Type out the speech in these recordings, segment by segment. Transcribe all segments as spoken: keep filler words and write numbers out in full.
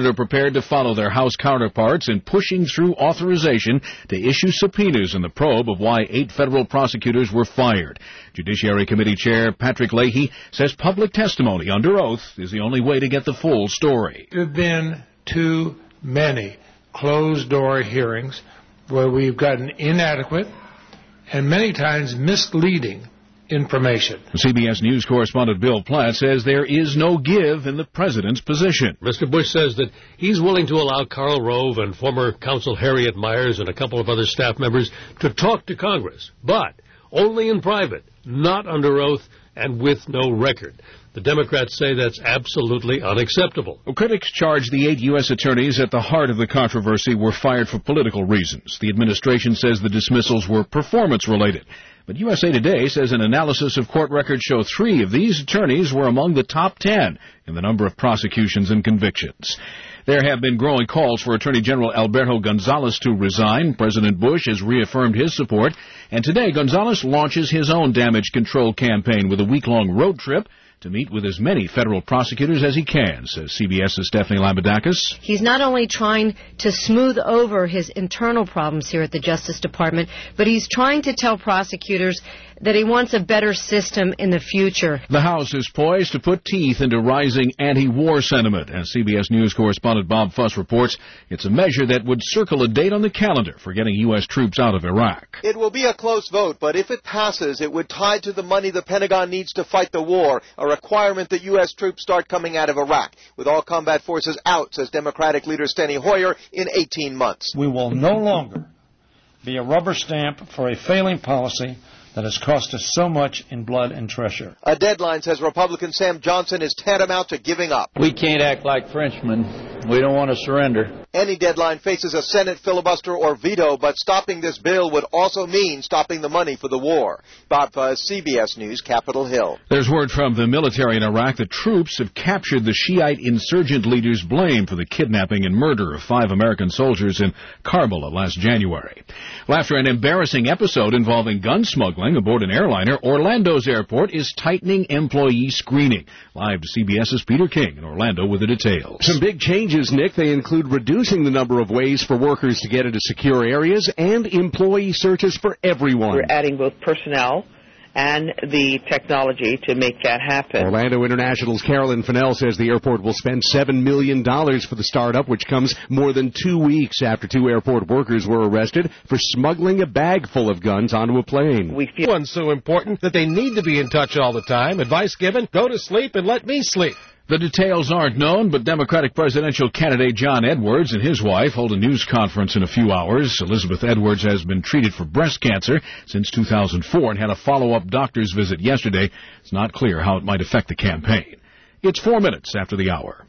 but are prepared to follow their House counterparts in pushing through authorization to issue subpoenas in the probe of why eight federal prosecutors were fired. Judiciary Committee Chair Patrick Leahy says public testimony under oath is the only way to get the full story. There have been too many closed-door hearings where we've gotten inadequate and many times misleading information. C B S News correspondent Bill Platt says there is no give in the president's position. Mister Bush says that he's willing to allow Karl Rove and former counsel Harriet Myers and a couple of other staff members to talk to Congress, but only in private, not under oath, and with no record. The Democrats say that's absolutely unacceptable. Well, critics charge the eight U S attorneys at the heart of the controversy were fired for political reasons. The administration says the dismissals were performance-related. But U S A Today says an analysis of court records show three of these attorneys were among the top ten in the number of prosecutions and convictions. There have been growing calls for Attorney General Alberto Gonzales to resign. President Bush has reaffirmed his support. And today, Gonzales launches his own damage control campaign with a week-long road trip to meet with as many federal prosecutors as he can, says CBS's Stephanie Labadakis. He's not only trying to smooth over his internal problems here at the Justice Department, but he's trying to tell prosecutors that he wants a better system in the future. The House is poised to put teeth into rising anti-war sentiment. As C B S News correspondent Bob Fuss reports, it's a measure that would circle a date on the calendar for getting U S troops out of Iraq. It will be a close vote, but if it passes, it would tie to the money the Pentagon needs to fight the war, a requirement that U S troops start coming out of Iraq, with all combat forces out, says Democratic leader Steny Hoyer, in eighteen months. We will no longer be a rubber stamp for a failing policy that has cost us so much in blood and treasure. A deadline, says Republican Sam Johnson, is tantamount to giving up. We can't act like Frenchmen. We don't want to surrender. Any deadline faces a Senate filibuster or veto, but stopping this bill would also mean stopping the money for the war. Bob Fuss, C B S News, Capitol Hill. There's word from the military in Iraq that troops have captured the Shiite insurgent leader's blame for the kidnapping and murder of five American soldiers in Karbala last January. Well, after an embarrassing episode involving gun smuggling aboard an airliner, Orlando's airport is tightening employee screening. Live to CBS's Peter King in Orlando with the details. Some big changes, Nick. They include reducing the number of ways for workers to get into secure areas and employee searches for everyone. We're adding both personnel and the technology to make that happen. Orlando International's Carolyn Fennell says the airport will spend seven million dollars for the startup, which comes more than two weeks after two airport workers were arrested for smuggling a bag full of guns onto a plane. We feel one's so important that they need to be in touch all the time. Advice given, go to sleep and let me sleep. The details aren't known, but Democratic presidential candidate John Edwards and his wife hold a news conference in a few hours. Elizabeth Edwards has been treated for breast cancer since two thousand four and had a follow-up doctor's visit yesterday. It's not clear how it might affect the campaign. It's four minutes after the hour.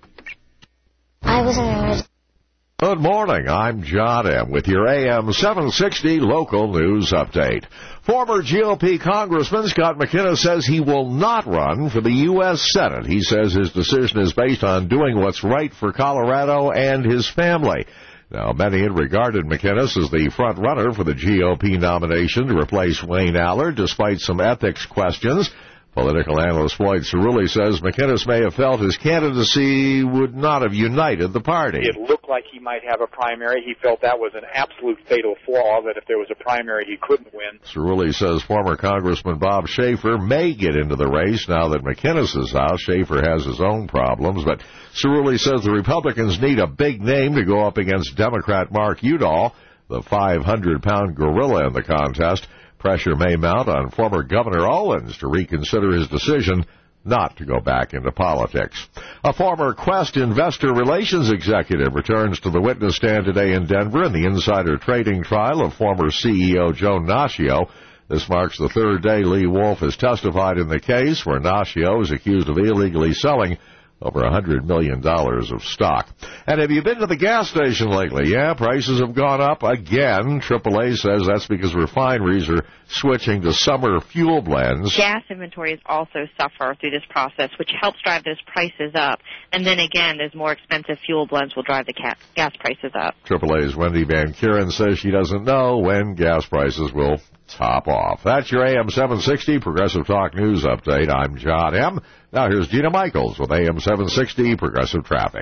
I was in Good morning, I'm John M. with your A M seven sixty local news update. Former G O P Congressman Scott McInnis says he will not run for the U S Senate. He says his decision is based on doing what's right for Colorado and his family. Now, many had regarded McInnis as the front runner for the G O P nomination to replace Wayne Allard, despite some ethics questions. Political analyst Floyd Cerulli says McInnis may have felt his candidacy would not have united the party. It looked like he might have a primary. He felt that was an absolute fatal flaw, that if there was a primary, he couldn't win. Cerulli says former Congressman Bob Schaefer may get into the race now that McInnis is out. Schaefer has his own problems, but Cerulli says the Republicans need a big name to go up against Democrat Mark Udall, the five hundred pound gorilla in the contest. Pressure may mount on former Governor Owens to reconsider his decision not to go back into politics. A former Quest investor relations executive returns to the witness stand today in Denver in the insider trading trial of former C E O Joe Naccio. This marks the third day Lee Wolf has testified in the case where Naccio is accused of illegally selling over one hundred million dollars of stock. And have you been to the gas station lately? Yeah, prices have gone up again. triple A says that's because refineries are switching to summer fuel blends. Gas inventories also suffer through this process, which helps drive those prices up. And then again, those more expensive fuel blends will drive the gas prices up. triple A's Wendy Van Kuren says she doesn't know when gas prices will top off. That's your A M seven sixty Progressive Talk News Update. I'm John M. Now here's Gina Michaels with A M seven sixty Progressive Traffic.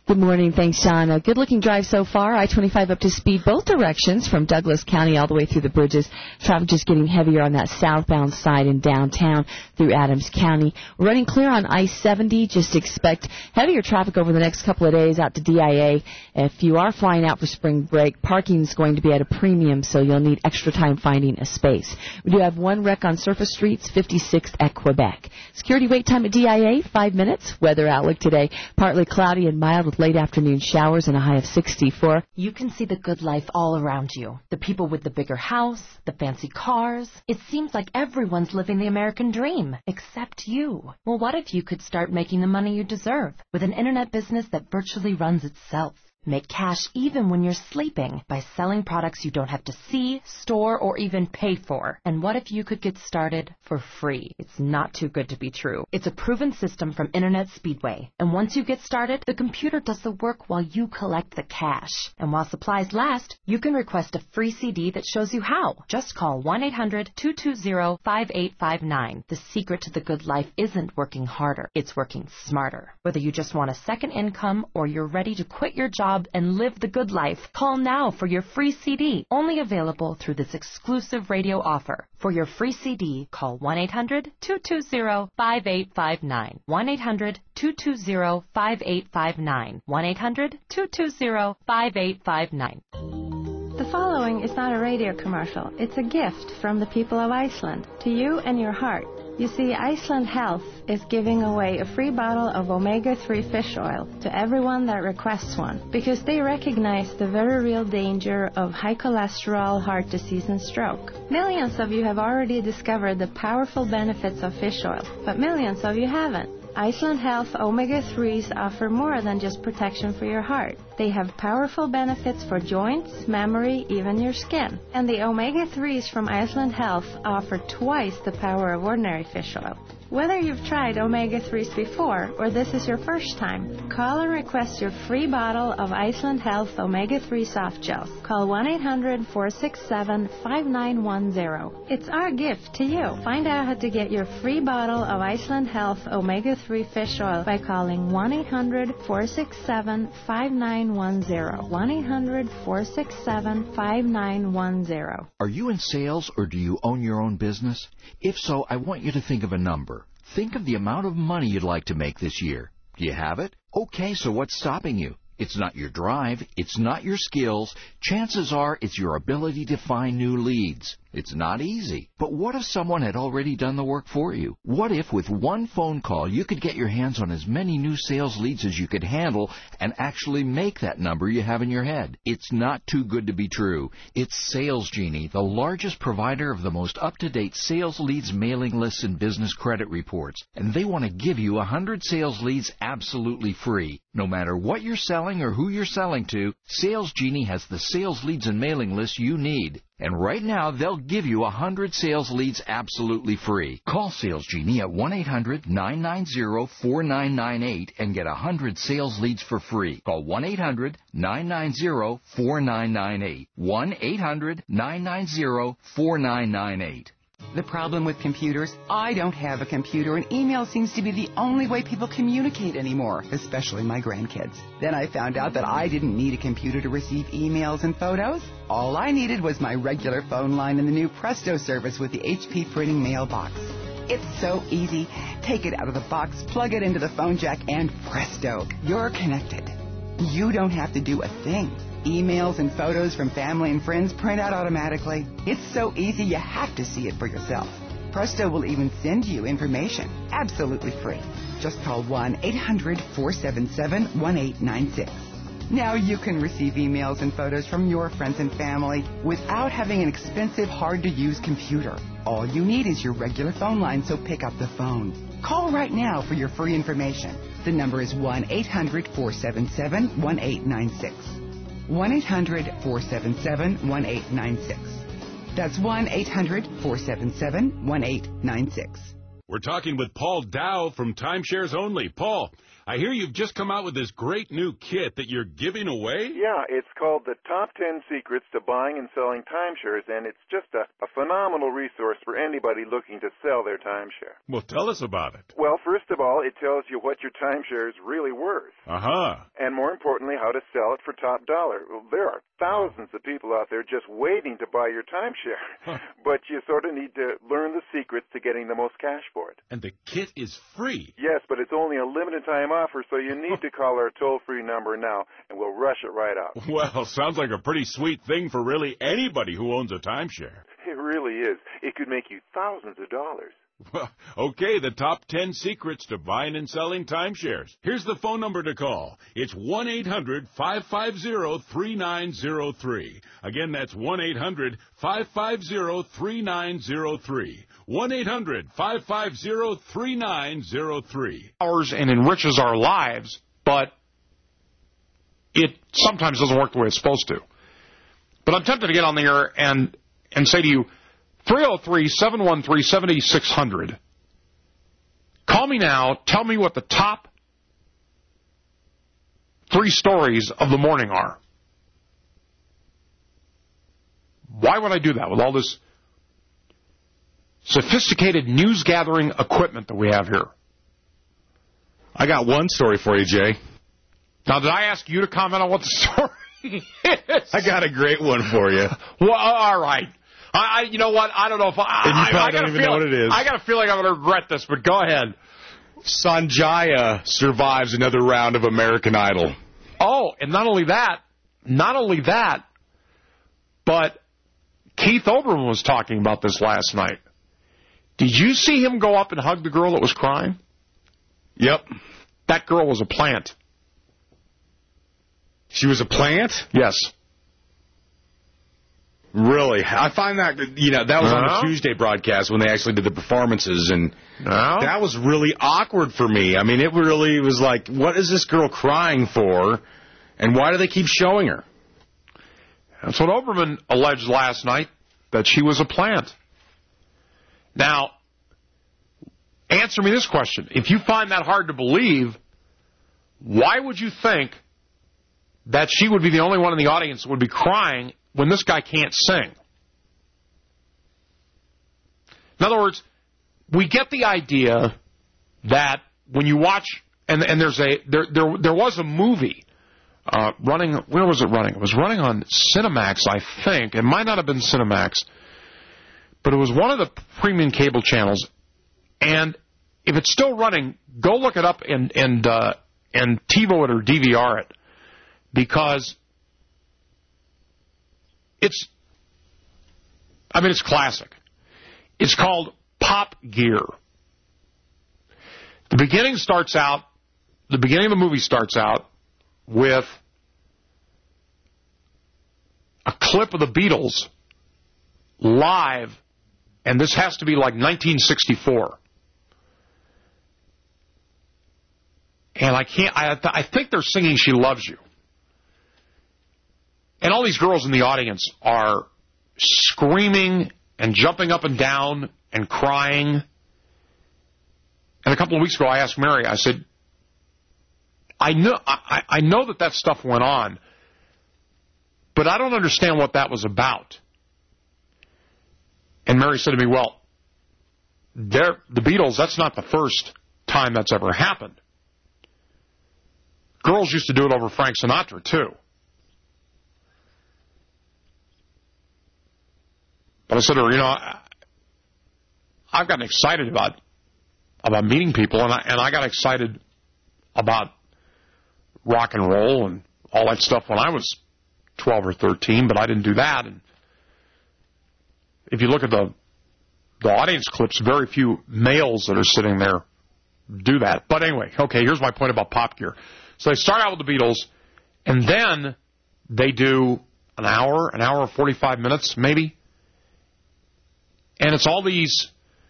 Good morning. Thanks, John. A good-looking drive so far. I twenty-five up to speed both directions from Douglas County all the way through the bridges. Traffic just getting heavier on that southbound side in downtown through Adams County. We're running clear on I seventy. Just expect heavier traffic over the next couple of days out to D I A. If you are flying out for spring break, parking is going to be at a premium, so you'll need extra time finding a space. We do have one wreck on surface streets, fifty-sixth at Quebec. Security wait time at D I A, five minutes. Weather outlook today, partly cloudy and mild with late afternoon showers and a high of sixty-four. You can see the good life all around you. The people with the bigger house, the fancy cars. It seems like everyone's living the American dream, except you. Well, what if you could start making the money you deserve with an internet business that virtually runs itself? Make cash even when you're sleeping by selling products you don't have to see, store, or even pay for. And what if you could get started for free? It's not too good to be true. It's a proven system from Internet Speedway. And once you get started, the computer does the work while you collect the cash. And while supplies last, you can request a free C D that shows you how. Just call one eight hundred two two zero five eight five nine. The secret to the good life isn't working harder. It's working smarter. Whether you just want a second income or you're ready to quit your job and live the good life, call now for your free C D, only available through this exclusive radio offer. For your free C D, call one eight hundred two two zero five eight five nine, one eight hundred two two zero five eight five nine, one eight hundred two two zero five eight five nine. The following is not a radio commercial. It's a gift from the people of Iceland to you and your heart. You see, Iceland Health is giving away a free bottle of omega three fish oil to everyone that requests one because they recognize the very real danger of high cholesterol, heart disease, and stroke. Millions of you have already discovered the powerful benefits of fish oil, but millions of you haven't. Iceland Health omega threes offer more than just protection for your heart. They have powerful benefits for joints, memory, even your skin. And the omega threes from Iceland Health offer twice the power of ordinary fish oil. Whether you've tried omega threes before or this is your first time, call and request your free bottle of Iceland Health omega three soft gels. Call one eight hundred four six seven five nine one zero. It's our gift to you. Find out how to get your free bottle of Iceland Health omega three fish oil by calling one eight hundred four six seven five nine one zero. one eight hundred four six seven five nine one zero. Are you in sales or do you own your own business? If so, I want you to think of a number. Think of the amount of money you'd like to make this year. Do you have it? Okay, so what's stopping you? It's not your drive. It's not your skills. Chances are it's your ability to find new leads. It's not easy. But what if someone had already done the work for you? What if with one phone call you could get your hands on as many new sales leads as you could handle and actually make that number you have in your head? It's not too good to be true. It's Sales Genie, the largest provider of the most up-to-date sales leads mailing lists and business credit reports. And they want to give you one hundred sales leads absolutely free. No matter what you're selling or who you're selling to, Sales Genie has the sales leads and mailing lists you need. And right now, they'll give you one hundred sales leads absolutely free. Call Sales Genie at one eight hundred nine nine zero four nine nine eight and get one hundred sales leads for free. Call one eight hundred nine nine zero four nine nine eight. one eight hundred nine nine zero four nine nine eight. The problem with computers? I don't have a computer, and email seems to be the only way people communicate anymore, especially my grandkids. Then I found out that I didn't need a computer to receive emails and photos. All I needed was my regular phone line and the new Presto service with the H P printing mailbox. It's so easy. Take it out of the box, plug it into the phone jack, and presto, you're connected. You don't have to do a thing. Emails and photos from family and friends print out automatically. It's so easy you have to see it for yourself. Presto will even send you information, absolutely free. Just call one eight hundred four seven seven one eight nine six. Now you can receive emails and photos from your friends and family without having an expensive, hard-to-use computer. All you need is your regular phone line, so pick up the phone. Call right now for your free information. The number is one eight hundred four seven seven one eight nine six. one eight hundred four seven seven one eight nine six. That's one eight hundred four seven seven one eight nine six. We're talking with Paul Dow from Timeshares Only. Paul, I hear you've just come out with this great new kit that you're giving away? Yeah, it's called the Top ten Secrets to Buying and Selling Timeshares, and it's just a, a phenomenal resource for anybody looking to sell their timeshare. Well, tell us about it. Well, first of all, it tells you what your timeshare is really worth. Uh-huh. And more importantly, how to sell it for top dollar. Well, there are thousands of people out there just waiting to buy your timeshare, huh. but you sort of need to learn the secrets to getting the most cash for it. And the kit is free. Yes, but it's only a limited time offer, so you need to call our toll-free number now, and we'll rush it right out. Well, sounds like a pretty sweet thing for really anybody who owns a timeshare. It really is. It could make you thousands of dollars. Well, okay, the top ten secrets to buying and selling timeshares. Here's the phone number to call. It's one eight hundred five five zero three nine zero three. Again, that's one eight hundred five five zero three nine zero three. one eight hundred five five zero three nine zero three. Ours and enriches our lives, but it sometimes doesn't work the way it's supposed to. But I'm tempted to get on the air and, and say to you, three oh three, seven one three, seven six zero zero. Call me now. Tell me what the top three stories of the morning are. Why would I do that with all this sophisticated news-gathering equipment that we have here? I got one story for you, Jay. Now, did I ask you to comment on what the story is? I got a great one for you. Well, all right. I, I, you know what? I don't know if I. And you probably I, I don't even feel, know what it is. I got a feeling I'm going to regret this, but go ahead. Sanjaya survives another round of American Idol. Oh, and not only that, not only that, but Keith Olbermann was talking about this last night. Did you see him go up and hug the girl that was crying? Yep. That girl was a plant. She was a plant? Yes. Really? I find that, you know, that was no. on the Tuesday broadcast when they actually did the performances, and no. that was really awkward for me. I mean, it really was like, what is this girl crying for, and why do they keep showing her? That's what Olbermann alleged last night, that she was a plant. Now, answer me this question. If you find that hard to believe, why would you think that she would be the only one in the audience that would be crying when this guy can't sing? In other words, we get the idea that when you watch, and, and there's a there there there was a movie uh, running. Where was it running? It was running on Cinemax, I think. It might not have been Cinemax, but it was one of the premium cable channels. And if it's still running, go look it up and and uh, and TiVo it or D V R it, because it's, I mean, it's classic. It's called Pop Gear. The beginning starts out, the beginning of the movie starts out with a clip of the Beatles live, and this has to be like nineteen sixty-four. And I can't, I, I think they're singing She Loves You. And all these girls in the audience are screaming and jumping up and down and crying. And a couple of weeks ago, I asked Mary, I said, I know, I, I know that that stuff went on, but I don't understand what that was about. And Mary said to me, well, the Beatles, that's not the first time that's ever happened. Girls used to do it over Frank Sinatra, too. But I said to her, you know, I've gotten excited about about meeting people, and I, and I got excited about rock and roll and all that stuff when I was twelve or thirteen, but I didn't do that. And if you look at the the audience clips, very few males that are sitting there do that. But anyway, okay, here's my point about Pop Gear. So they start out with the Beatles, and then they do an hour, an hour and forty-five minutes, maybe. And it's all these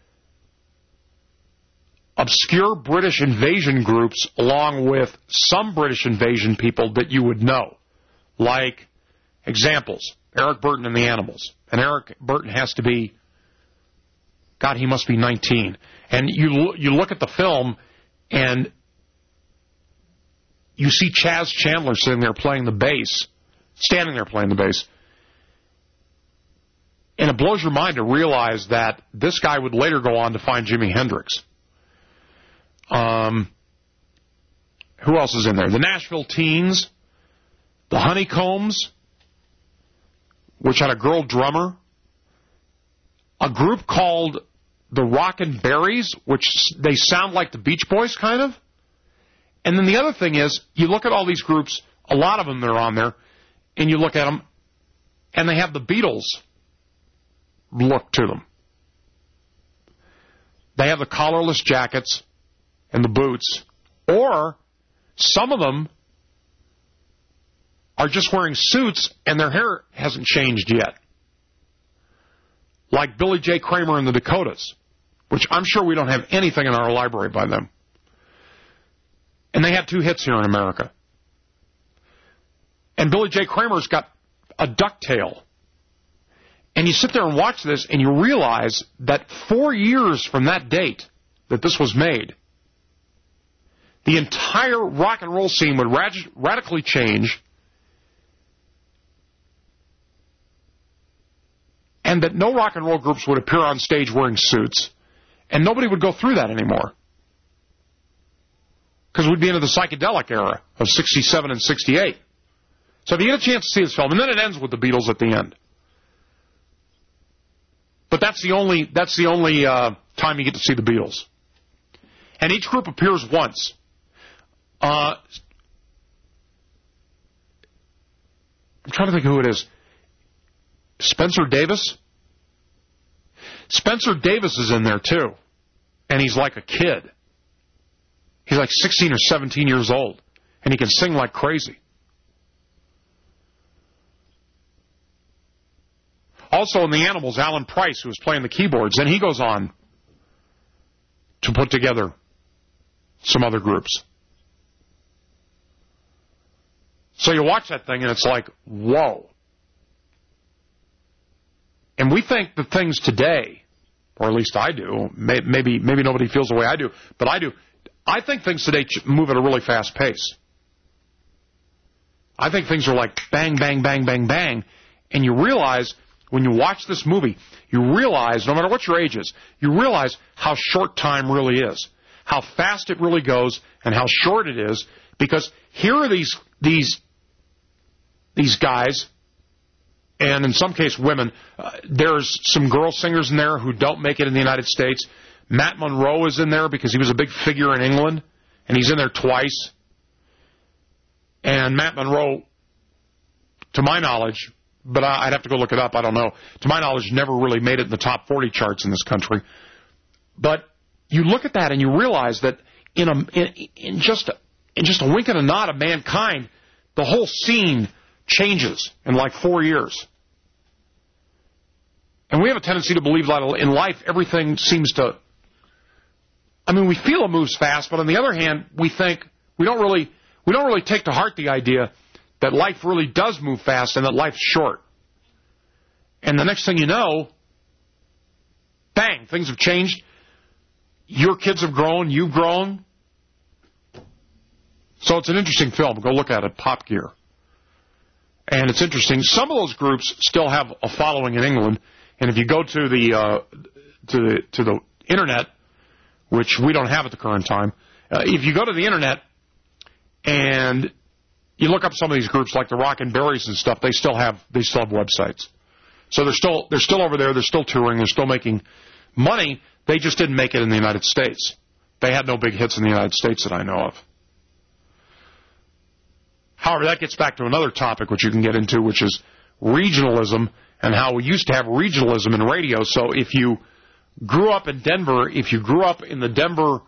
obscure British invasion groups along with some British invasion people that you would know. Like, examples, Eric Burton and the Animals. And Eric Burton has to be, God, he must be nineteen. And you you look at the film, and you see Chaz Chandler sitting there playing the bass, standing there playing the bass. And it blows your mind to realize that this guy would later go on to find Jimi Hendrix. Um, who else is in there? The Nashville Teens, the Honeycombs, which had a girl drummer, a group called the Rockin' Berries, which they sound like the Beach Boys, kind of. And then the other thing is, you look at all these groups, a lot of them that are on there, and you look at them, and they have the Beatles look to them. They have the collarless jackets and the boots, or some of them are just wearing suits and their hair hasn't changed yet. Like Billy J. Kramer and the Dakotas, which I'm sure we don't have anything in our library by them. And they had two hits here in America. And Billy J. Kramer's got a ducktail. And you sit there and watch this, and you realize that four years from that date that this was made, the entire rock and roll scene would rad- radically change, and that no rock and roll groups would appear on stage wearing suits, and nobody would go through that anymore. Because we'd be into the psychedelic era of sixty-seven and sixty-eight. So if you get a chance to see this film, and then it ends with the Beatles at the end. But that's the only that's the only uh, time you get to see the Beatles. And each group appears once. Uh, I'm trying to think who it is. Spencer Davis? Spencer Davis is in there, too. And he's like a kid. He's like sixteen or seventeen years old. And he can sing like crazy. Also in the Animals, Alan Price, who was playing the keyboards, and he goes on to put together some other groups. So you watch that thing, and it's like, whoa. And we think that things today, or at least I do, maybe maybe nobody feels the way I do, but I do. I think things today move at a really fast pace. I think things are like bang, bang, bang, bang, bang, and you realize when you watch this movie, you realize, no matter what your age is, you realize how short time really is, how fast it really goes, and how short it is, because here are these these these guys, and in some case women. Uh, there's some girl singers in there who don't make it in the United States. Matt Monro is in there because he was a big figure in England, and he's in there twice. And Matt Monro, to my knowledge, but I'd have to go look it up, I don't know, to my knowledge, never really made it in the top forty charts in this country. But you look at that and you realize that in a in, in just a, in just a wink and a nod of mankind, the whole scene changes in like four years. And we have a tendency to believe that in life everything seems to, I mean, we feel it moves fast, but on the other hand, we think we don't really we don't really take to heart the idea that life really does move fast and that life's short. And the next thing you know, bang, things have changed. Your kids have grown, you've grown. So it's an interesting film. Go look at it, Pop Gear. And it's interesting. Some of those groups still have a following in England. And if you go to the uh, to the to the internet, which we don't have at the current time, uh, if you go to the internet and you look up some of these groups like the Rockin' Berries and stuff, they still have they still have websites. So they're still they're still over there. They're still touring. They're still making money. They just didn't make it in the United States. They had no big hits in the United States that I know of. However, that gets back to another topic which you can get into, which is regionalism and how we used to have regionalism in radio. So if you grew up in Denver, if you grew up in the Denver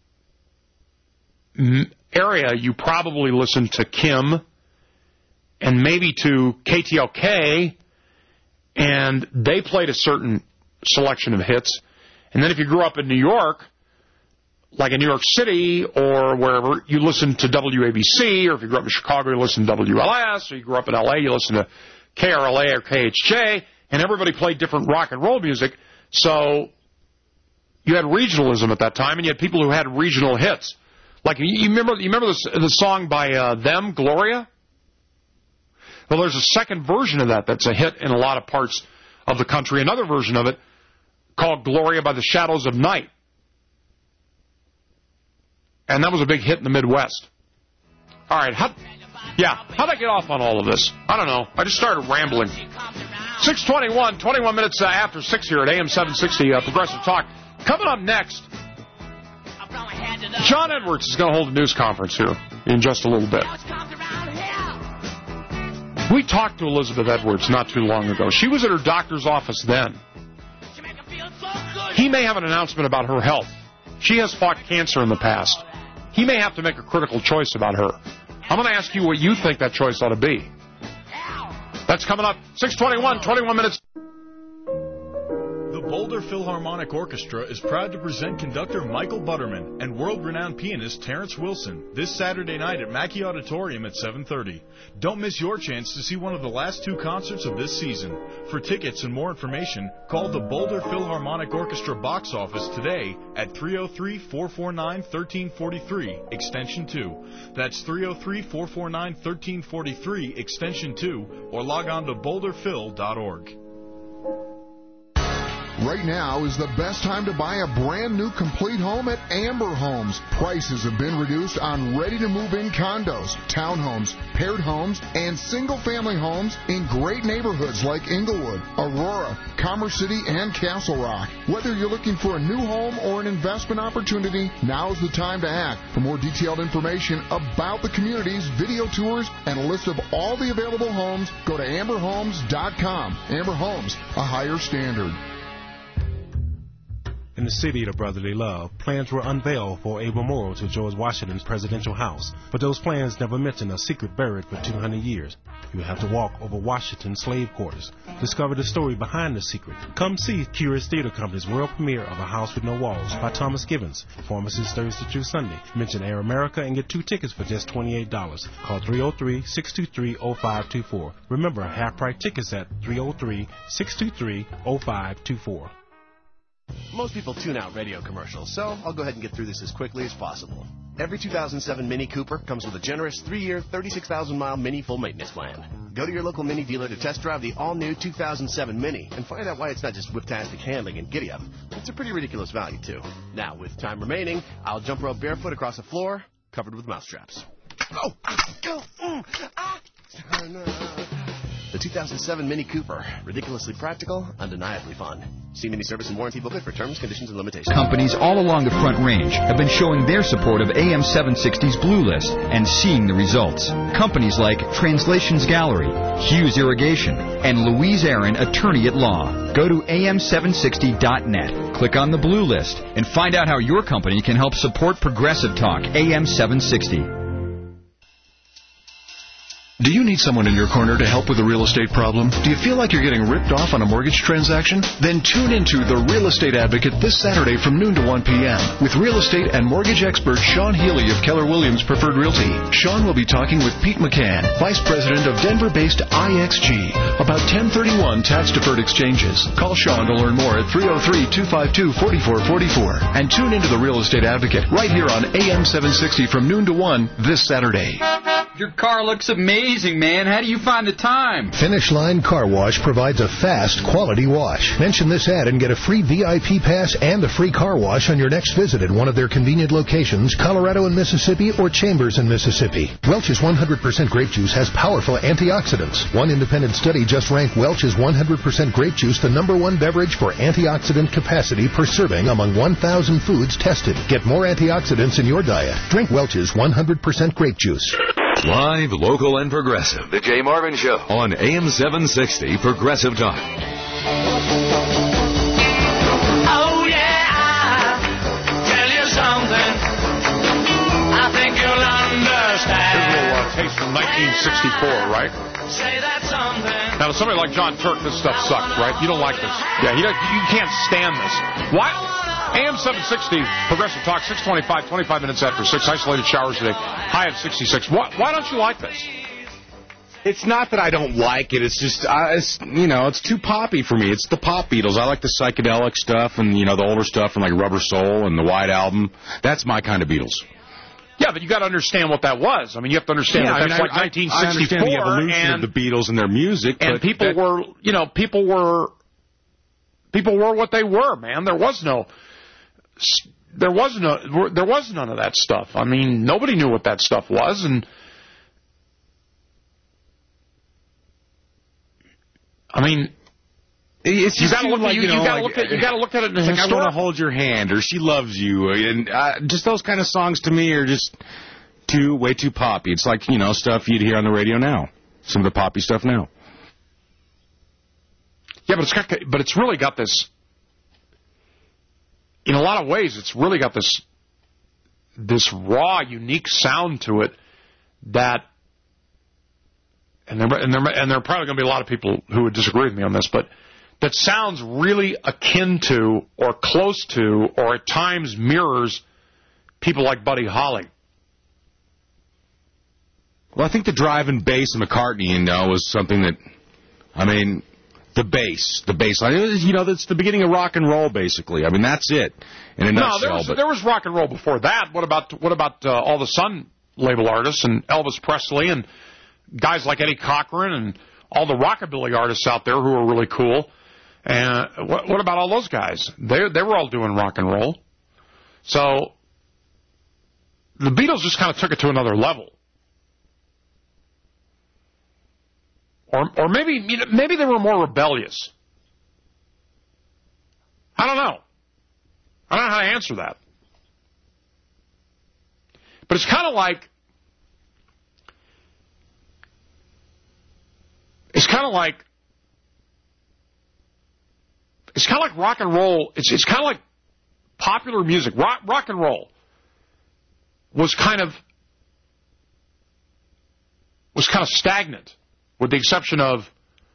area, you probably listened to Kim and maybe to K T L K, and they played a certain selection of hits. And then if you grew up in New York, like in New York City or wherever, you listen to W A B C, or if you grew up in Chicago, you listen to W L S, or you grew up in L A, you listen to K R L A or K H J, and everybody played different rock and roll music. So you had regionalism at that time, and you had people who had regional hits. Like, you remember you remember the, the song by uh, them, Gloria? Well, there's a second version of that that's a hit in a lot of parts of the country. Another version of it called Gloria by the Shadows of Night. And that was a big hit in the Midwest. All right, how, yeah, how'd I get off on all of this? I don't know. I just started rambling. six twenty-one, twenty-one minutes uh, after six here at A M seven sixty, uh, Progressive Talk. Coming up next, John Edwards is going to hold a news conference here in just a little bit. We talked to Elizabeth Edwards not too long ago. She was at her doctor's office then. He may have an announcement about her health. She has fought cancer in the past. He may have to make a critical choice about her. I'm going to ask you what you think that choice ought to be. That's coming up. six twenty-one, twenty-one minutes. The Boulder Philharmonic Orchestra is proud to present conductor Michael Butterman and world-renowned pianist Terrence Wilson this Saturday night at Mackey Auditorium at seven thirty. Don't miss your chance to see one of the last two concerts of this season. For tickets and more information, call the Boulder Philharmonic Orchestra box office today at three oh three, four four nine, one three four three, extension two. That's three oh three, four four nine, one three four three, extension two, or log on to boulder phil dot org. Right now is the best time to buy a brand new complete home at Amber Homes. Prices have been reduced on ready-to-move-in condos, townhomes, paired homes, and single-family homes in great neighborhoods like Inglewood, Aurora, Commerce City, and Castle Rock. Whether you're looking for a new home or an investment opportunity, now's the time to act. For more detailed information about the communities, video tours, and a list of all the available homes, go to amber homes dot com. Amber Homes, a higher standard. In the city of brotherly love, plans were unveiled for a memorial to George Washington's presidential house, but those plans never mentioned a secret buried for two hundred years. You have to walk over Washington's slave quarters. Discover the story behind the secret. Come see Curious Theater Company's world premiere of A House with No Walls by Thomas Givens. Performances Thursday through Sunday. Mention Air America and get two tickets for just twenty-eight dollars. Call three oh three, six two three, oh five two four. Remember, half-price tickets at three oh three, six two three, oh five two four. Most people tune out radio commercials, so I'll go ahead and get through this as quickly as possible. Every two thousand seven Mini Cooper comes with a generous three-year, thirty-six thousand mile Mini full maintenance plan. Go to your local Mini dealer to test drive the all-new two thousand seven Mini and find out why it's not just whip-tastic handling and giddy-up. It's a pretty ridiculous value, too. Now, with time remaining, I'll jump rope barefoot across the floor, covered with mousetraps. Oh, ah, go, mm, ah. The two thousand seven Mini Cooper. Ridiculously practical, undeniably fun. See Mini Service and Warranty booklet for terms, conditions, and limitations. Companies all along the Front Range have been showing their support of A M seven sixty's Blue List and seeing the results. Companies like Translations Gallery, Hughes Irrigation, and Louise Aaron, Attorney at Law. Go to A M seven sixty dot net, click on the Blue List, and find out how your company can help support Progressive Talk A M seven sixty. Do you need someone in your corner to help with a real estate problem? Do you feel like you're getting ripped off on a mortgage transaction? Then tune into The Real Estate Advocate this Saturday from noon to one p.m. with real estate and mortgage expert Sean Healy of Keller Williams Preferred Realty. Sean will be talking with Pete McCann, Vice President of Denver-based I X G, about ten thirty-one tax-deferred exchanges. Call Sean to learn more at three oh three, two five two, four four four four. And tune into The Real Estate Advocate right here on A M seven sixty from noon to one this Saturday. Your car looks amazing, man. How do you find the time? Finish Line Car Wash provides a fast, quality wash. Mention this ad and get a free V I P pass and a free car wash on your next visit at one of their convenient locations, Colorado and Mississippi or Chambers in Mississippi. Welch's one hundred percent grape juice has powerful antioxidants. One independent study just ranked Welch's one hundred percent grape juice the number one beverage for antioxidant capacity per serving among one thousand foods tested. Get more antioxidants in your diet. Drink Welch's one hundred percent grape juice. Live, local, and progressive. The Jay Marvin Show on A M seven sixty Progressive Talk. Oh, yeah, I'll tell you something. I think you'll understand. Here's a little uh, taste from nineteen sixty-four, right? Say that something. Now, to somebody like John Turk, this stuff sucks, right? You don't like this. Yeah, he does, you can't stand this. Why? A M seven sixty, Progressive Talk, six twenty-five, twenty-five minutes after six. Isolated showers today. High at sixty-six. Why, why don't you like this? It's not that I don't like it. It's just, uh, it's, you know, it's too poppy for me. It's the pop Beatles. I like the psychedelic stuff and, you know, the older stuff from like Rubber Soul and the White Album. That's my kind of Beatles. Yeah, but you got to understand what that was. I mean, you have to understand yeah, that I mean, that's I, like nineteen sixty-four. I understand the evolution and, of the Beatles and their music, and but people that, were, you know, people were, people were what they were, man. There was no, there was no, there was none of that stuff. I mean, nobody knew what that stuff was, and I mean. It's you got to look, like, you, you know, you got to like, look at you got to look at it in the like historical. I want to hold your hand, or she loves you, and uh, just those kind of songs to me are just too way too poppy. It's like, you know, stuff you'd hear on the radio now, some of the poppy stuff now. Yeah, but it's got, but it's really got this. In a lot of ways, it's really got this this raw, unique sound to it that. And there and there and there are probably going to be a lot of people who would disagree with me on this, but. That sounds really akin to or close to or at times mirrors people like Buddy Holly. Well, I think the driving bass of McCartney, you know, was something that, I mean, the bass, the bass line, you know, that's the beginning of rock and roll, basically. I mean, that's it in a no, nutshell. there was, but... there was rock and roll before that. What about what about uh, all the Sun label artists and Elvis Presley and guys like Eddie Cochran and all the rockabilly artists out there who are really cool? And what, what about all those guys? They they were all doing rock and roll. So the Beatles just kind of took it to another level. Or or maybe maybe they were more rebellious. I don't know. I don't know how to answer that. But it's kind of like it's kind of like It's kind of like rock and roll. It's it's kind of like popular music. Rock, rock and roll was kind of was kind of stagnant, with the exception of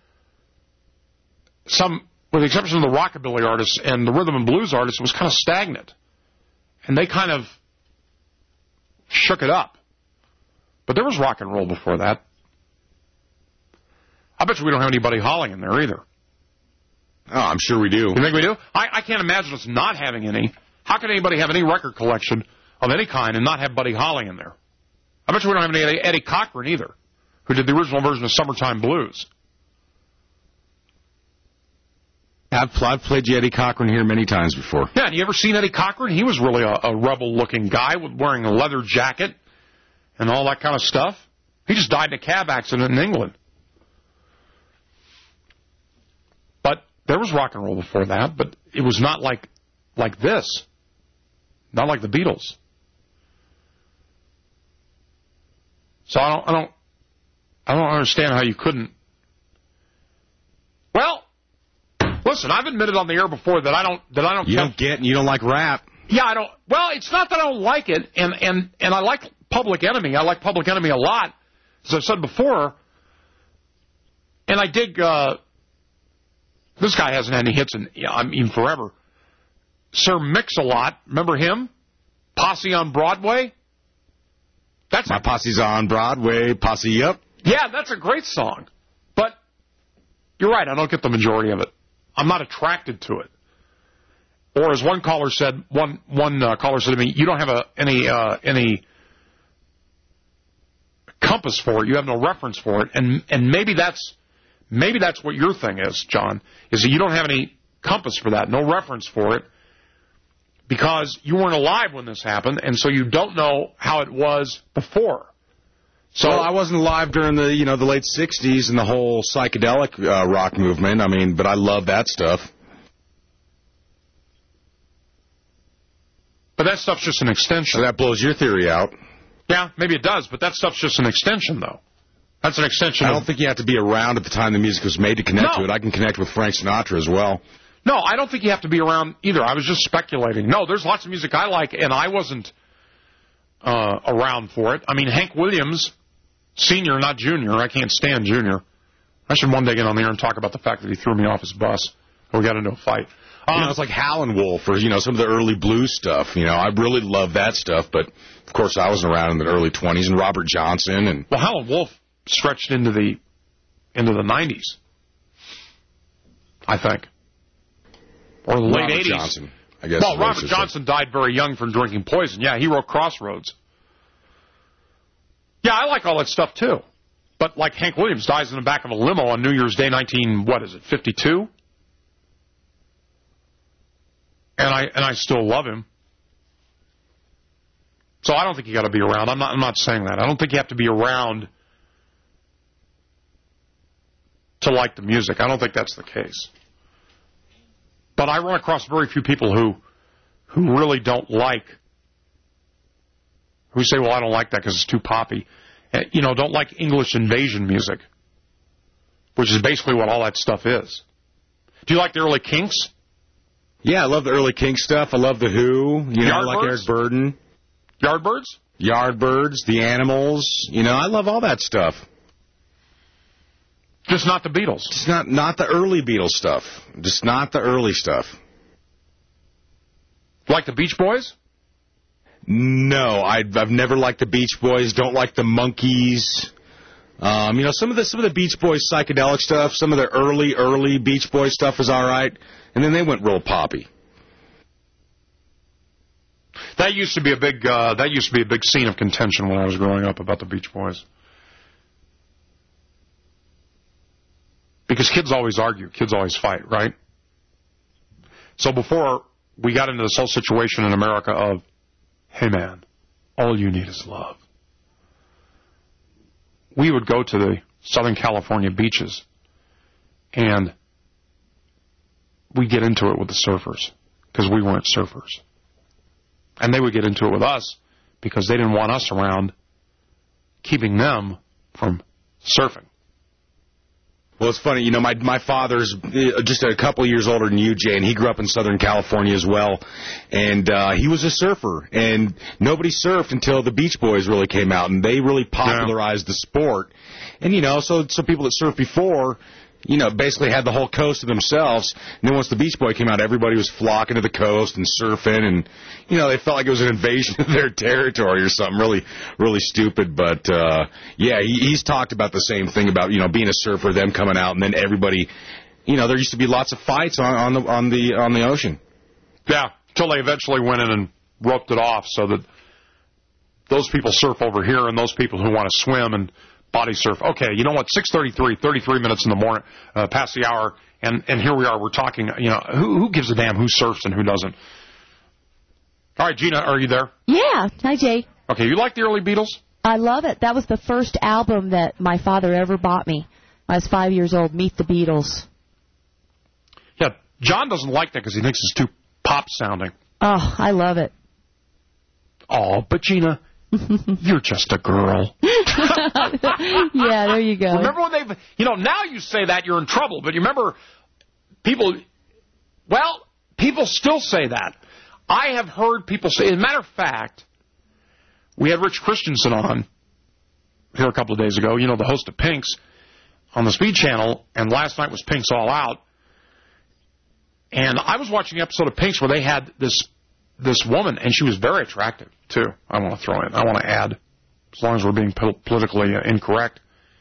some, with the exception of the rockabilly artists and the rhythm and blues artists. It was kind of stagnant, and they kind of shook it up. But there was rock and roll before that. I bet you we don't have anybody Holly in there either. Oh, I'm sure we do. You think we do? I, I can't imagine us not having any. How can anybody have any record collection of any kind and not have Buddy Holly in there? I bet you we don't have any Eddie, Eddie Cochran either, who did the original version of Summertime Blues. I've, I've played you Eddie Cochran here many times before. Yeah, and you ever seen Eddie Cochran? He was really a, a rebel-looking guy with wearing a leather jacket and all that kind of stuff. He just died in a cab accident in England. There was rock and roll before that, but it was not like like this. Not like the Beatles. So I don't I don't I don't understand how you couldn't. Well, listen, I've admitted on the air before that I don't that I don't You don't get and you don't like rap. Yeah, I don't. Well, it's not that I don't like it, and and and I like Public Enemy. I like Public Enemy a lot, as I've said before. And I dig. Uh, This guy hasn't had any hits in, I mean, forever. Sir Mix-a-Lot, remember him? Posse on Broadway? That's My a, posse's on Broadway, posse up. Yeah, that's a great song. But you're right, I don't get the majority of it. I'm not attracted to it. Or as one caller said, one one uh, caller said to me, you don't have a, any uh, any compass for it. You have no reference for it, and and maybe that's. Maybe that's what your thing is, John, is that you don't have any compass for that, no reference for it, because you weren't alive when this happened, and so you don't know how it was before. So well, I wasn't alive during the, you know, the late sixties and the whole psychedelic uh, rock movement. I mean, but I love that stuff. But that stuff's just an extension. So that blows your theory out. Yeah, maybe it does, but that stuff's just an extension, though. That's an extension. I don't of... think you have to be around at the time the music was made to connect no. to it. I can connect with Frank Sinatra as well. No, I don't think you have to be around either. I was just speculating. No, there's lots of music I like, and I wasn't uh, around for it. I mean, Hank Williams, senior, not junior. I can't stand junior. I should one day get on the air and talk about the fact that he threw me off his bus or we got into a fight. Um, you know, it's like Howlin' Wolf or, you know, some of the early blues stuff. You know, I really love that stuff, but, of course, I wasn't around in the early twenties, and Robert Johnson. and Well, Howlin' Wolf stretched into the into the nineties, I think, or the late Robert eighties. Johnson, I guess. Well, Robert Johnson died very young from drinking poison. Yeah, he wrote Crossroads. Yeah, I like all that stuff, too. But, like, Hank Williams dies in the back of a limo on New Year's Day, nineteen, what is it, fifty-two? And I and I still love him. So I don't think you got to be around. I'm not I'm not saying that. I don't think you have to be around to like the music. I don't think that's the case. But I run across very few people who who really don't like, who say, well, I don't like that because it's too poppy. You know, don't like English invasion music, which is basically what all that stuff is. Do you like the early Kinks? Yeah, I love the early Kinks stuff. I love the Who. You know, I like Eric Burden. Yardbirds? Yardbirds, the Animals. You know, I love all that stuff. Just not the Beatles. Just not not the early Beatles stuff. Just not the early stuff. Like the Beach Boys? No, I've, I've never liked the Beach Boys. Don't like the Monkees. Um, you know, some of the some of the Beach Boys psychedelic stuff, some of the early early Beach Boys stuff is all right, and then they went real poppy. That used to be a big uh, that used to be a big scene of contention when I was growing up about the Beach Boys. Because kids always argue, kids always fight, right? So before we got into this whole situation in America of, hey man, all you need is love, we would go to the Southern California beaches and we'd get into it with the surfers because we weren't surfers. And they would get into it with us because they didn't want us around keeping them from surfing. Well, it's funny, you know, my my father's just a couple years older than you, Jay, and he grew up in Southern California as well. And uh, he was a surfer, and nobody surfed until the Beach Boys really came out, and they really popularized yeah. the sport. And, you know, so, so people that surfed before, you know, basically had the whole coast to themselves. And then once the Beach Boy came out, everybody was flocking to the coast and surfing. And, you know, they felt like it was an invasion of their territory or something really, really stupid. But, uh, yeah, he, he's talked about the same thing about, you know, being a surfer, them coming out, and then everybody, you know, there used to be lots of fights on, on the on the on the ocean. Yeah, until they eventually went in and roped it off so that those people surf over here and those people who want to swim and body surf. Okay, you know what? six thirty-three, thirty-three minutes in the morning, uh, past the hour, and, and here we are. We're talking, you know, who, who gives a damn who surfs and who doesn't? All right, Gina, are you there? Yeah. Hi, Jay. Okay, you like the early Beatles? I love it. That was the first album that my father ever bought me. I was five years old, Meet the Beatles. Yeah, John doesn't like that because he thinks it's too pop-sounding. Oh, I love it. Oh, but Gina, you're just a girl. Yeah, there you go. Remember when they, you know, now you say that, you're in trouble. But you remember, people, well, people still say that. I have heard people say, as a matter of fact, we had Rich Christensen on here a couple of days ago, you know, the host of Pink's on the Speed Channel, and last night was Pink's All Out. And I was watching an episode of Pink's where they had this this woman, and she was very attractive, too. I want to throw in, I want to add, as long as we're being po- politically uh, incorrect.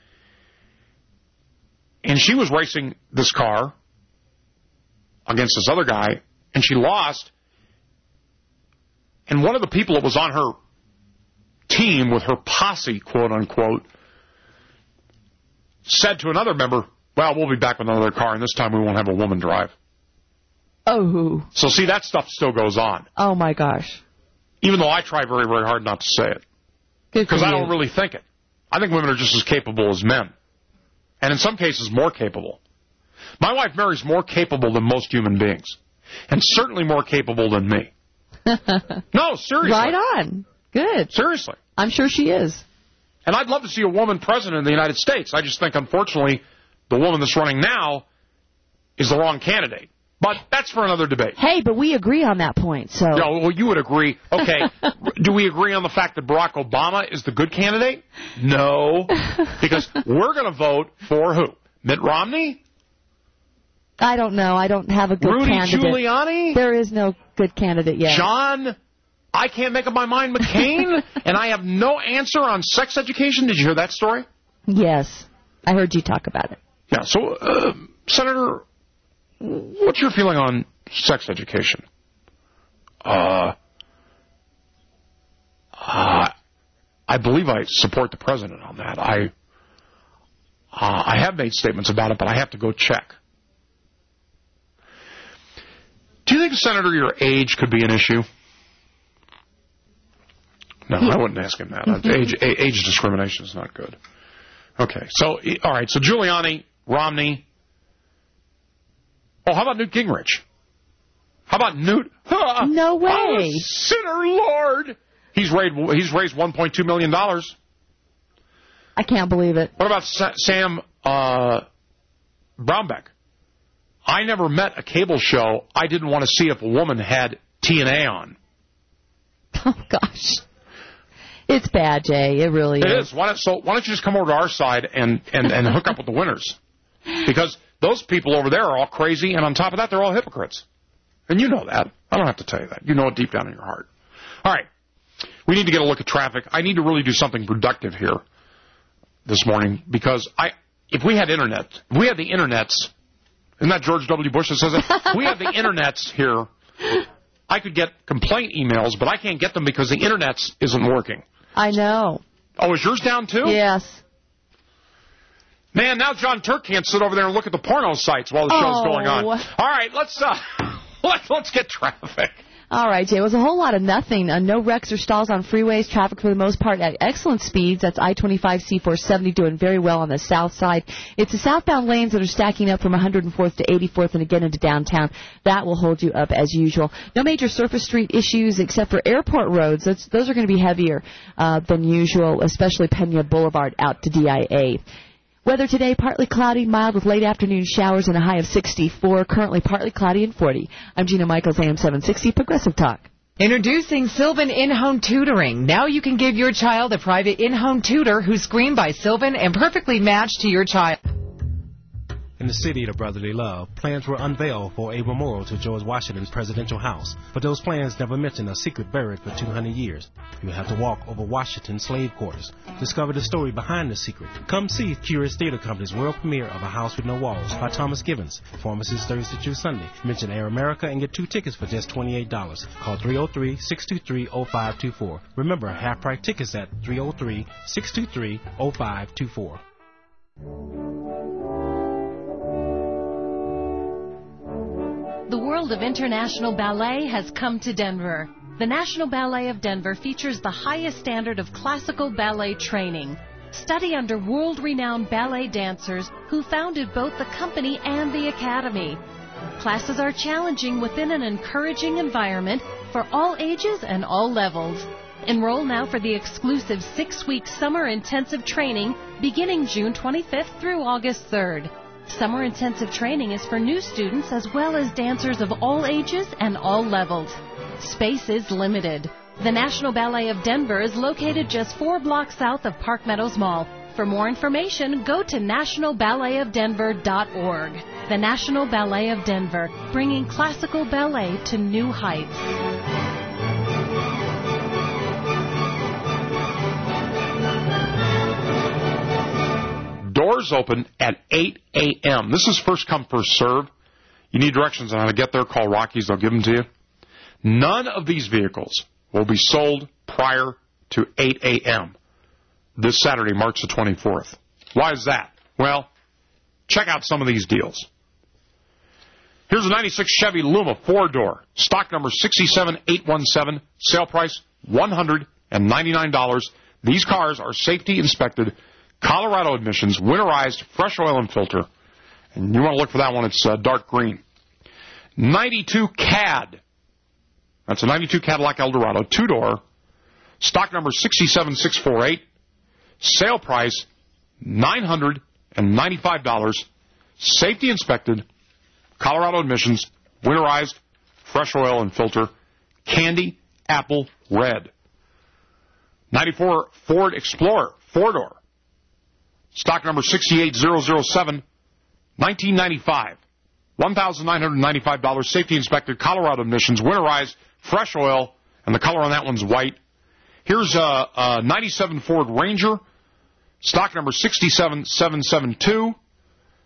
And she was racing this car against this other guy, and she lost. And one of the people that was on her team with her posse, quote unquote, said to another member, well, we'll be back with another car, and this time we won't have a woman drive. Oh. So, see, that stuff still goes on. Oh, my gosh. Even though I try very, very hard not to say it. Because I don't really think it. I think women are just as capable as men. And in some cases, more capable. My wife Mary's more capable than most human beings. And certainly more capable than me. No, seriously. Right on. Good. Seriously. I'm sure she is. And I'd love to see a woman president of the United States. I just think, unfortunately, the woman that's running now is the wrong candidate. But that's for another debate. Hey, but we agree on that point, so... Yeah, well, you would agree. Okay, do we agree on the fact that Barack Obama is the good candidate? No. Because we're going to vote for who? Mitt Romney? I don't know. I don't have a good Rudy candidate. Rudy Giuliani? There is no good candidate yet. John, I can't make up my mind, McCain? And I have no answer on sex education? Did you hear that story? Yes. I heard you talk about it. Yeah, so, uh, Senator... what's your feeling on sex education? Uh, uh, I believe I support the president on that. I uh, I have made statements about it, but I have to go check. Do you think, Senator, your age could be an issue? No, I wouldn't ask him that. age, age discrimination is not good. Okay, so, all right, so Giuliani, Romney. Oh, how about Newt Gingrich? How about Newt? Huh, no way. Oh, sinner Lord. He's raised, he's raised one point two million dollars. I can't believe it. What about Sa- Sam uh, Brownback? I never met a cable show I didn't want to see if a woman had T N A on. Oh, gosh. It's bad, Jay. It really it is. It is. Why don't, so why don't you just come over to our side and, and, and hook up with the winners? Because those people over there are all crazy, and on top of that, they're all hypocrites. And you know that. I don't have to tell you that. You know it deep down in your heart. All right. We need to get a look at traffic. I need to really do something productive here this morning because I, if we had internet, if we had the internets, isn't that George W. Bush that says it? If we had the internets here, I could get complaint emails, but I can't get them because the internets isn't working. I know. Oh, is yours down too? Yes. Man, now John Turk can't sit over there and look at the porno sites while the show's oh. going on. All right, let's uh, let's let's get traffic. All right, Jay. It was a whole lot of nothing. Uh, no wrecks or stalls on freeways. Traffic for the most part at excellent speeds. That's I twenty-five, C four seventy doing very well on the south side. It's the southbound lanes that are stacking up from one hundred fourth to eighty-fourth and again into downtown. That will hold you up as usual. No major surface street issues except for airport roads. That's, those are going to be heavier uh, than usual, especially Pena Boulevard out to D I A. Weather today, partly cloudy, mild with late afternoon showers and a high of sixty-four. Currently partly cloudy and forty. I'm Gina Michaels, A M seven sixty, Progressive Talk. Introducing Sylvan In-Home Tutoring. Now you can give your child a private in-home tutor who's screened by Sylvan and perfectly matched to your child. In the city of brotherly love, plans were unveiled for a memorial to George Washington's presidential house, but those plans never mentioned a secret buried for two hundred years. You will have to walk over Washington's slave quarters. Discover the story behind the secret. Come see Curious Theater Company's world premiere of A House with No Walls by Thomas Givens. Performances Thursday through Sunday. Mention Air America and get two tickets for just twenty-eight dollars. Call three oh three, six two three, oh five two four. Remember, half-price tickets at three oh three, six two three, oh five two four. The world of international ballet has come to Denver. The National Ballet of Denver features the highest standard of classical ballet training. Study under world-renowned ballet dancers who founded both the company and the academy. Classes are challenging within an encouraging environment for all ages and all levels. Enroll now for the exclusive six-week summer intensive training beginning June twenty-fifth through August third. Summer intensive training is for new students as well as dancers of all ages and all levels. Space is limited. The National Ballet of Denver is located just four blocks south of Park Meadows Mall. For more information, go to national ballet of denver dot org. The National Ballet of Denver, bringing classical ballet to new heights. Doors open at eight a.m. This is first come, first serve. You need directions on how to get there. Call Rockies. They'll give them to you. None of these vehicles will be sold prior to eight a.m. this Saturday, March the twenty-fourth. Why is that? Well, check out some of these deals. Here's a ninety-six Chevy Luma four-door. Stock number six seven eight one seven. Sale price one hundred ninety-nine dollars. These cars are safety inspected. Colorado emissions, winterized, fresh oil and filter. And you want to look for that one, it's uh, dark green. ninety-two C A D. That's a ninety-two Cadillac Eldorado, two-door. Stock number six seven six four eight. Sale price nine hundred ninety-five dollars. Safety inspected. Colorado emissions, winterized, fresh oil and filter. Candy apple red. ninety-four Ford Explorer, four-door. Stock number six eight zero zero seven, nineteen ninety-five. one thousand nine hundred ninety-five dollars. Safety inspected, Colorado emissions, winterized, fresh oil, and the color on that one's white. Here's a, a ninety-seven Ford Ranger. Stock number six seven seven seven two.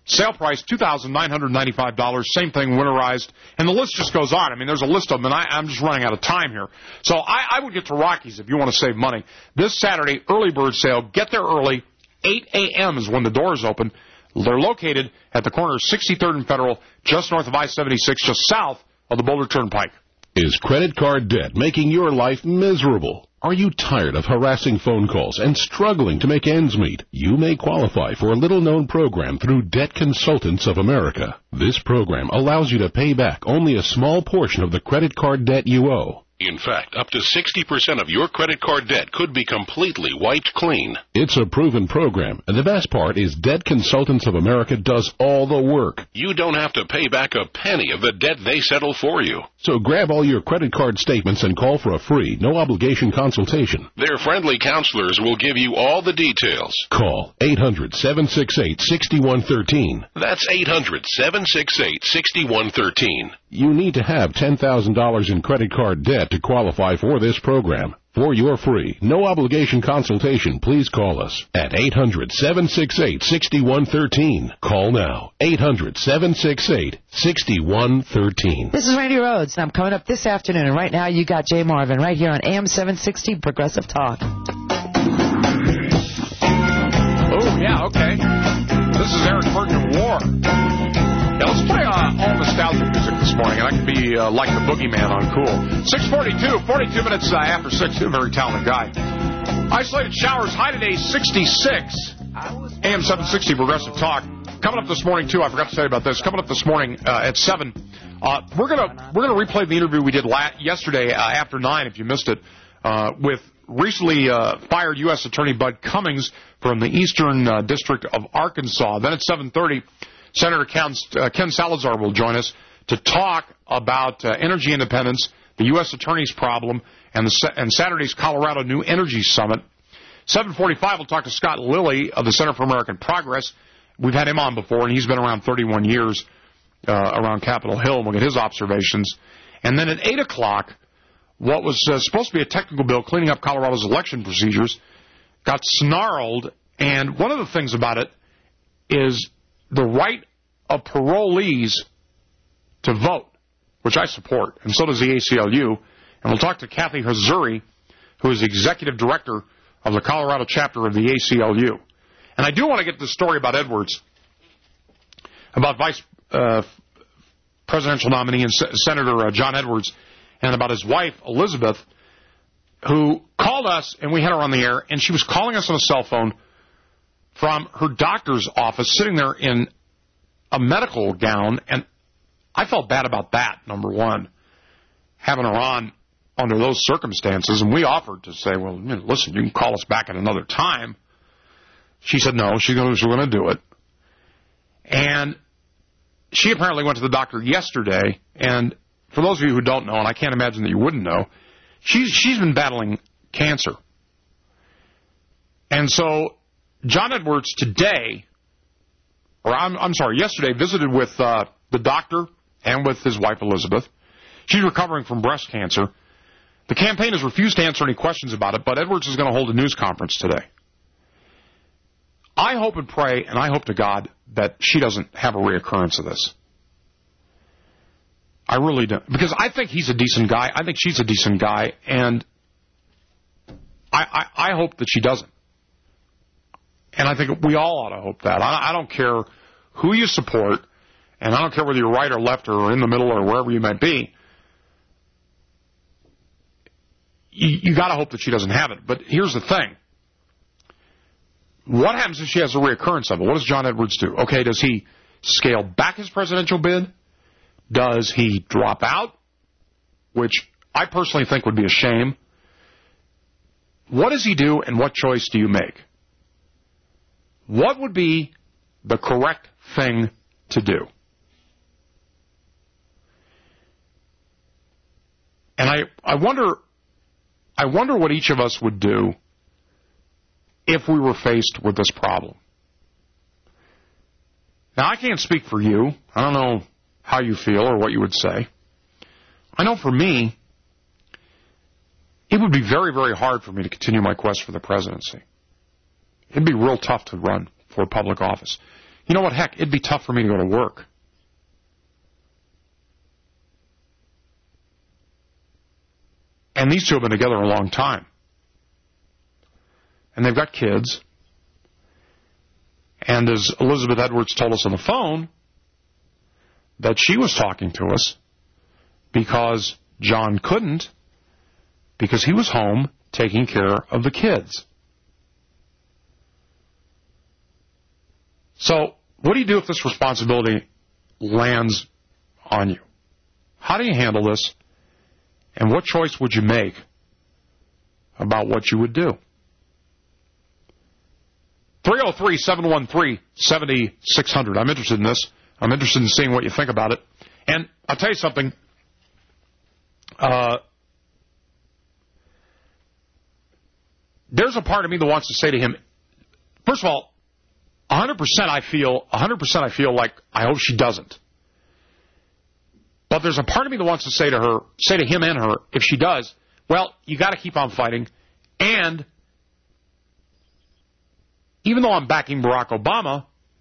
Sale price, two thousand nine hundred ninety-five dollars. Same thing, winterized. And the list just goes on. I mean, there's a list of them, and I, I'm just running out of time here. So I, I would get to Rockies if you want to save money. This Saturday, early bird sale. Get there early. eight a.m. is when the doors open. They're located at the corner of sixty-third and Federal, just north of I seventy-six, just south of the Boulder Turnpike. Is credit card debt making your life miserable? Are you tired of harassing phone calls and struggling to make ends meet? You may qualify for a little-known program through Debt Consultants of America. This program allows you to pay back only a small portion of the credit card debt you owe. In fact, up to sixty percent of your credit card debt could be completely wiped clean. It's a proven program, and the best part is Debt Consultants of America does all the work. You don't have to pay back a penny of the debt they settle for you. So grab all your credit card statements and call for a free, no-obligation consultation. Their friendly counselors will give you all the details. Call eight hundred, seven six eight, six one one three. That's eight hundred, seven six eight, six one one three. You need to have ten thousand dollars in credit card debt to qualify for this program. For your free, no-obligation consultation, please call us at eight hundred, seven six eight, six one one three. Call now, eight hundred, seven six eight, six one one three. This is Randy Rhodes, and I'm coming up this afternoon, and right now you got Jay Marvin right here on A M seven sixty Progressive Talk. Oh, yeah, okay. This is Eric Burton War. Yeah, let's play uh, all nostalgic music this morning, and I can be uh, like the boogeyman on Cool. six forty-two, forty-two minutes uh, after six. A very talented guy. Isolated showers, high today, sixty-six. A M seven sixty Progressive Talk. Coming up this morning, too, I forgot to tell you about this. Coming up this morning uh, at seven, uh, we're gonna we're gonna replay the interview we did la- yesterday uh, after nine, if you missed it, uh, with recently uh, fired U S Attorney Bud Cummings from the Eastern uh, District of Arkansas. Then at seven thirty. Senator Ken, uh, Ken Salazar will join us to talk about uh, energy independence, the U S Attorney's problem, and, the, and Saturday's Colorado New Energy Summit. seven forty-five, we'll talk to Scott Lilly of the Center for American Progress. We've had him on before, and he's been around thirty-one years uh, around Capitol Hill, and we'll get his observations. And then at eight o'clock, what was uh, supposed to be a technical bill cleaning up Colorado's election procedures got snarled, and one of the things about it is the right of parolees to vote, which I support, and so does the A C L U. And we'll talk to Kathy Hazuri, who is the executive director of the Colorado chapter of the A C L U. And I do want to get to the story about Edwards, about Vice uh, Presidential nominee and S- Senator uh, John Edwards, and about his wife, Elizabeth, who called us, and we had her on the air, and she was calling us on a cell phone from her doctor's office, sitting there in a medical gown, and I felt bad about that, number one, having her on under those circumstances, and we offered to say, well, listen, you can call us back at another time. She said no, she's going to do it. And she apparently went to the doctor yesterday, and for those of you who don't know, and I can't imagine that you wouldn't know, she's, she's been battling cancer. And so John Edwards today, or I'm, I'm sorry, yesterday, visited with uh, the doctor and with his wife, Elizabeth. She's recovering from breast cancer. The campaign has refused to answer any questions about it, but Edwards is going to hold a news conference today. I hope and pray, and I hope to God, that she doesn't have a reoccurrence of this. I really don't. Because I think he's a decent guy. I think she's a decent guy, and I, I, I hope that she doesn't. And I think we all ought to hope that. I, I don't care who you support, and I don't care whether you're right or left or in the middle or wherever you might be. You, you got to hope that she doesn't have it. But here's the thing. What happens if she has a reoccurrence of it? What does John Edwards do? Okay, does he scale back his presidential bid? Does he drop out? Which I personally think would be a shame. What does he do, and what choice do you make? What would be the correct thing to do? And I, I wonder I wonder what each of us would do if we were faced with this problem. Now, I can't speak for you. I don't know how you feel or what you would say. I know for me, it would be very, very hard for me to continue my quest for the presidency. It'd be real tough to run for public office. You know what? Heck, it'd be tough for me to go to work. And these two have been together a long time. And they've got kids. And as Elizabeth Edwards told us on the phone, that she was talking to us because John couldn't, because he was home taking care of the kids. So, what do you do if this responsibility lands on you? How do you handle this? And what choice would you make about what you would do? three oh three, seven one three, seven six zero zero. I'm interested in this. I'm interested in seeing what you think about it. And I'll tell you something. Uh, there's a part of me that wants to say to him, first of all, one hundred percent I feel, one hundred percent I feel like I hope she doesn't. But there's a part of me that wants to say to her, say to him and her, if she does, well, you got to keep on fighting. And even though I'm backing Barack Obama,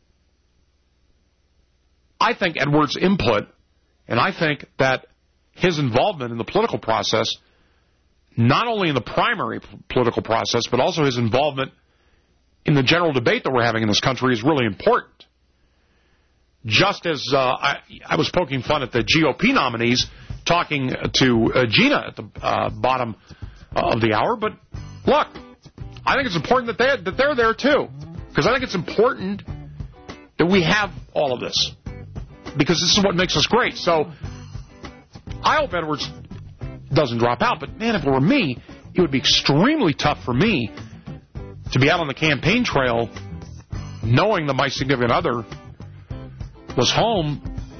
I think Edwards' input, and I think that his involvement in the political process, not only in the primary p- political process, but also his involvement in the general debate that we're having in this country is really important. Just as uh, I, I was poking fun at the G O P nominees talking to uh, Gina at the uh, bottom of the hour, but look, I think it's important that, they, that they're there too, because I think it's important that we have all of this, because this is what makes us great. So I hope Edwards doesn't drop out, but man, if it were me, it would be extremely tough for me to be out on the campaign trail knowing that my significant other was home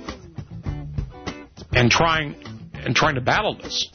and trying and trying to battle this.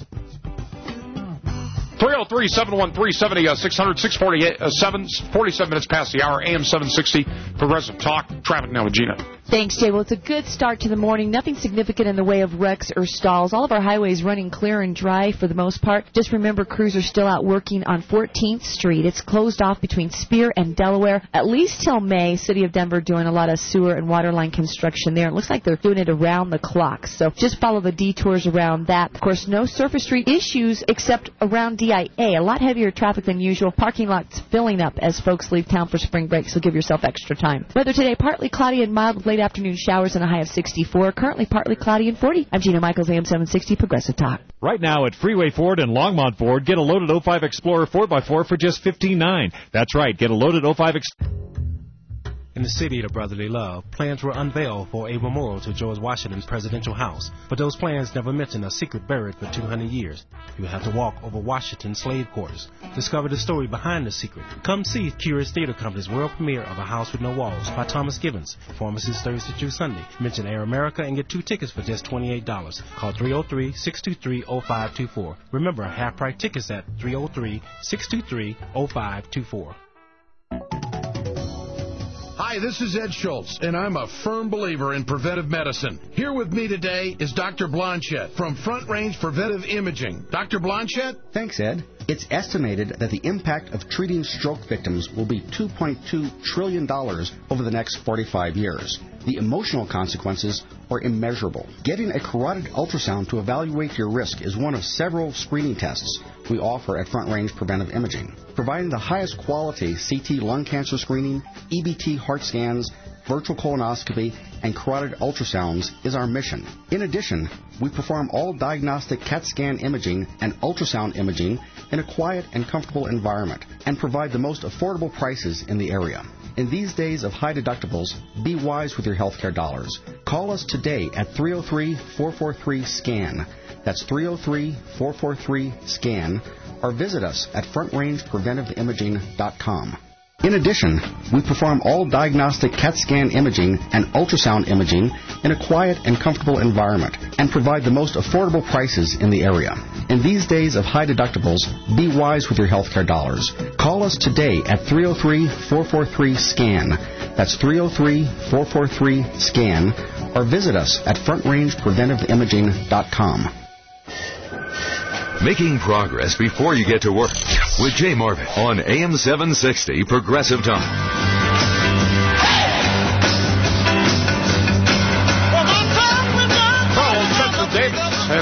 three oh three, seven one three, seven six zero zero, six forty-seven, forty-seven minutes past the hour, A M seven sixty, Progressive Talk. Traffic now with Gina. Thanks, Jay. Well, it's a good start to the morning. Nothing significant in the way of wrecks or stalls. All of our highways running clear and dry for the most part. Just remember, crews are still out working on fourteenth Street. It's closed off between Spear and Delaware, at least till May. City of Denver doing a lot of sewer and water line construction there. It looks like they're doing it around the clock. So just follow the detours around that. Of course, no surface street issues except around D I A. A lot heavier traffic than usual. Parking lots filling up as folks leave town for spring break, so give yourself extra time. Weather today, partly cloudy and mild with late afternoon showers and a high of sixty-four. Currently partly cloudy and forty. I'm Gina Michaels, A M seven sixty, Progressive Talk. Right now at Freeway Ford and Longmont Ford, get a loaded oh five Explorer four by four for just fifteen nine dollars. That's right, get a loaded oh five Explorer. In the city of brotherly love, plans were unveiled for a memorial to George Washington's presidential house, but those plans never mention a secret buried for two hundred years. You have to walk over Washington's slave quarters. Discover the story behind the secret. Come see Curious Theater Company's world premiere of A House with No Walls by Thomas Gibbons. Performances Thursday through Sunday. Mention Air America and get two tickets for just twenty-eight dollars. Call three oh three, six two three, oh five two four. Remember, half-price tickets at three oh three, six two three, oh five two four. Hi, this is Ed Schultz, and I'm a firm believer in preventive medicine. Here with me today is Doctor Blanchette from Front Range Preventive Imaging. Doctor Blanchette? Thanks, Ed. It's estimated that the impact of treating stroke victims will be two point two trillion dollars over the next forty-five years. The emotional consequences are immeasurable. Getting a carotid ultrasound to evaluate your risk is one of several screening tests we offer at Front Range Preventive Imaging. Providing the highest quality C T lung cancer screening, E B T heart scans, virtual colonoscopy, and carotid ultrasounds is our mission. In addition, we perform all diagnostic CAT scan imaging and ultrasound imaging in a quiet and comfortable environment and provide the most affordable prices in the area. In these days of high deductibles, be wise with your healthcare dollars. Call us today at three oh three, four four three, SCAN. That's three oh three, four four three, SCAN. Or visit us at front range preventive imaging dot com. In addition, we perform all diagnostic CAT scan imaging and ultrasound imaging in a quiet and comfortable environment and provide the most affordable prices in the area. In these days of high deductibles, be wise with your healthcare dollars. Call us today at three oh three, four four three, SCAN. That's three oh three, four four three, SCAN. Or visit us at front range preventive imaging dot com. Making progress before you get to work with Jay Marvin on A M seven sixty Progressive Talk.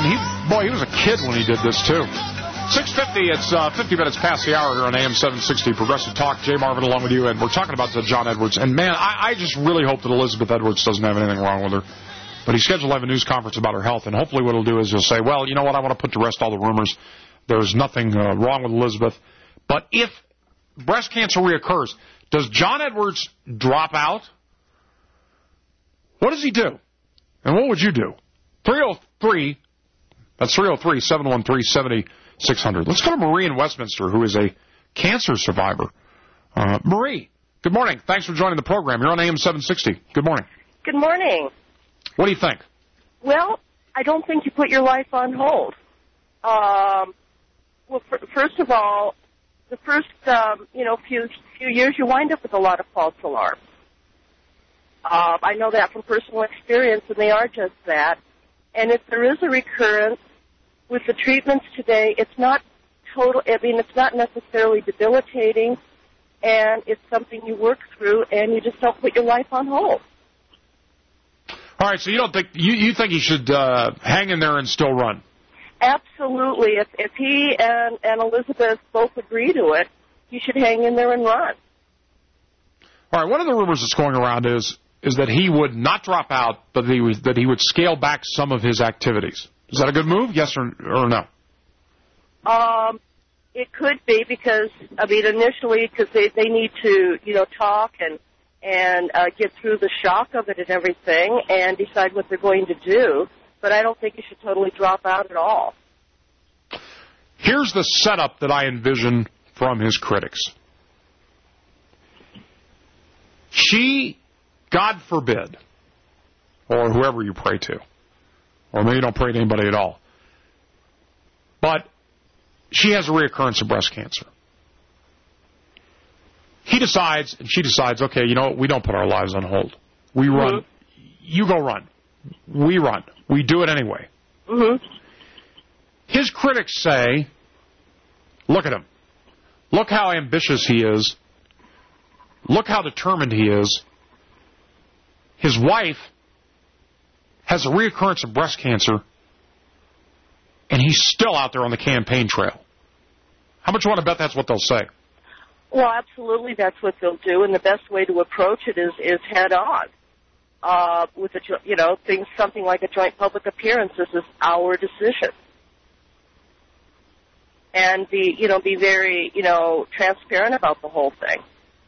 he, boy, he was a kid when he did this, too. six fifty, it's uh, fifty minutes past the hour here on A M seven sixty, Progressive Talk. Jay Marvin along with you, and we're talking about uh, John Edwards. And, man, I, I just really hope that Elizabeth Edwards doesn't have anything wrong with her. But he's scheduled to have a news conference about her health, and hopefully what he'll do is he'll say, well, you know what, I want to put to rest all the rumors. There's nothing uh, wrong with Elizabeth. But if breast cancer reoccurs, does John Edwards drop out? What does he do? And what would you do? three oh three, that's three oh three, seven one three, seven six hundred. Let's go to Marie in Westminster, who is a cancer survivor. Uh, Marie, good morning. Thanks for joining the program. You're on A M seven sixty. Good morning. Good morning. What do you think? Well, I don't think you put your life on hold. Um, well, for, first of all, the first um, you know few few years you wind up with a lot of false alarms. Uh, I know that from personal experience, and they are just that. And if there is a recurrence, with the treatments today, it's not total. I mean, it's not necessarily debilitating, and it's something you work through, and you just don't put your life on hold. All right, so you don't think you you think he should uh, hang in there and still run? Absolutely. If if he and and Elizabeth both agree to it, he should hang in there and run. All right. One of the rumors that's going around is is that he would not drop out, but that he would, that he would scale back some of his activities. Is that a good move? Yes or or no? Um, it could be because I mean initially because they they need to you know talk and. and uh, get through the shock of it and everything and decide what they're going to do. But I don't think you should totally drop out at all. Here's the setup that I envision from his critics. She, God forbid, or whoever you pray to, or maybe you don't pray to anybody at all, but she has a reoccurrence of breast cancer. He decides, and she decides, okay, you know what, we don't put our lives on hold. We run. Mm-hmm. You go run. We run. We do it anyway. Mm-hmm. His critics say, look at him. Look how ambitious he is. Look how determined he is. His wife has a reoccurrence of breast cancer, and he's still out there on the campaign trail. How much you want to bet that's what they'll say? Well, absolutely, that's what they'll do, and the best way to approach it is, is head on. Uh, with a, you know, things something like a joint public appearance. This is our decision, and be you know be very you know transparent about the whole thing,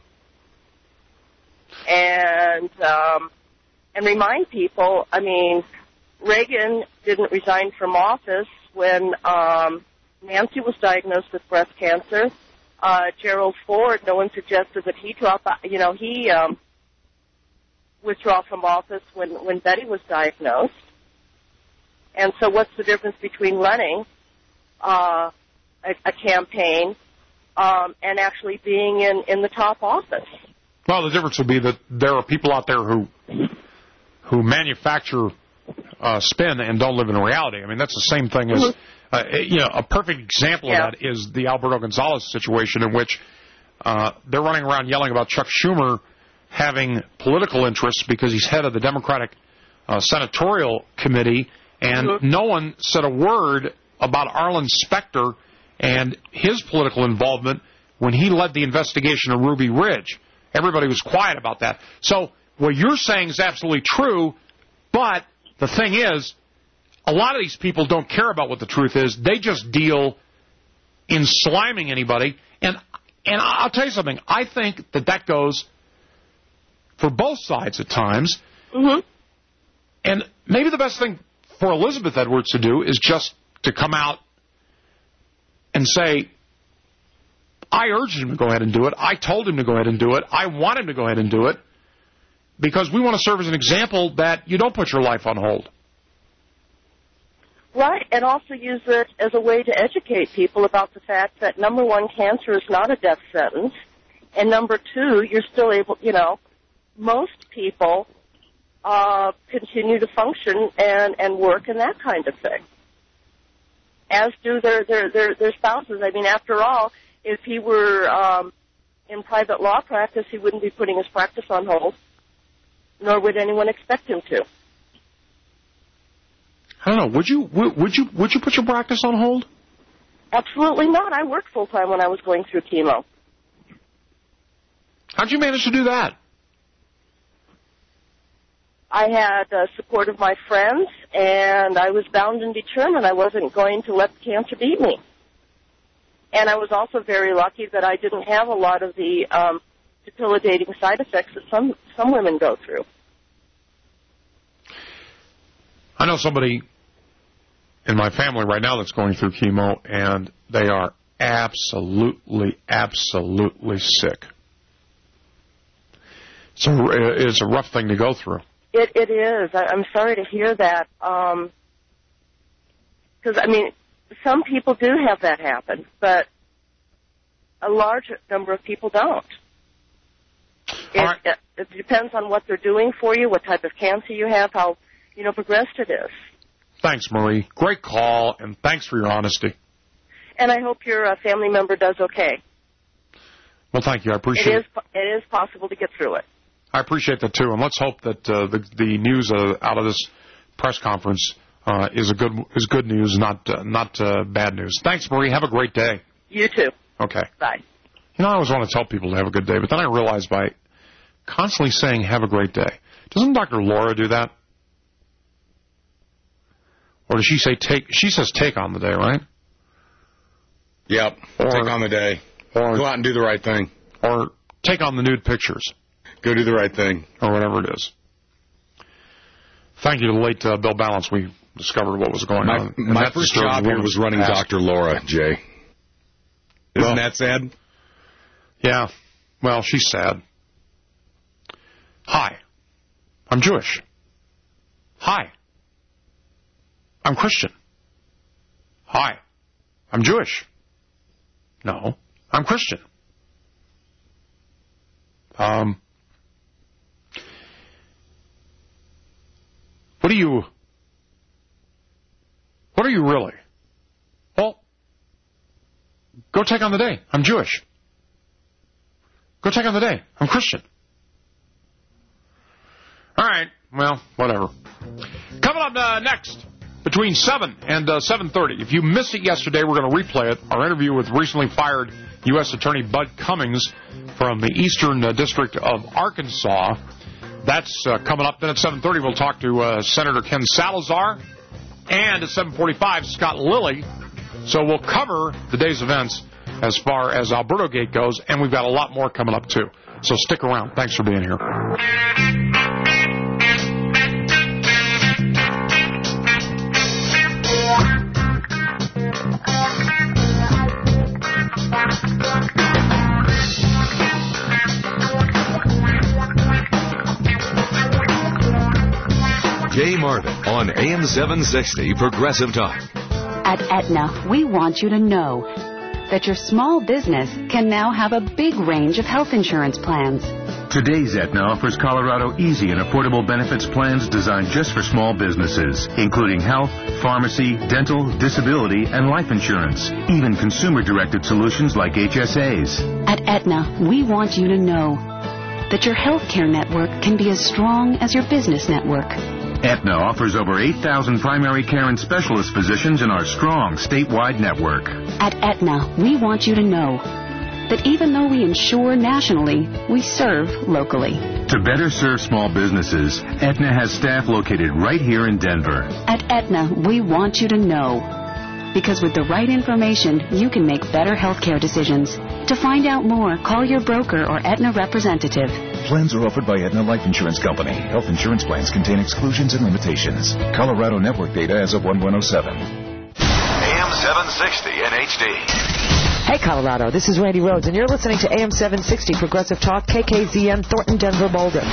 and um, and remind people. I mean, Reagan didn't resign from office when um, Nancy was diagnosed with breast cancer. Uh, Gerald Ford, no one suggested that he drop, you know, he um, withdraw from office when, when Betty was diagnosed. And so what's the difference between running uh, a, a campaign um, and actually being in, in the top office? Well, the difference would be that there are people out there who who manufacture uh, spin and don't live in reality. I mean, that's the same thing as... Mm-hmm. Uh, you know, a perfect example yeah. of that is the Alberto Gonzalez situation in which uh, they're running around yelling about Chuck Schumer having political interests because he's head of the Democratic uh, Senatorial Committee, and mm-hmm. no one said a word about Arlen Specter and his political involvement when he led the investigation of Ruby Ridge. Everybody was quiet about that. So what you're saying is absolutely true, but the thing is, a lot of these people don't care about what the truth is. They just deal in sliming anybody. And and I'll tell you something. I think that that goes for both sides at times. Mm-hmm. And maybe the best thing for Elizabeth Edwards to do is just to come out and say, I urged him to go ahead and do it. I told him to go ahead and do it. I want him to go ahead and do it because we want to serve as an example that you don't put your life on hold. Right, and also use it as a way to educate people about the fact that, number one, cancer is not a death sentence, and number two, you're still able, you know, most people uh, continue to function and, and work and that kind of thing, as do their, their, their, their spouses. I mean, after all, if he were um, in private law practice, he wouldn't be putting his practice on hold, nor would anyone expect him to. I don't know. Would you would, would you would you put your practice on hold? Absolutely not. I worked full time when I was going through chemo. How'd you manage to do that? I had uh, support of my friends, and I was bound and determined I wasn't going to let the cancer beat me. And I was also very lucky that I didn't have a lot of the um, debilitating side effects that some, some women go through. I know somebody in my family right now that's going through chemo, and they are absolutely, absolutely sick. So it's a rough thing to go through. It, it is. I, I'm sorry to hear that. Because, um, I mean, some people do have that happen, but a large number of people don't. It, right. it, it depends on what they're doing for you, what type of cancer you have, how, you know, progressed it is. Thanks, Marie. Great call, and thanks for your honesty. And I hope your uh, family member does okay. Well, thank you. I appreciate it. Is, it is possible to get through it. I appreciate that, too. And let's hope that uh, the, the news uh, out of this press conference uh, is a good is good news, not uh, not uh, bad news. Thanks, Marie. Have a great day. You too. Okay. Bye. You know, I always want to tell people to have a good day, but then I realize by constantly saying have a great day, doesn't Doctor Laura do that? Or does she say take? She says take on the day, right? Yep. Or, take on the day. Or go out and do the right thing. Or take on the nude pictures. Go do the right thing. Or whatever it is. Thank you to the late uh, Bill Balance. We discovered what was going my, on. My first job here was running past. Doctor Laura, Jay. Isn't well, that sad? Yeah. Well, she's sad. Hi. I'm Jewish. Hi. I'm Christian. Hi. I'm Jewish. No. I'm Christian. Um... What are you, what are you really? Well, go take on the day. I'm Jewish. Go take on the day. I'm Christian. All right. Well, whatever. Coming up uh, next, between seven and uh, seven thirty. If you missed it yesterday, we're going to replay it. Our interview with recently fired U S Attorney Bud Cummings from the Eastern uh, District of Arkansas. That's uh, coming up. Then at seven thirty, we'll talk to uh, Senator Ken Salazar. And at seven forty-five, Scott Lilly. So we'll cover the day's events as far as Alberto Gate goes, and we've got a lot more coming up, too. So stick around. Thanks for being here. Jay Marvin on A M seven sixty Progressive Talk. At Aetna, we want you to know that your small business can now have a big range of health insurance plans. Today's Aetna offers Colorado easy and affordable benefits plans designed just for small businesses, including health, pharmacy, dental, disability, and life insurance, even consumer-directed solutions like H S As. At Aetna, we want you to know that your healthcare network can be as strong as your business network. Aetna offers over eight thousand primary care and specialist physicians in our strong statewide network. At Aetna, we want you to know that even though we insure nationally, we serve locally. To better serve small businesses, Aetna has staff located right here in Denver. At Aetna, we want you to know, because with the right information, you can make better healthcare decisions. To find out more, call your broker or Aetna representative. Plans are offered by Aetna Life Insurance Company. Health insurance plans contain exclusions and limitations. Colorado network data as of one one oh seven. A M seven sixty in H D. Hey, Colorado, this is Randy Rhodes, and you're listening to A M seven sixty Progressive Talk, K K Z N, Thornton, Denver, Boulder.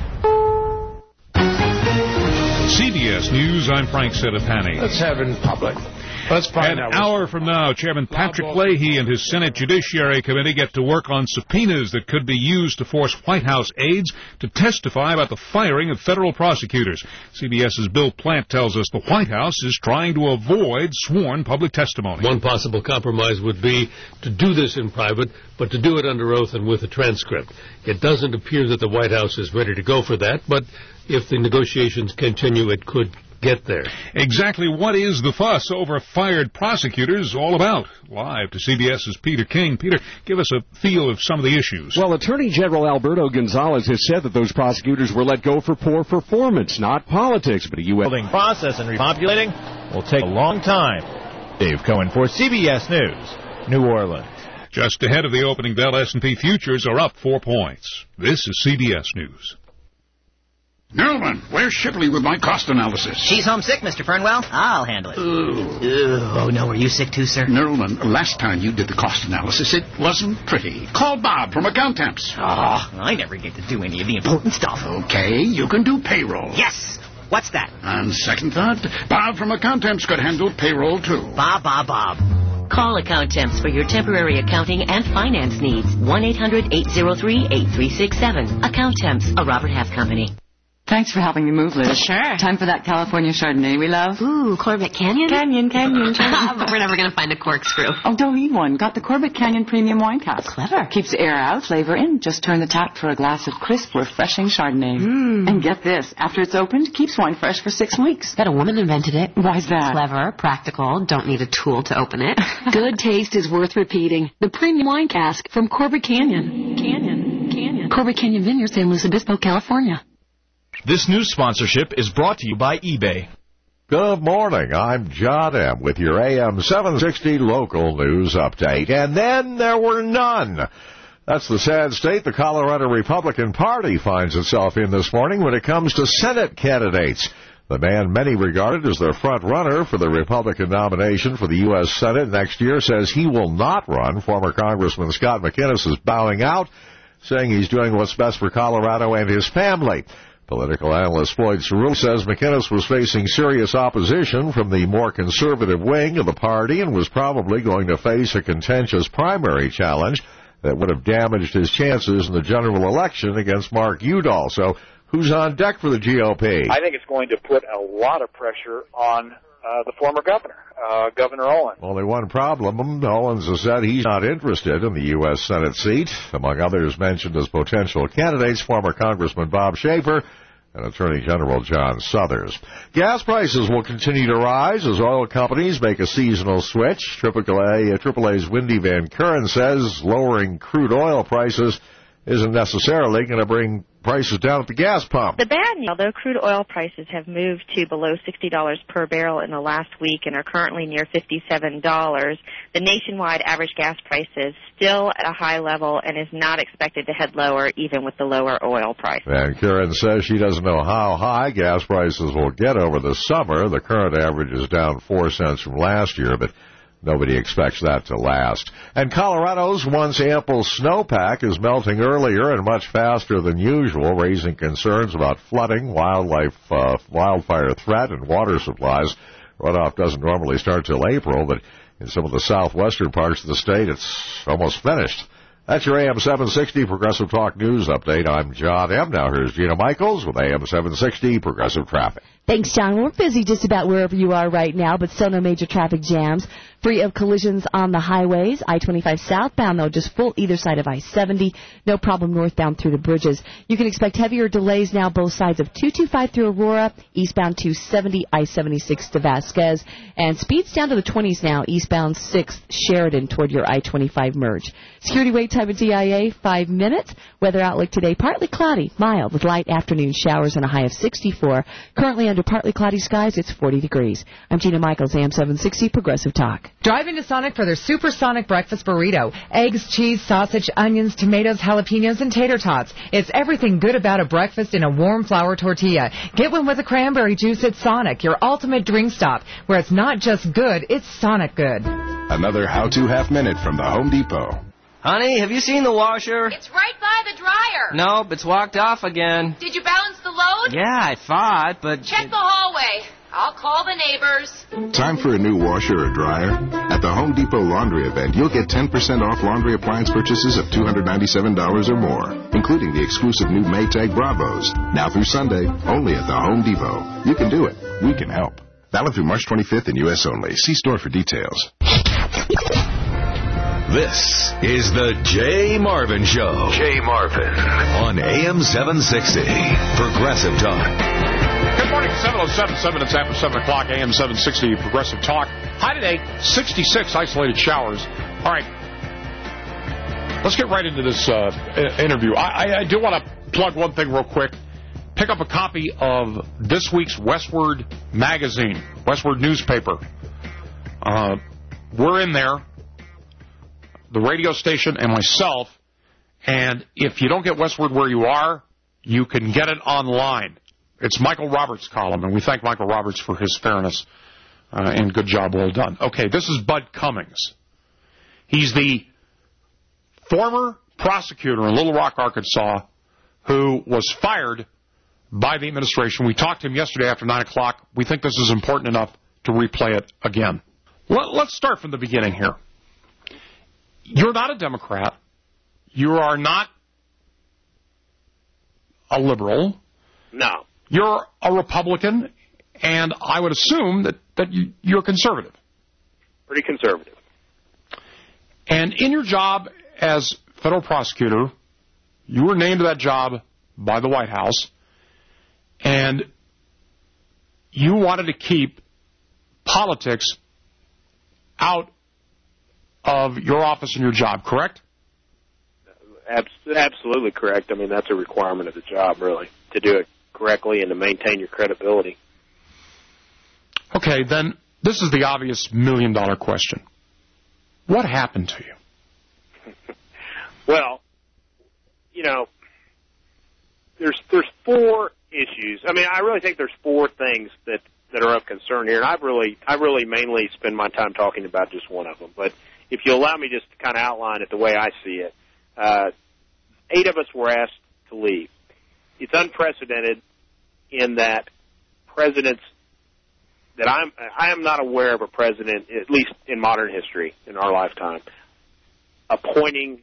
C B S News, I'm Frank Sedapani. Let's have it in public. Let's find out. An hour from now, Chairman Patrick Leahy and his Senate Judiciary Committee get to work on subpoenas that could be used to force White House aides to testify about the firing of federal prosecutors. CBS's Bill Plant tells us the White House is trying to avoid sworn public testimony. One possible compromise would be to do this in private, but to do it under oath and with a transcript. It doesn't appear that the White House is ready to go for that, but if the negotiations continue, it could get there. Exactly what is the fuss over fired prosecutors all about? Live to CBS's Peter King. Peter, give us a feel of some of the issues. Well, Attorney General Alberto Gonzales has said that those prosecutors were let go for poor performance, not politics, but a U S building process and repopulating will take a long time. Dave Cohen for C B S News, New Orleans. Just ahead of the opening bell, S and P futures are up four points. This is C B S News. Nerlman, where's Shipley with my cost analysis? She's homesick, Mister Fernwell. I'll handle it. Ugh. Oh, no, are you sick too, sir? Nerlman, last time you did the cost analysis, it wasn't pretty. Call Bob from Accountemps. Oh, I never get to do any of the important stuff. Okay, you can do payroll. Yes. What's that? On second thought, Bob from Accountemps could handle payroll, too. Bob, Bob, Bob. Call Accountemps for your temporary accounting and finance needs. one eight hundred eight oh three eight three six seven. Accountemps, a Robert Half company. Thanks for helping me move, Liz. Sure. Time for that California Chardonnay we love. Ooh, Corbett Canyon? Canyon, Canyon. But we're never going to find a corkscrew. Oh, don't need one. Got the Corbett Canyon Premium Wine Cask. Clever. Keeps the air out, flavor in. Just turn the tap for a glass of crisp, refreshing Chardonnay. Mm. And get this. After it's opened, keeps wine fresh for six weeks. Bet a woman invented it. Why's that? Clever, practical, don't need a tool to open it. Good taste is worth repeating. The Premium Wine Cask from Corbett Canyon. Canyon. Canyon. Corbett Canyon Vineyard, San Luis Obispo, California. This news sponsorship is brought to you by eBay. Good morning. I'm John M. with your A M seven sixty local news update. And then there were none. That's the sad state the Colorado Republican Party finds itself in this morning when it comes to Senate candidates. The man many regarded as their front runner for the Republican nomination for the U S Senate next year says he will not run. Former Congressman Scott McInnes is bowing out, saying he's doing what's best for Colorado and his family. Political analyst Floyd Cerulli says McInnes was facing serious opposition from the more conservative wing of the party and was probably going to face a contentious primary challenge that would have damaged his chances in the general election against Mark Udall. So who's on deck for the G O P? I think it's going to put a lot of pressure on uh, the former governor, uh, Governor Olin. Only one problem. Owens has said he's not interested in the U S Senate seat. Among others mentioned as potential candidates, former Congressman Bob Schaefer and Attorney General John Suthers. Gas prices will continue to rise as oil companies make a seasonal switch. Triple A, Triple A's Wendy Van Kuren says lowering crude oil prices isn't necessarily going to bring prices down at the gas pump. The bad news, although crude oil prices have moved to below sixty dollars per barrel in the last week and are currently near fifty-seven dollars, the nationwide average gas price is still at a high level and is not expected to head lower even with the lower oil price. Van Kuren says she doesn't know how high gas prices will get over the summer. The current average is down four cents from last year, but nobody expects that to last. And Colorado's once ample snowpack is melting earlier and much faster than usual, raising concerns about flooding, wildlife, uh, wildfire threat, and water supplies. Runoff doesn't normally start till April, but in some of the southwestern parts of the state, it's almost finished. That's your A M seven sixty Progressive Talk News Update. I'm John M. Now here's Gina Michaels with A M seven sixty Progressive Traffic. Thanks, John. We're busy just about wherever you are right now, but still no major traffic jams. Free of collisions on the highways. I twenty-five southbound, though, just full either side of I seventy. No problem northbound through the bridges. You can expect heavier delays now both sides of two twenty-five through Aurora, eastbound two seventy, I seventy-six to Vasquez, and speeds down to the twenties now, eastbound sixth Sheridan toward your I twenty-five merge. Security wait time at D I A, five minutes. Weather outlook today, partly cloudy, mild with light afternoon showers and a high of sixty-four. Currently under partly cloudy skies, it's forty degrees. I'm Gina Michaels, A M seven sixty Progressive Talk. Drive into Sonic for their Supersonic Breakfast Burrito. Eggs, cheese, sausage, onions, tomatoes, jalapenos, and tater tots. It's everything good about a breakfast in a warm flour tortilla. Get one with a cranberry juice at Sonic, your ultimate drink stop, where it's not just good, it's Sonic good. Another how-to half minute from the Home Depot. Honey, have you seen the washer? It's right by the dryer. Nope, it's walked off again. Did you balance the load? Yeah, I thought, but... Check the hallway. I'll call the neighbors. Time for a new washer or dryer? At the Home Depot Laundry Event, you'll get ten percent off laundry appliance purchases of two hundred ninety-seven dollars or more, including the exclusive new Maytag Bravos. Now through Sunday, only at the Home Depot. You can do it. We can help. Valid through March twenty-fifth in U S only. See store for details. This is the Jay Marvin Show. Jay Marvin on A M seven sixty Progressive Talk. Good morning. morning, seven oh seven, seven minutes after seven o'clock, A M seven sixty, Progressive Talk. High today, sixty-six isolated showers. All right, let's get right into this uh, interview. I, I, I do want to plug one thing real quick. Pick up a copy of this week's Westward magazine, Westward newspaper. Uh, we're in there, the radio station and myself, and if you don't get Westward where you are, you can get it online. It's Michael Roberts' column, and we thank Michael Roberts for his fairness uh, and good job well done. Okay, this is Bud Cummings. He's the former prosecutor in Little Rock, Arkansas, who was fired by the administration. We talked to him yesterday after nine o'clock. We think this is important enough to replay it again. Let, let's start from the beginning here. You're not a Democrat. You are not a liberal. No. You're a Republican, and I would assume that, that you, you're conservative. Pretty conservative. And in your job as federal prosecutor, you were named to that job by the White House, and you wanted to keep politics out of your office and your job, correct? Absolutely correct. I mean, that's a requirement of the job, really, to do it correctly and to maintain your credibility. Okay, then this is the obvious million-dollar question. What happened to you? Well, you know, there's there's four issues. I mean, I really think there's four things that, that are of concern here, and I've really I really mainly spend my time talking about just one of them. But if you allow me just to kind of outline it the way I see it, uh, eight of us were asked to leave. It's unprecedented in that presidents that I'm I am not aware of a president, at least in modern history, in our lifetime, appointing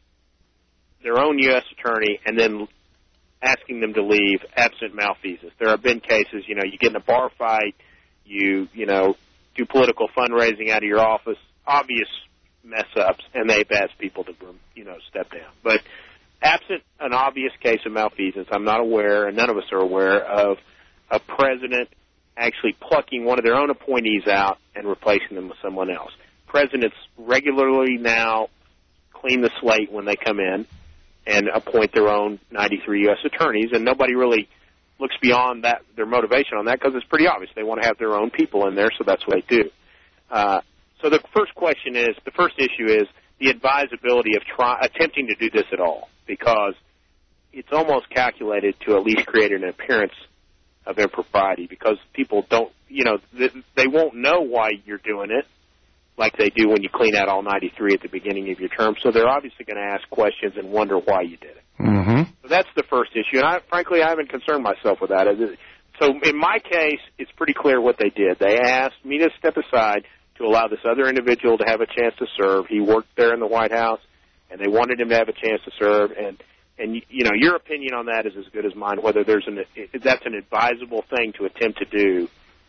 their own U S attorney and then asking them to leave absent malfeasance. There have been cases, you know, you get in a bar fight, you, you know, do political fundraising out of your office, obvious mess-ups, and they've asked people to, you know, step down. But absent an obvious case of malfeasance, I'm not aware, and none of us are aware, of a president actually plucking one of their own appointees out and replacing them with someone else. Presidents regularly now clean the slate when they come in and appoint their own ninety-three U S attorneys, and nobody really looks beyond that, their motivation on that, because it's pretty obvious. They want to have their own people in there, so that's what they do. Uh, so the first question is, the first issue is the advisability of try, attempting to do this at all, because it's almost calculated to at least create an appearance of impropriety, because people don't, you know, they won't know why you're doing it like they do when you clean out all ninety-three at the beginning of your term. So they're obviously going to ask questions and wonder why you did it. Mm-hmm. So that's the first issue, and I, frankly, I haven't concerned myself with that. So in my case, it's pretty clear what they did. They asked me to step aside to allow this other individual to have a chance to serve. He worked there in the White House, and they wanted him to have a chance to serve. And, and you know, your opinion on that is as good as mine, whether there's an that's an advisable thing to attempt to do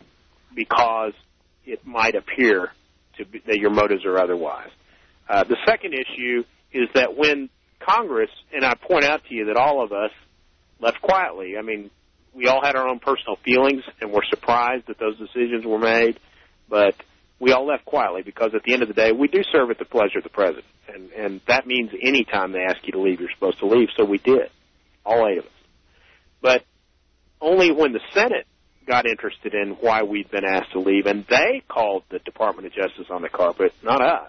because it might appear to be, that your motives are otherwise. Uh, the second issue is that when Congress, and I point out to you that all of us left quietly. I mean, we all had our own personal feelings and were surprised that those decisions were made, but we all left quietly because at the end of the day, we do serve at the pleasure of the president, and, and that means any time they ask you to leave, you're supposed to leave, so we did, all eight of us. But only when the Senate got interested in why we'd been asked to leave, and they called the Department of Justice on the carpet, not us.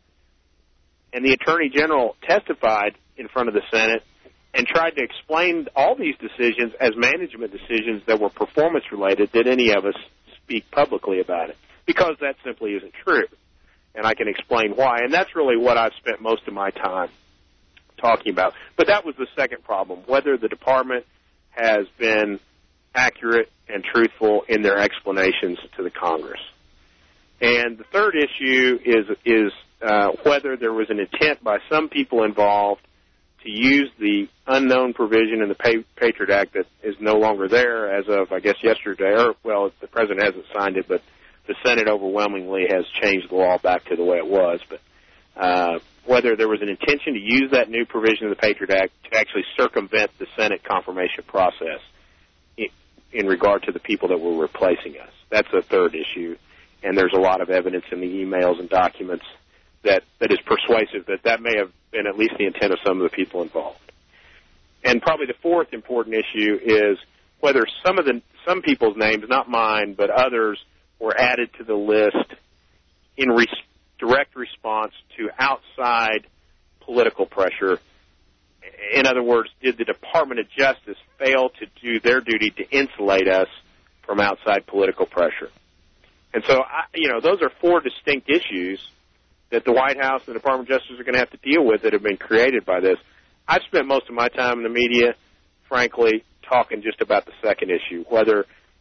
And the Attorney General testified in front of the Senate and tried to explain all these decisions as management decisions that were performance-related. Did any of us speak publicly about it? Because that simply isn't true, and I can explain why. And that's really what I've spent most of my time talking about. But that was the second problem, whether the department has been accurate and truthful in their explanations to the Congress. And the third issue is is uh, whether there was an intent by some people involved to use the unknown provision in the pa- Patriot Act that is no longer there as of, I guess, yesterday. Or, well, the President hasn't signed it, but the Senate overwhelmingly has changed the law back to the way it was. But uh, whether there was an intention to use that new provision of the Patriot Act to actually circumvent the Senate confirmation process. It, in regard to the people that were replacing us. That's a third issue, and there's a lot of evidence in the emails and documents that, that is persuasive that that may have been at least the intent of some of the people involved. And probably the fourth important issue is whether some of the some people's names, not mine, but others, were added to the list in re- direct response to outside political pressure. In other words, did the Department of Justice fail to do their duty to insulate us from outside political pressure? And so, I, you know, those are four distinct issues that the White House and the Department of Justice are going to have to deal with that have been created by this. I've spent most of my time in the media, frankly, talking just about the second issue, whether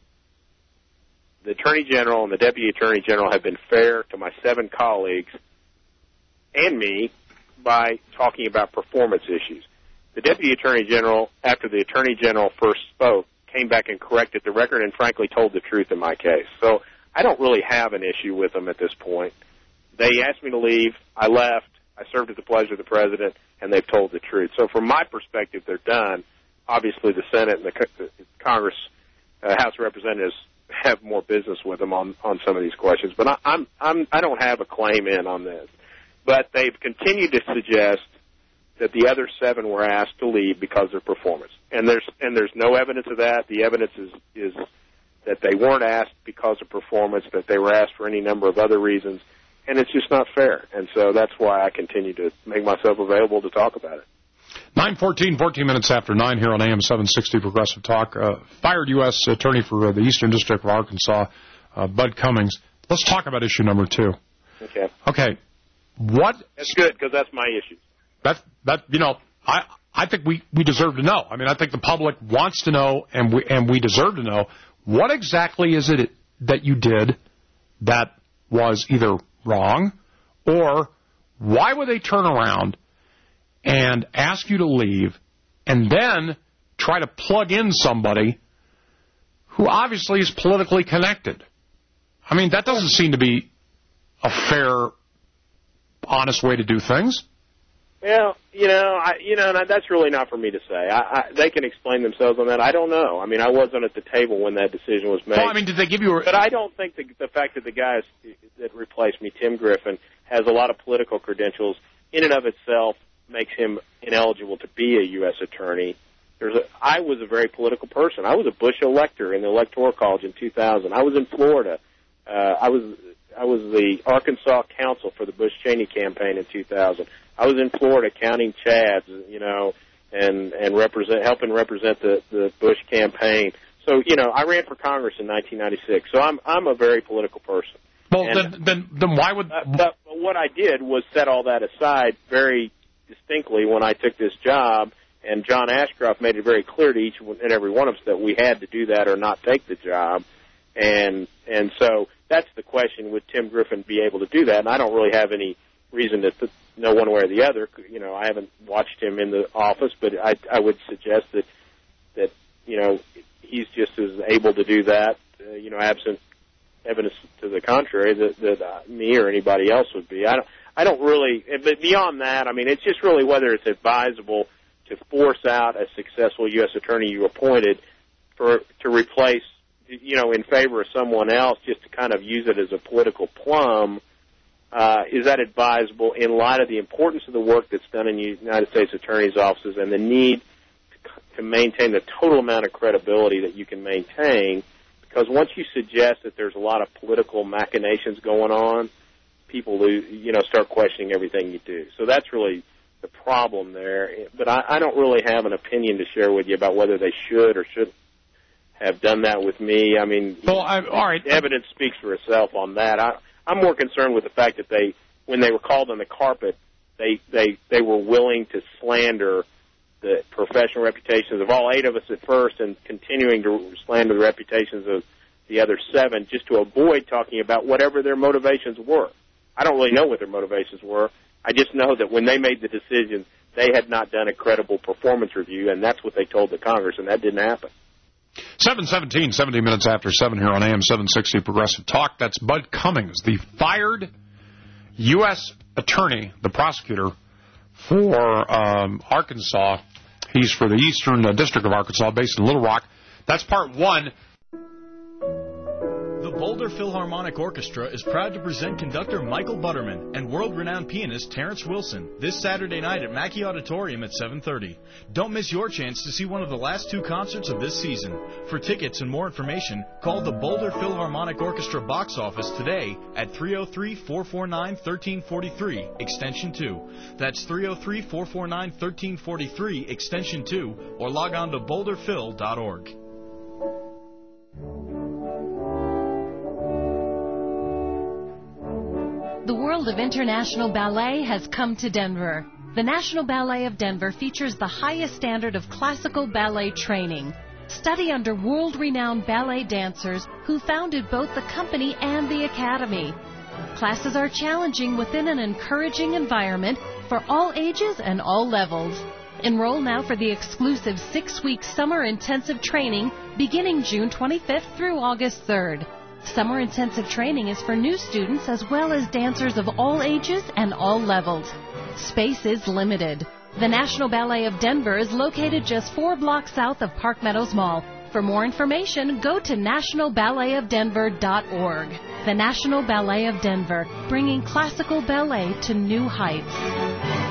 the Attorney General and the Deputy Attorney General have been fair to my seven colleagues and me by talking about performance issues. The Deputy Attorney General, after the Attorney General first spoke, came back and corrected the record and, frankly, told the truth in my case. So I don't really have an issue with them at this point. They asked me to leave. I left. I served at the pleasure of the President, and they've told the truth. So from my perspective, they're done. Obviously, the Senate and the Congress, uh, House of Representatives have more business with them on, on some of these questions. But I, I'm, I'm, I don't have a claim in on this. But they've continued to suggest that the other seven were asked to leave because of performance. And there's and there's no evidence of that. The evidence is, is that they weren't asked because of performance, that they were asked for any number of other reasons. And it's just not fair. And so that's why I continue to make myself available to talk about it. nine fourteen, fourteen minutes after nine here on A M seven sixty Progressive Talk. Uh, fired U S Attorney for uh, the Eastern District of Arkansas, uh, Bud Cummings. Let's talk about issue number two. Okay. Okay. What? That's good, because that's my issue. That, that, you know, I, I think we, we deserve to know. I mean, I think the public wants to know, and we, and we deserve to know, what exactly is it that you did that was either wrong, or why would they turn around and ask you to leave and then try to plug in somebody who obviously is politically connected? I mean, that doesn't seem to be a fair, honest way to do things. Well, you know, I, you know, that's really not for me to say. I, I, they can explain themselves on that. I don't know. I mean, I wasn't at the table when that decision was made. Well, I mean, did they give you a... But I don't think the, the fact that the guy that replaced me, Tim Griffin, has a lot of political credentials in and of itself makes him ineligible to be a U S attorney. There's a, I was a very political person. I was a Bush elector in the Electoral College in two thousand. I was in Florida. Uh, I was I was the Arkansas counsel for the Bush-Cheney campaign in two thousand. I was in Florida counting chads, you know, and and represent helping represent the, the Bush campaign. So, you know, I ran for Congress in nineteen ninety-six. So I'm I'm a very political person. Well, and, then, then then why would? Uh, but what I did was set all that aside very distinctly when I took this job, and John Ashcroft made it very clear to each and every one of us that we had to do that or not take the job. And and so that's the question: would Tim Griffin be able to do that? And I don't really have any reason to th- know one way or the other. You know, I haven't watched him in the office, but I, I would suggest that that you know he's just as able to do that. Uh, you know, absent evidence to the contrary, that, that uh, me or anybody else would be. I don't. I don't really. But beyond that, I mean, it's just really whether it's advisable to force out a successful U S attorney you appointed for to replace, you know, in favor of someone else, just to kind of use it as a political plum. Uh, is that advisable in light of the importance of the work that's done in United States attorneys' offices and the need to, to maintain the total amount of credibility that you can maintain? Because once you suggest that there's a lot of political machinations going on, people lose, you know, start questioning everything you do. So that's really the problem there. But I, I don't really have an opinion to share with you about whether they should or shouldn't have done that with me. I mean, well, I, all right. The evidence speaks for itself on that. I, I'm more concerned with the fact that they, when they were called on the carpet, they, they, they were willing to slander the professional reputations of all eight of us at first and continuing to slander the reputations of the other seven just to avoid talking about whatever their motivations were. I don't really know what their motivations were. I just know that when they made the decision, they had not done a credible performance review, and that's what they told the Congress, and that didn't happen. seven seventeen, seventy minutes after seven here on A M seven sixty Progressive Talk. That's Bud Cummings, the fired U S attorney, the prosecutor for um, Arkansas. He's for the Eastern uh, District of Arkansas, based in Little Rock. That's part one. The Boulder Philharmonic Orchestra is proud to present conductor Michael Butterman and world-renowned pianist Terrence Wilson this Saturday night at Mackey Auditorium at seven thirty. Don't miss your chance to see one of the last two concerts of this season. For tickets and more information, call the Boulder Philharmonic Orchestra box office today at three oh three, four four nine, one three four three, extension two. That's three oh three, four four nine, one three four three, extension two, or log on to boulder phil dot org. The world of international ballet has come to Denver. The National Ballet of Denver features the highest standard of classical ballet training. Study under world-renowned ballet dancers who founded both the company and the academy. Classes are challenging within an encouraging environment for all ages and all levels. Enroll now for the exclusive six-week summer intensive training beginning June twenty-fifth through August third. Summer intensive training is for new students as well as dancers of all ages and all levels. Space is limited. The National Ballet of Denver is located just four blocks south of Park Meadows Mall. For more information, go to national ballet of denver dot org. The National Ballet of Denver, bringing classical ballet to new heights.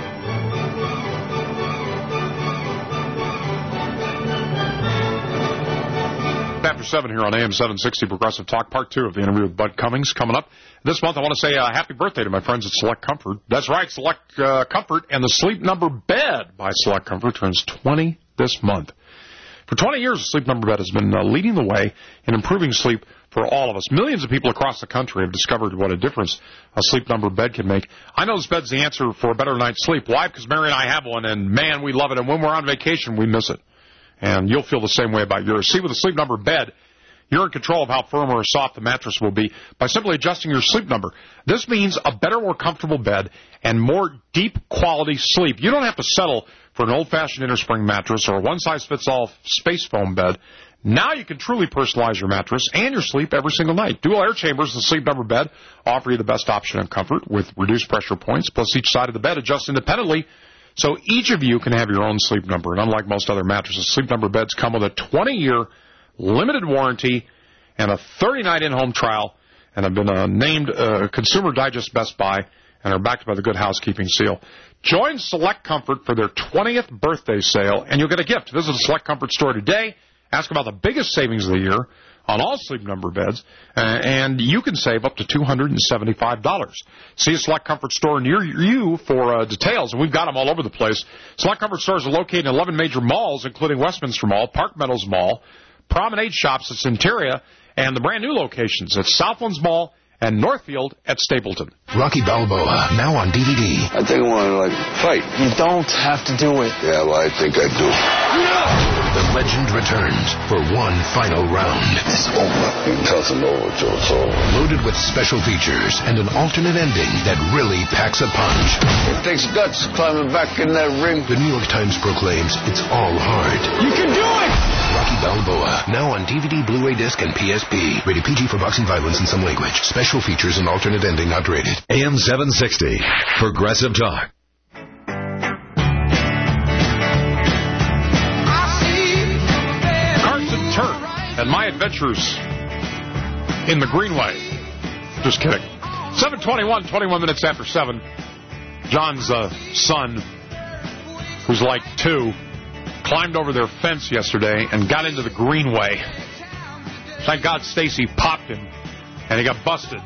After seven here on A M seven sixty Progressive Talk, part two of the interview with Bud Cummings coming up. This month I want to say uh, happy birthday to my friends at Select Comfort. That's right, Select uh, Comfort and the Sleep Number Bed by Select Comfort turns twenty this month. For twenty years, the Sleep Number Bed has been uh, leading the way in improving sleep for all of us. Millions of people across the country have discovered what a difference a Sleep Number Bed can make. I know this bed's the answer for a better night's sleep. Why? Because Mary and I have one, and man, we love it. And when we're on vacation, we miss it. And you'll feel the same way about yours. See, with a Sleep Number Bed, you're in control of how firm or soft the mattress will be by simply adjusting your sleep number. This means a better, more comfortable bed and more deep quality sleep. You don't have to settle for an old-fashioned innerspring mattress or a one-size-fits-all space foam bed. Now you can truly personalize your mattress and your sleep every single night. Dual air chambers in the Sleep Number Bed offer you the best option of comfort with reduced pressure points, plus each side of the bed adjusts independently, so each of you can have your own sleep number. And unlike most other mattresses, Sleep Number Beds come with a twenty-year limited warranty and a thirty-night in-home trial, and have been uh, named uh, Consumer Digest Best Buy and are backed by the Good Housekeeping seal. Join Select Comfort for their twentieth birthday sale, and you'll get a gift. Visit a Select Comfort store today. Ask about the biggest savings of the year on all Sleep Number beds, uh, and you can save up to two hundred seventy-five dollars. See a Select Comfort store near you for uh, details, and we've got them all over the place. Select Comfort stores are located in eleven major malls, including Westminster Mall, Park Meadows Mall, Promenade Shops at Centeria, and the brand-new locations at Southlands Mall and Northfield at Stapleton. Rocky Balboa, now on D V D. I think I want to, like, fight. You don't have to do it. Yeah, well, I think I do. The legend returns for one final round. It's over. You can tell it's over, Joe. It's over. Loaded with special features and an alternate ending that really packs a punch. It takes guts climbing back in that ring. The New York Times proclaims it's all hard. You can do it! Rocky Balboa, now on D V D, Blu-ray disc, and P S P. Rated P G for boxing violence in some language. Special features and alternate ending not rated. A M seven sixty, Progressive Talk. Carson Turk and My Adventures in the Greenway. Just kidding. seven twenty-one, twenty-one minutes after seven. John's uh, son, who's like two, climbed over their fence yesterday and got into the Greenway. Thank God Stacy popped him, and he got busted.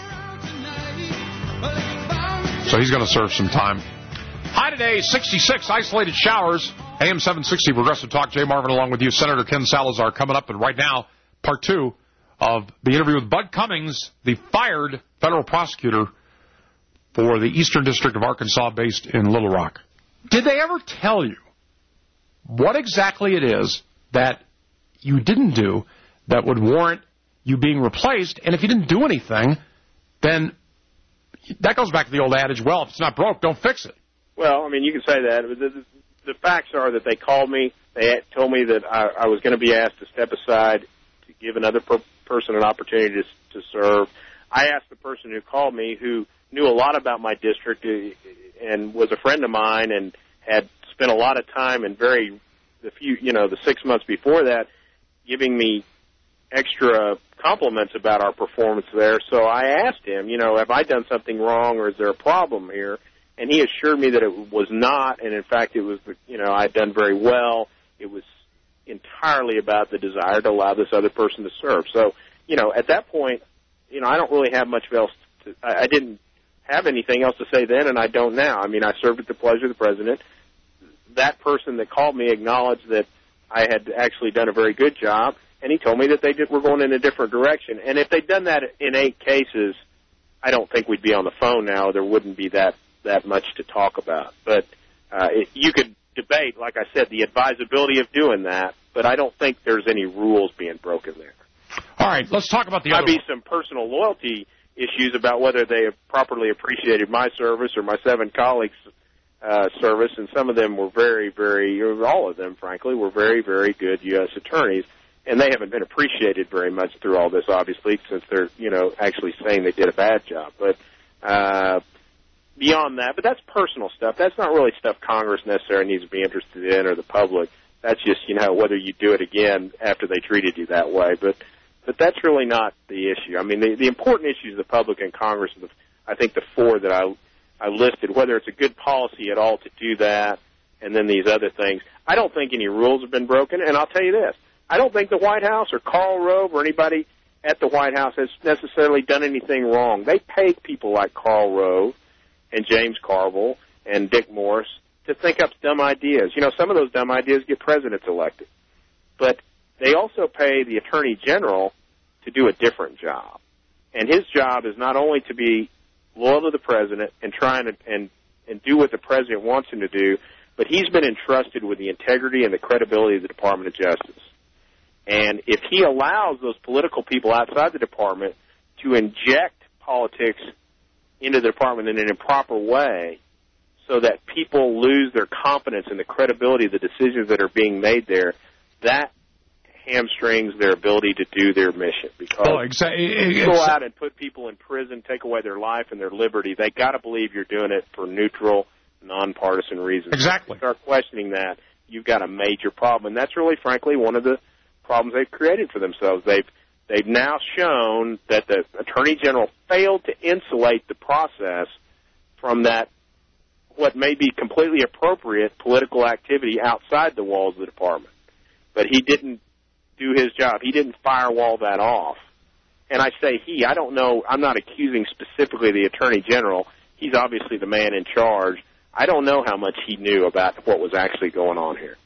So he's going to serve some time. High today, sixty-six, isolated showers. A M seven sixty, Progressive Talk. Jay Marvin along with you. Senator Ken Salazar coming up. And right now, part two of the interview with Bud Cummings, the fired federal prosecutor for the Eastern District of Arkansas based in Little Rock. Did they ever tell you what exactly it is that you didn't do that would warrant you being replaced? And if you didn't do anything, then that goes back to the old adage, well, if it's not broke, don't fix it. Well, I mean, you can say that. But the, the, the facts are that they called me. They told me that I, I was going to be asked to step aside to give another per, person an opportunity to, to serve. I asked the person who called me, who knew a lot about my district and was a friend of mine and had spent a lot of time and very the few, you know, the six months before that giving me extra compliments about our performance there. So I asked him, you know, have I done something wrong or is there a problem here? And he assured me that it was not, and in fact it was, you know, I'd done very well. It was entirely about the desire to allow this other person to serve. So, you know, at that point, you know, I don't really have much else to, I, I didn't have anything else to say then, and I don't now. I mean, I served at the pleasure of the president. That person that called me acknowledged that I had actually done a very good job, and he told me that they did, were going in a different direction. And if they'd done that in eight cases, I don't think we'd be on the phone now. There wouldn't be that, that much to talk about. But uh, it, you could debate, like I said, the advisability of doing that, but I don't think there's any rules being broken there. All right, let's talk about the Might other be some personal loyalty issues about whether they have properly appreciated my service or my seven colleagues' uh, service, and some of them were very, very, all of them, frankly, were very, very good U S attorneys. And they haven't been appreciated very much through all this, obviously, since they're, you know, actually saying they did a bad job. But uh, beyond that, but that's personal stuff. That's not really stuff Congress necessarily needs to be interested in or the public. That's just, you know, whether you do it again after they treated you that way. But but that's really not the issue. I mean, the, the important issues of the public and Congress, are the, I think the four that I, I listed, whether it's a good policy at all to do that, and then these other things. I don't think any rules have been broken, and I'll tell you this. I don't think the White House or Karl Rove or anybody at the White House has necessarily done anything wrong. They pay people like Karl Rove and James Carville and Dick Morris to think up dumb ideas. You know, some of those dumb ideas get presidents elected. But they also pay the Attorney General to do a different job. And his job is not only to be loyal to the president and try and, and, and do what the president wants him to do, but he's been entrusted with the integrity and the credibility of the Department of Justice. And if he allows those political people outside the department to inject politics into the department in an improper way so that people lose their confidence in the credibility of the decisions that are being made there, that hamstrings their ability to do their mission. Because oh, exactly. if you go out and put people in prison, take away their life and their liberty, they got to believe you're doing it for neutral, nonpartisan reasons. Exactly. If you start questioning that, you've got a major problem. And that's really, frankly, one of the problems they've created for themselves. They've they've now shown that the Attorney General failed to insulate the process from that what may be completely appropriate political activity outside the walls of the department. But he didn't do his job. He didn't firewall that off. And I say he, I don't know, I'm not accusing specifically the Attorney General. He's obviously the man in charge. I don't know how much he knew about what was actually going on here.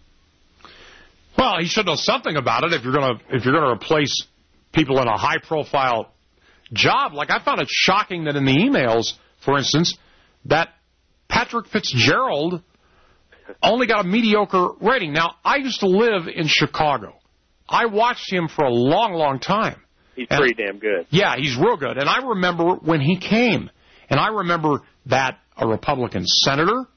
Well, he should know something about it if you're going to if you're going to replace people in a high-profile job. Like, I found it shocking that in the emails, for instance, that Patrick Fitzgerald only got a mediocre rating. Now, I used to live in Chicago. I watched him for a long, long time. He's and, pretty damn good. Yeah, he's real good. And I remember when he came, and I remember that a Republican senator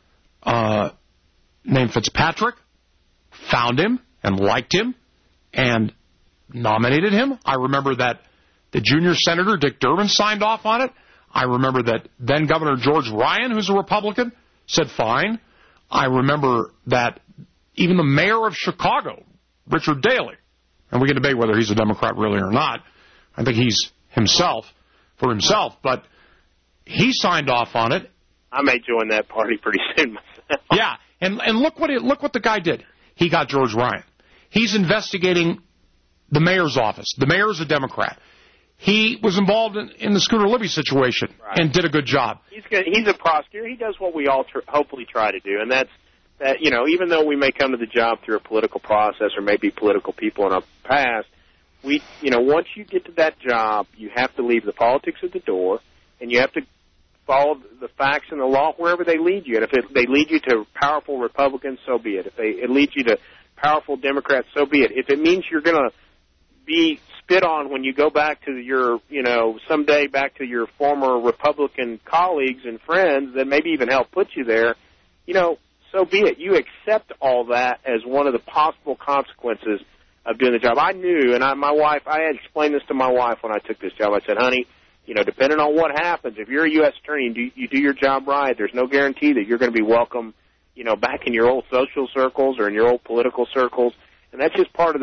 uh, named Fitzpatrick found him and liked him and nominated him. I remember that the junior senator, Dick Durbin, signed off on it. I remember that then Governor George Ryan, who's a Republican, said fine. I remember that even the mayor of Chicago, Richard Daley, and we can debate whether he's a Democrat really or not. I think he's himself for himself, but he signed off on it. I may join that party pretty soon myself. Yeah, and and look what it, look what the guy did. He got George Ryan. He's investigating the mayor's office. The mayor is a Democrat. He was involved in, in the Scooter Libby situation right. and did a good job. He's good. He's a prosecutor. He does what we all tr- hopefully try to do, and that's that. You know, even though we may come to the job through a political process or maybe political people in our past, we, you know, once you get to that job, you have to leave the politics at the door, and you have to follow the facts and the law wherever they lead you. And if it, they lead you to powerful Republicans, so be it. If they it leads you to powerful Democrats, so be it. If it means you're going to be spit on when you go back to your, you know, someday back to your former Republican colleagues and friends that maybe even help put you there, you know, so be it. You accept all that as one of the possible consequences of doing the job. I knew, and I, my wife, I had explained this to my wife when I took this job. I said, honey, you know, depending on what happens, if you're a U S attorney and do, you do your job right, there's no guarantee that you're going to be welcome, you know, back in your old social circles or in your old political circles. And that's just part of the,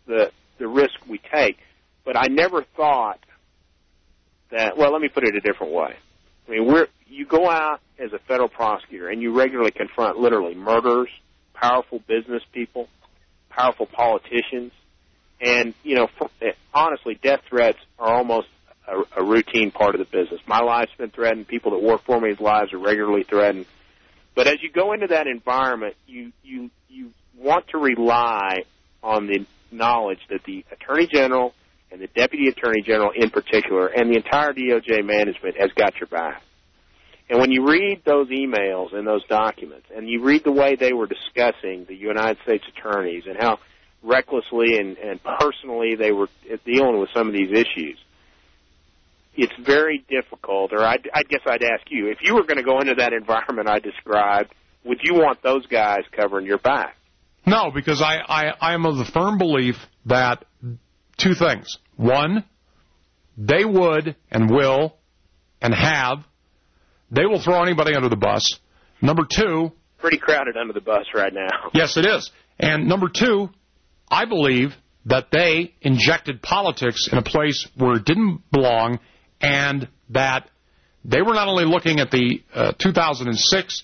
the the risk we take. But I never thought that. Well, let me put it a different way. I mean, we're you go out as a federal prosecutor and you regularly confront literally murderers, powerful business people, powerful politicians, and you know, for, honestly, death threats are almost a, a routine part of the business. My life's been threatened. People that work for me's lives are regularly threatened. But as you go into that environment, you you you want to rely on the knowledge that the Attorney General and the Deputy Attorney General in particular and the entire D O J management has got your back. And when you read those emails and those documents, and you read the way they were discussing the United States attorneys and how recklessly and, and personally they were dealing with some of these issues, it's very difficult, or I'd, I guess I'd ask you, if you were going to go into that environment I described, would you want those guys covering your back? No, because I, I, I am of the firm belief that two things. One, they would and will and have, they will throw anybody under the bus. Number two. Pretty crowded under the bus right now. Yes, it is. And number two, I believe that they injected politics in a place where it didn't belong, and that they were not only looking at the uh, two thousand six,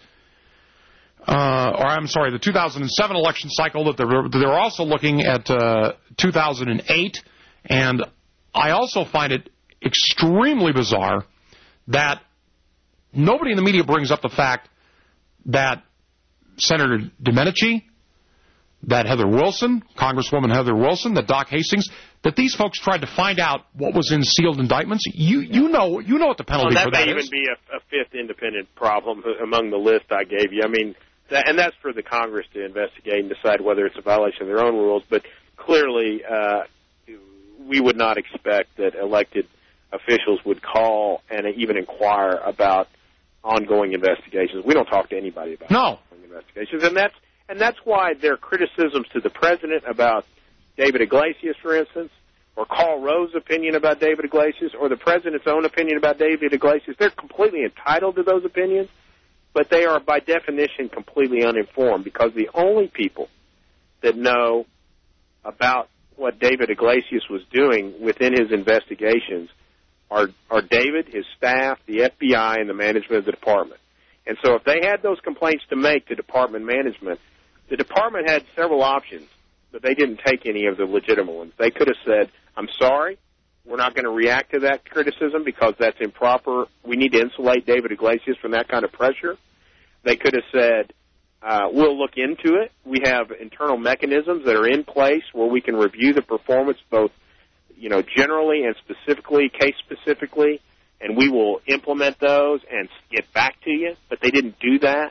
uh, or I'm sorry, the two thousand seven election cycle, that they were, they were also looking at uh, two thousand eight, and I also find it extremely bizarre that nobody in the media brings up the fact that Senator Domenici, that Heather Wilson, Congresswoman Heather Wilson, that Doc Hastings, that these folks tried to find out what was in sealed indictments. You you know you know what the penalty well, for that is. That may even be a, a fifth independent problem among the list I gave you. I mean, that, and that's for the Congress to investigate and decide whether it's a violation of their own rules. But clearly, uh, we would not expect that elected officials would call and even inquire about ongoing investigations. We don't talk to anybody about no. ongoing investigations, and that's and that's why their criticisms to the president about David Iglesias, for instance, or Karl Rove's opinion about David Iglesias, or the president's own opinion about David Iglesias, they're completely entitled to those opinions, but they are by definition completely uninformed, because the only people that know about what David Iglesias was doing within his investigations are, are David, his staff, the F B I, and the management of the department. And so if they had those complaints to make to department management, the department had several options, but they didn't take any of the legitimate ones. They could have said, I'm sorry, we're not going to react to that criticism because that's improper. We need to insulate David Iglesias from that kind of pressure. They could have said, uh, we'll look into it. We have internal mechanisms that are in place where we can review the performance both, you know, generally and specifically, case-specifically, and we will implement those and get back to you. But they didn't do that.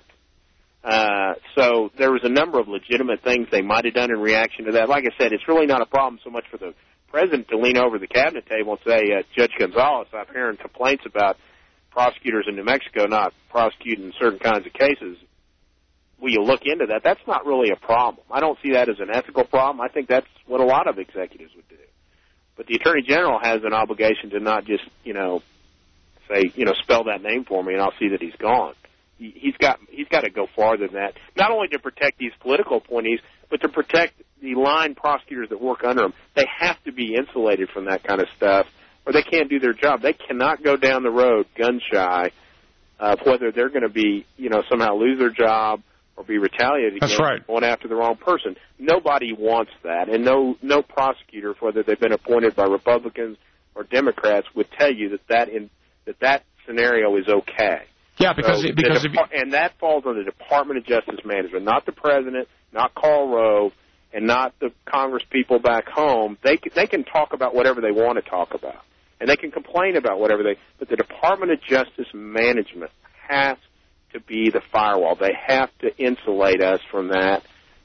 Uh, so there was a number of legitimate things they might have done in reaction to that. Like I said, it's really not a problem so much for the president to lean over the cabinet table and say, uh, Judge Gonzalez, I'm hearing complaints about prosecutors in New Mexico not prosecuting certain kinds of cases. Will you look into that? That's not really a problem. I don't see that as an ethical problem. I think that's what a lot of executives would do. But the Attorney General has an obligation to not just, you know, say, you know, spell that name for me and I'll see that he's gone. He's got he's got to go farther than that, not only to protect these political appointees, but to protect the line prosecutors that work under them. They have to be insulated from that kind of stuff, or they can't do their job. They cannot go down the road gun-shy of whether they're going to be, you know, somehow lose their job or be retaliated against That's right. going after the wrong person. Nobody wants that, and no no prosecutor, whether they've been appointed by Republicans or Democrats, would tell you that that in, that that scenario is okay. Yeah, because so it, because the, if you, and that falls on the Department of Justice Management, not the president, not Karl Rove, and not the Congress people back home. They can, they can talk about whatever they want to talk about, and they can complain about whatever they. But the Department of Justice Management has to be the firewall. They have to insulate us from that,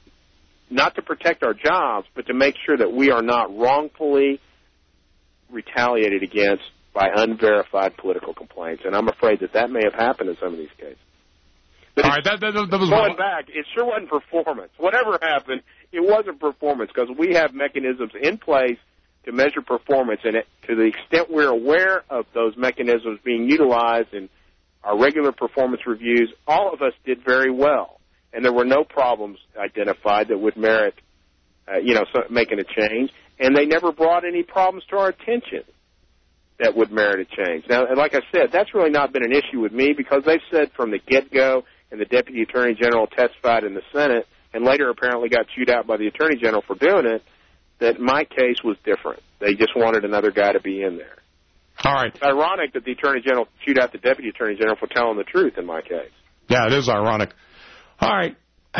not to protect our jobs, but to make sure that we are not wrongfully retaliated against by unverified political complaints. And I'm afraid that that may have happened in some of these cases. But all right, that, that, that was going back, it sure wasn't performance. Whatever happened, it wasn't performance, because we have mechanisms in place to measure performance, and it, to the extent we're aware of those mechanisms being utilized in our regular performance reviews, all of us did very well, and there were no problems identified that would merit uh, you know, so making a change, and they never brought any problems to our attention that would merit a change. Now, and like I said, that's really not been an issue with me because they've said from the get-go, and the Deputy Attorney General testified in the Senate, and later apparently got chewed out by the Attorney General for doing it, that my case was different. They just wanted another guy to be in there. All right. It's ironic that the Attorney General chewed out the Deputy Attorney General for telling the truth in my case. Yeah, it is ironic. All right.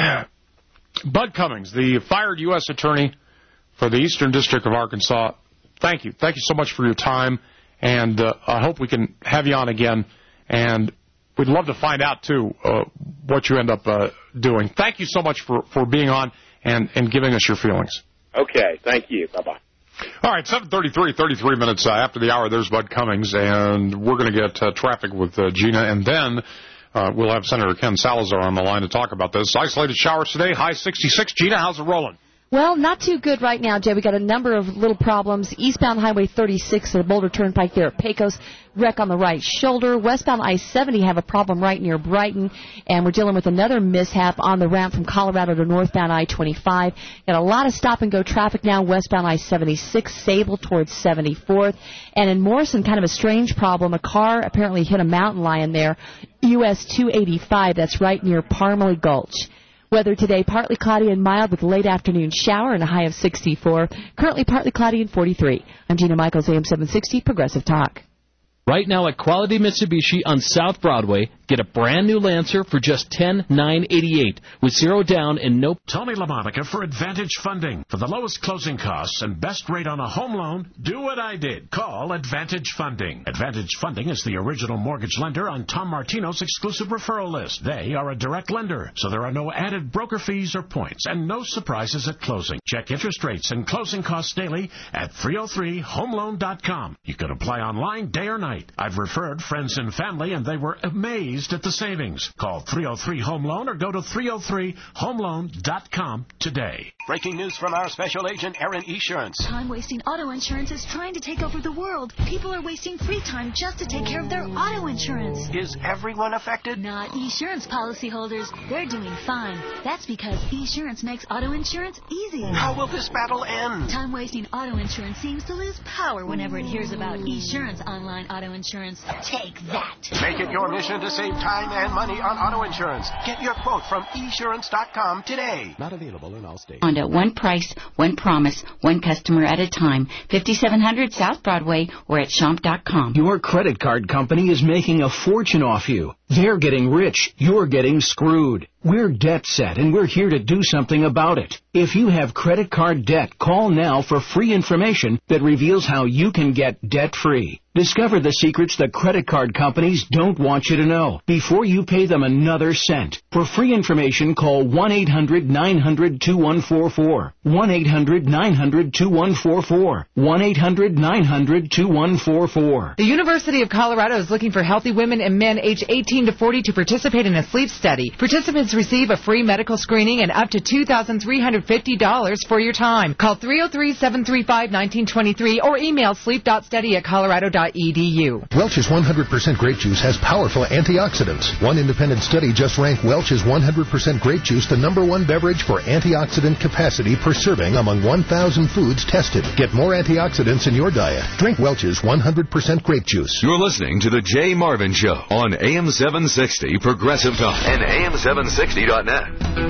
Bud Cummings, the fired U S Attorney for the Eastern District of Arkansas, thank you. Thank you so much for your time, and uh, I hope we can have you on again, and we'd love to find out, too, uh, what you end up uh, doing. Thank you so much for, for being on and, and giving us your feelings. Okay, thank you. Bye-bye. All right, seven thirty-three, thirty-three minutes uh, after the hour, there's Bud Cummings, and we're going to get uh, traffic with uh, Gina, and then uh, we'll have Senator Ken Salazar on the line to talk about this. Isolated showers today, high sixty-six. Gina, how's it rolling? Well, not too good right now, Jay. We got a number of little problems. Eastbound Highway thirty-six at the Boulder Turnpike there at Pecos. Wreck on the right shoulder. Westbound I seventy have a problem right near Brighton. And we're dealing with another mishap on the ramp from Colorado to northbound I twenty-five. Got a lot of stop-and-go traffic now. Westbound I seventy-six, Sable towards seventy-fourth. And in Morrison, kind of a strange problem. A car apparently hit a mountain lion there. U S two eighty-five, that's right near Parmalee Gulch. Weather today, partly cloudy and mild with a late afternoon shower and a high of sixty-four. Currently partly cloudy and forty-three. I'm Gina Michaels, A M seven sixty, Progressive Talk. Right now at Quality Mitsubishi on South Broadway, get a brand new Lancer for just ten thousand nine hundred eighty-eight dollars with zero down and no... Tony LaMonica for Advantage Funding. For the lowest closing costs and best rate on a home loan, do what I did. Call Advantage Funding. Advantage Funding is the original mortgage lender on Tom Martino's exclusive referral list. They are a direct lender, so there are no added broker fees or points and no surprises at closing. Check interest rates and closing costs daily at three oh three home loan dot com. You can apply online day or night. I've referred friends and family, and they were amazed at the savings. Call three oh three home loan or go to three oh three home loan dot com today. Breaking news from our special agent, Erin Esurance. Time-wasting auto insurance is trying to take over the world. People are wasting free time just to take care of their auto insurance. Is everyone affected? Not Esurance policyholders. They're doing fine. That's because Esurance makes auto insurance easy. How will this battle end? Time-wasting auto insurance seems to lose power whenever it hears about Esurance online auto insurance. Take that. Make it your mission to save time and money on auto insurance. Get your quote from esurance dot com today. Not available in all states. Honda, one price, one promise, one customer at a time. fifty-seven hundred South Broadway or at chomp dot com. Your credit card company is making a fortune off you. They're getting rich. You're getting screwed. We're debt set, and we're here to do something about it. If you have credit card debt, call now for free information that reveals how you can get debt-free. Discover the secrets that credit card companies don't want you to know before you pay them another cent. For free information, call one eight hundred nine hundred two one four four. one eight hundred nine hundred two one four four. one eight hundred nine hundred two one four four. The University of Colorado is looking for healthy women and men age eighteen to forty to participate in a sleep study. Participants receive a free medical screening and up to two thousand three hundred fifty dollars for your time. Call three oh three, seven three five, one nine two three or email sleep dot study at colorado dot e d u. Welch's one hundred percent grape juice has powerful antioxidants. One independent study just ranked Welch's one hundred percent grape juice the number one beverage for antioxidant capacity per serving among one thousand foods tested. Get more antioxidants in your diet. Drink Welch's one hundred percent grape juice. You're listening to The Jay Marvin Show on A M seven sixty Progressive Talk and A M seven sixty dot net.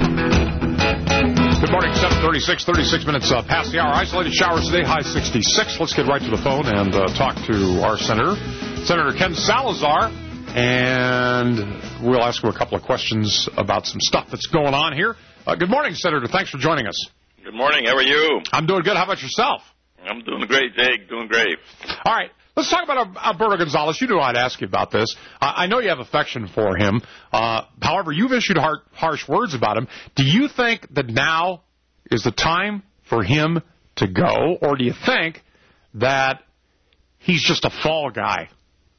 Good morning, seven thirty-six, thirty-six minutes uh, past the hour. Isolated showers today, high sixty-six. Let's get right to the phone and uh, talk to our senator, Senator Ken Salazar, and we'll ask him a couple of questions about some stuff that's going on here. Uh, good morning, Senator. Thanks for joining us. Good morning. How are you? I'm doing good. How about yourself? I'm doing great, Jake. Doing great. All right. Let's talk about Alberto Gonzales. You knew I'd ask you about this. I know you have affection for him. Uh, however, you've issued har- harsh words about him. Do you think that now is the time for him to go, or do you think that he's just a fall guy?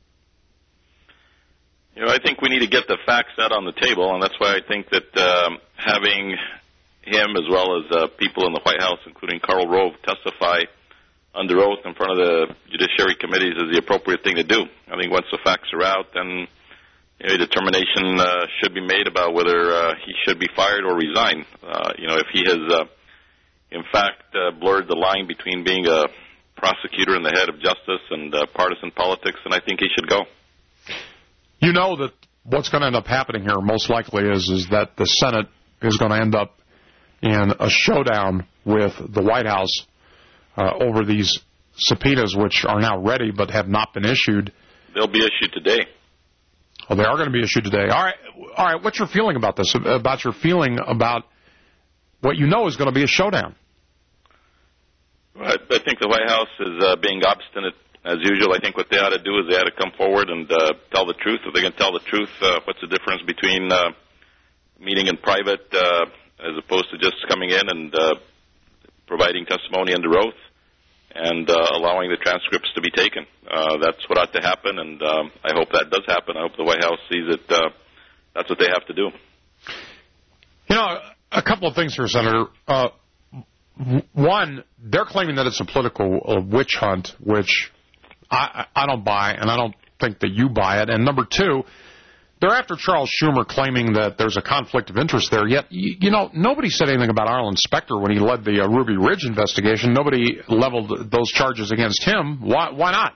You know, I think we need to get the facts out on the table, and that's why I think that um, having him as well as uh, people in the White House, including Karl Rove, testify under oath in front of the judiciary committees is the appropriate thing to do. I think once the facts are out, then you know, a determination uh, should be made about whether uh, he should be fired or resign. Uh, you know, if he has uh, in fact, uh, blurred the line between being a prosecutor and the head of justice and uh, partisan politics, and I think he should go. You know that what's going to end up happening here most likely is, is that the Senate is going to end up in a showdown with the White House uh, over these subpoenas, which are now ready but have not been issued. They'll be issued today. Oh, they are going to be issued today. All right, all right. What's your feeling about this? About your feeling about what you know is going to be a showdown? I, I think the White House is uh, being obstinate as usual. I think what they ought to do is they ought to come forward and uh, tell the truth. If they can tell the truth, uh, what's the difference between uh, meeting in private uh, as opposed to just coming in and uh, providing testimony under oath and uh, allowing the transcripts to be taken? Uh, that's what ought to happen, and um, I hope that does happen. I hope the White House sees it. Uh, that's what they have to do. You know, a couple of things here, Senator. Uh, one, they're claiming that it's a political uh, witch hunt, which I, I don't buy, and I don't think that you buy it. And number two, they're after Charles Schumer, claiming that there's a conflict of interest there. Yet, you, you know, nobody said anything about Arlen Specter when he led the uh, Ruby Ridge investigation. Nobody leveled those charges against him. Why, why not?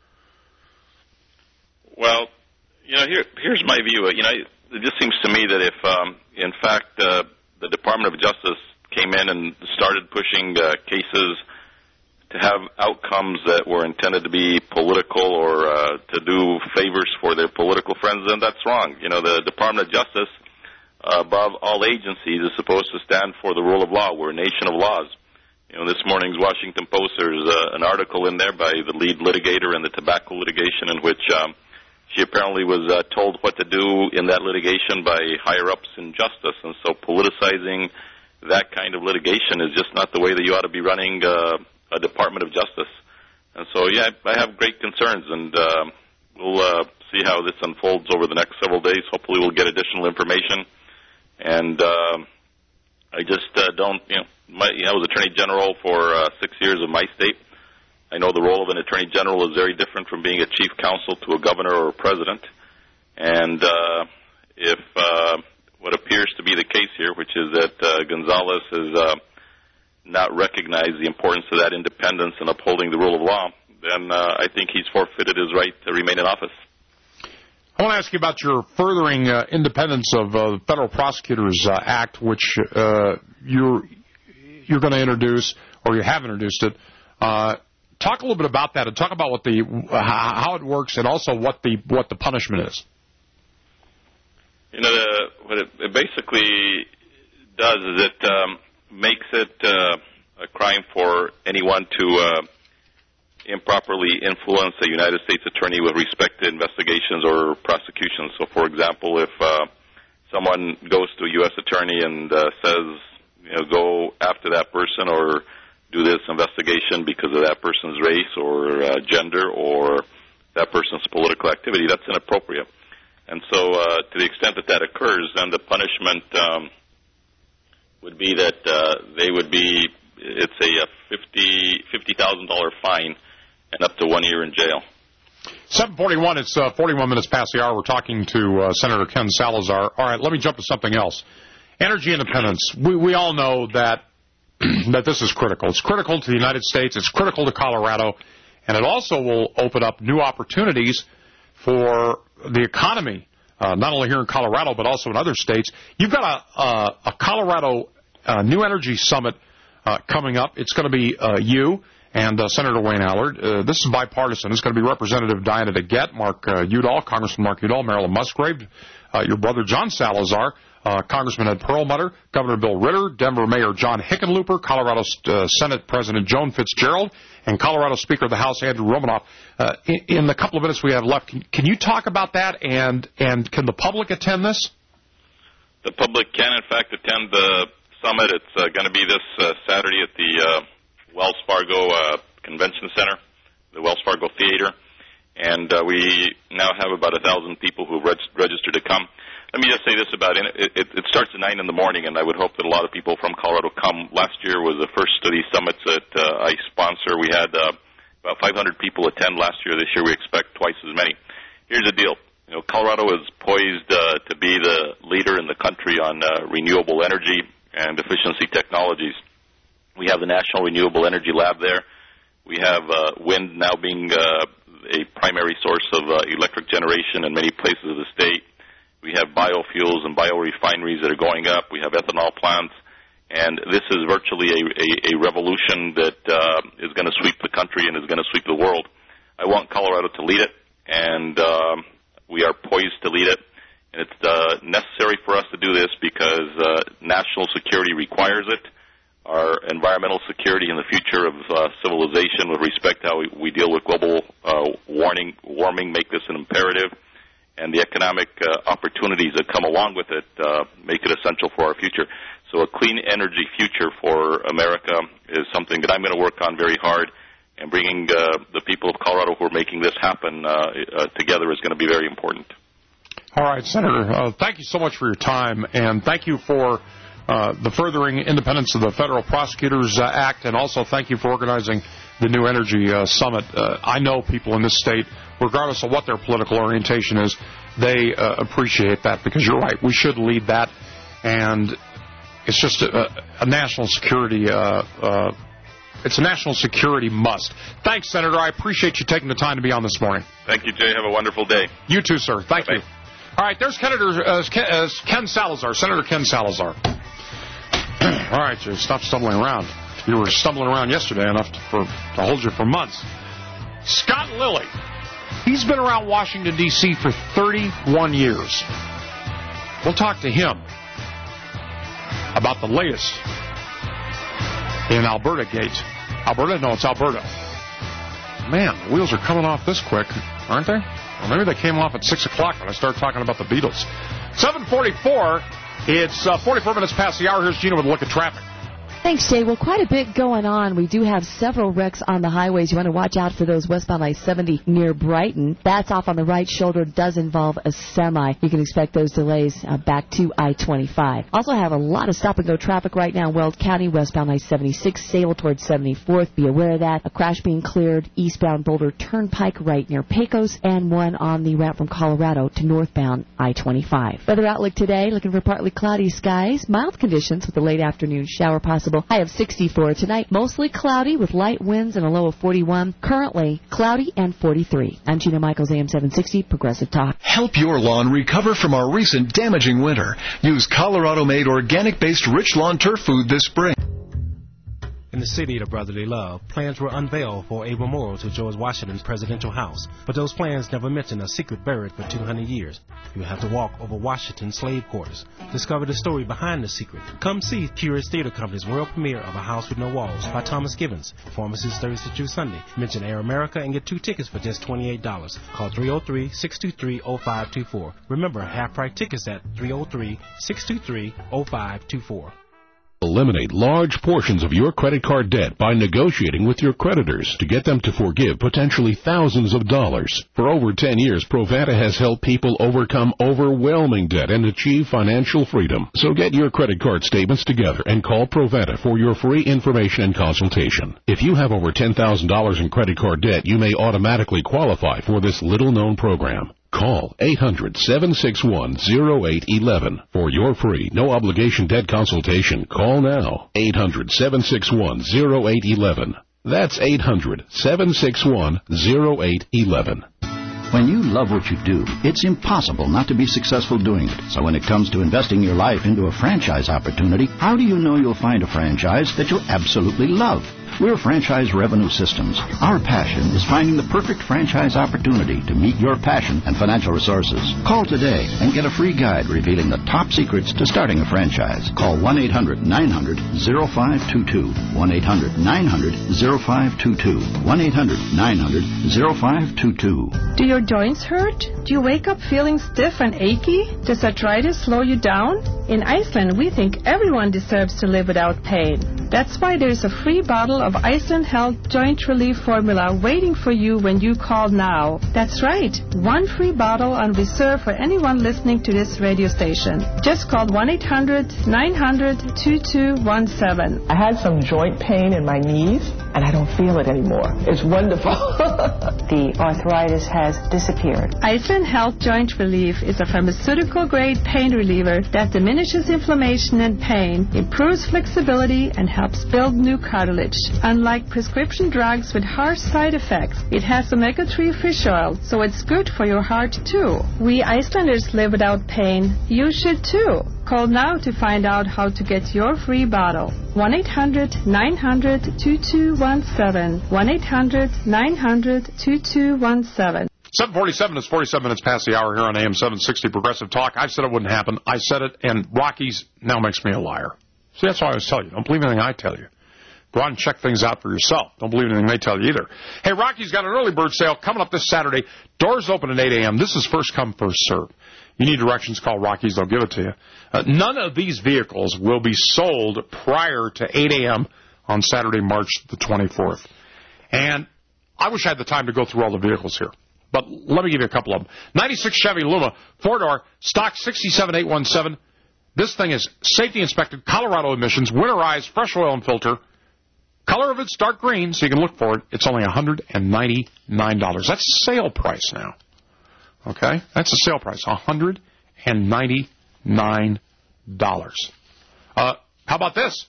Well, you know, here, here's my view. You know, it just seems to me that if, um, in fact, uh, the Department of Justice came in and started pushing uh, cases to have outcomes that were intended to be political or uh, to do favors for their political friends, then that's wrong. You know, the Department of Justice, uh, above all agencies, is supposed to stand for the rule of law. We're a nation of laws. You know, this morning's Washington Post, there's uh, an article in there by the lead litigator in the tobacco litigation in which um, she apparently was uh, told what to do in that litigation by higher-ups in justice. And so politicizing that kind of litigation is just not the way that you ought to be running uh, a Department of Justice. And so, yeah, I have great concerns, and uh, we'll uh, see how this unfolds over the next several days. Hopefully we'll get additional information. And uh, I just uh, don't, you know, my, I was Attorney General for uh, six years of my state. I know the role of an Attorney General is very different from being a chief counsel to a governor or a president. And uh, if uh, what appears to be the case here, which is that uh, Gonzalez has uh, not recognized the importance of that independence and upholding the rule of law, then uh, I think he's forfeited his right to remain in office. I want to ask you about your furthering uh, independence of uh, the Federal Prosecutors uh, Act, which uh, you're you're going to introduce, or you have introduced it. Uh, talk a little bit about that, and talk about what the uh, how it works, and also what the what the punishment is. You know, the, what it, it basically does is it um, makes it uh, a crime for anyone to uh, improperly influence a United States attorney with respect to investigations or prosecutions. So, for example, if uh, someone goes to a U S attorney and uh, says, you know, go after that person or do this investigation because of that person's race or uh, gender or that person's political activity, that's inappropriate. And so uh, to the extent that that occurs, then the punishment um, would be that uh, they would be, it's a fifty thousand dollars fine and up to one year in jail. seven forty-one, it's uh, forty-one minutes past the hour. We're talking to uh, Senator Ken Salazar. All right, let me jump to something else. Energy independence. We, we all know that that this is critical. It's critical to the United States. It's critical to Colorado. And it also will open up new opportunities for the economy, uh, not only here in Colorado, but also in other states. You've got a, a, a Colorado uh, New Energy Summit uh, coming up. It's going to be uh, you and uh, Senator Wayne Allard. Uh, this is bipartisan. It's going to be Representative Diana DeGette, Mark uh, Udall, Congressman Mark Udall, Marilyn Musgrave, uh, your brother John Salazar, uh, Congressman Ed Perlmutter, Governor Bill Ritter, Denver Mayor John Hickenlooper, Colorado uh, Senate President Joan Fitzgerald, and Colorado Speaker of the House Andrew Romanoff. Uh, in, in the couple of minutes we have left, can, can you talk about that, and, and can the public attend this? The public can, in fact, attend the summit. It's uh, going to be this uh, Saturday at the uh, Wells Fargo uh, Convention Center, the Wells Fargo Theater, and uh, we now have about a thousand people who have reg- registered to come. Let me just say this about it. It, it. It starts at nine in the morning, and I would hope that a lot of people from Colorado come. Last year was the first of these summits that uh, I sponsor. We had uh, about five hundred people attend last year. This year we expect twice as many. Here's the deal. You know, Colorado is poised uh, to be the leader in the country on uh, renewable energy and efficiency technologies. We have the National Renewable Energy Lab there. We have uh, wind now being uh, a primary source of uh, electric generation in many places of the state. We have biofuels and biorefineries that are going up. We have ethanol plants. And this is virtually a, a, a revolution that uh, is going to sweep the country and is going to sweep the world. I want Colorado to lead it, and um, we are poised to lead it. And it's uh, necessary for us to do this because uh, national security requires it. Our environmental security and the future of uh, civilization with respect to how we, we deal with global uh, warming, warming make this an imperative. And the economic uh, opportunities that come along with it uh, make it essential for our future. So a clean energy future for America is something that I'm going to work on very hard, and bringing uh, the people of Colorado who are making this happen uh, uh, together is going to be very important. All right, Senator, uh, thank you so much for your time, and thank you for uh, the furthering independence of the Federal Prosecutors uh, Act, and also thank you for organizing the New Energy uh, Summit. Uh, I know people in this state, regardless of what their political orientation is, they uh, appreciate that, because you're right, we should lead that, and it's just a, a national security, uh, uh, it's a national security must. Thanks, Senator. I appreciate you taking the time to be on this morning. Thank you, Jay. Have a wonderful day. You too, sir. Thank Bye-bye. you. All right, there's Senator, uh, Ken, uh, Ken Salazar, Senator Ken Salazar. All right, Jay, stop stumbling around. You were stumbling around yesterday enough to, for, to hold you for months. Scott Lilly. He's been around Washington, D C for thirty-one years. We'll talk to him about the latest in Alberta Gate. Alberta? No, it's Alberta. Man, the wheels are coming off this quick, aren't they? Or maybe they came off at six o'clock when I started talking about the Beatles. seven forty-four. It's uh, forty-four minutes past the hour. Here's Gina with a look at traffic. Thanks, Jay. Well, quite a bit going on. We do have several wrecks on the highways. You want to watch out for those westbound I seventy near Brighton. That's off on the right shoulder. Does involve a semi. You can expect those delays uh, back to I twenty-five. Also have a lot of stop-and-go traffic right now in Weld County, westbound I seventy-six, Sable towards seventy-fourth. Be aware of that. A crash being cleared eastbound Boulder Turnpike right near Pecos, and one on the route from Colorado to northbound I twenty-five. Weather outlook today, looking for partly cloudy skies, mild conditions with a late afternoon shower possible. High of sixty-four tonight. Mostly cloudy with light winds and a low of forty-one. Currently cloudy and forty-three. I'm Gina Michaels, A M seven sixty, Progressive Talk. Help your lawn recover from our recent damaging winter. Use Colorado-made organic-based Rich Lawn Turf Food this spring. In the city of brotherly love, plans were unveiled for a memorial to George Washington's presidential house, but those plans never mentioned a secret buried for two hundred years. You have to walk over Washington's slave quarters. Discover the story behind the secret. Come see Curious Theater Company's world premiere of A House with No Walls by Thomas Givens. Performances Thursday through Sunday. Mention Air America and get two tickets for just twenty-eight dollars. Call three oh three, six two three, oh five two four. Remember, half-price tickets at three oh three, six two three, oh five two four. Eliminate large portions of your credit card debt by negotiating with your creditors to get them to forgive potentially thousands of dollars. For over ten years, Provata has helped people overcome overwhelming debt and achieve financial freedom. So get your credit card statements together and call Provata for your free information and consultation. If you have over ten thousand dollars in credit card debt, you may automatically qualify for this little-known program. Call eight hundred, seven six one, oh eight one one for your free, no-obligation debt consultation. Call now, eight hundred, seven six one, oh eight one one. That's eight hundred, seven six one, oh eight one one. When you love what you do, it's impossible not to be successful doing it. So when it comes to investing your life into a franchise opportunity, how do you know you'll find a franchise that you'll absolutely love? We're Franchise Revenue Systems. Our passion is finding the perfect franchise opportunity to meet your passion and financial resources. Call today and get a free guide revealing the top secrets to starting a franchise. Call one eight hundred, nine hundred, oh five two two. one eight hundred, nine hundred, oh five two two. one eight hundred, nine hundred, oh five two two. Do your joints hurt? Do you wake up feeling stiff and achy? Does arthritis slow you down? In Iceland, we think everyone deserves to live without pain. That's why there's a free bottle of Iceland Health Joint Relief Formula waiting for you when you call now. That's right, one free bottle on reserve for anyone listening to this radio station. Just call one eight hundred, nine hundred, two two one seven. I had some joint pain in my knees. and I don't feel it anymore. It's wonderful. The arthritis has disappeared. Iceland Health Joint Relief is a pharmaceutical-grade pain reliever that diminishes inflammation and pain, improves flexibility, and helps build new cartilage. Unlike prescription drugs with harsh side effects, it has omega three fish oil, so it's good for your heart, too. We Icelanders live without pain. You should, too. Call now to find out how to get your free bottle. one eight hundred nine hundred two two one seven. one eight hundred nine hundred two two one seven. seven forty-seven is forty-seven minutes past the hour here on A M seven sixty Progressive Talk. I said it wouldn't happen. I said it, and Rockies now makes me a liar. See, that's why I always tell you. Don't believe anything I tell you. Go out and check things out for yourself. Don't believe anything they tell you either. Hey, Rocky's got an early bird sale coming up this Saturday. Doors open at eight a.m. This is first come, first serve. You need directions, call Rocky's. They'll give it to you. Uh, none of these vehicles will be sold prior to eight a.m. on Saturday, March the twenty-fourth. And I wish I had the time to go through all the vehicles here. But let me give you a couple of them. ninety-six Chevy Luma, four-door, stock sixty-seven eight one seven. This thing is safety inspected, Colorado emissions, winterized, fresh oil and filter. Color of it's dark green, so you can look for it. It's only one hundred ninety-nine dollars. That's sale price now. Okay? That's the sale price, one hundred ninety-nine dollars. Uh, how about this?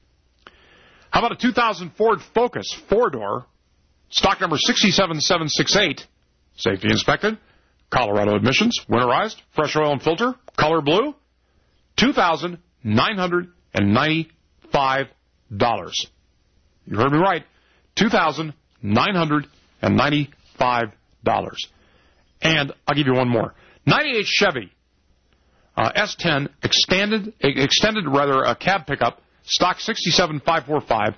How about a two thousand Ford Focus, four-door, stock number six seven seven six eight, safety inspected, Colorado emissions, winterized, fresh oil and filter, color blue, two thousand nine hundred ninety-five dollars. You heard me right, two thousand nine hundred ninety-five dollars. And I'll give you one more. ninety-eight Chevy uh, S ten extended, extended rather, a cab pickup, stock six seven five four five,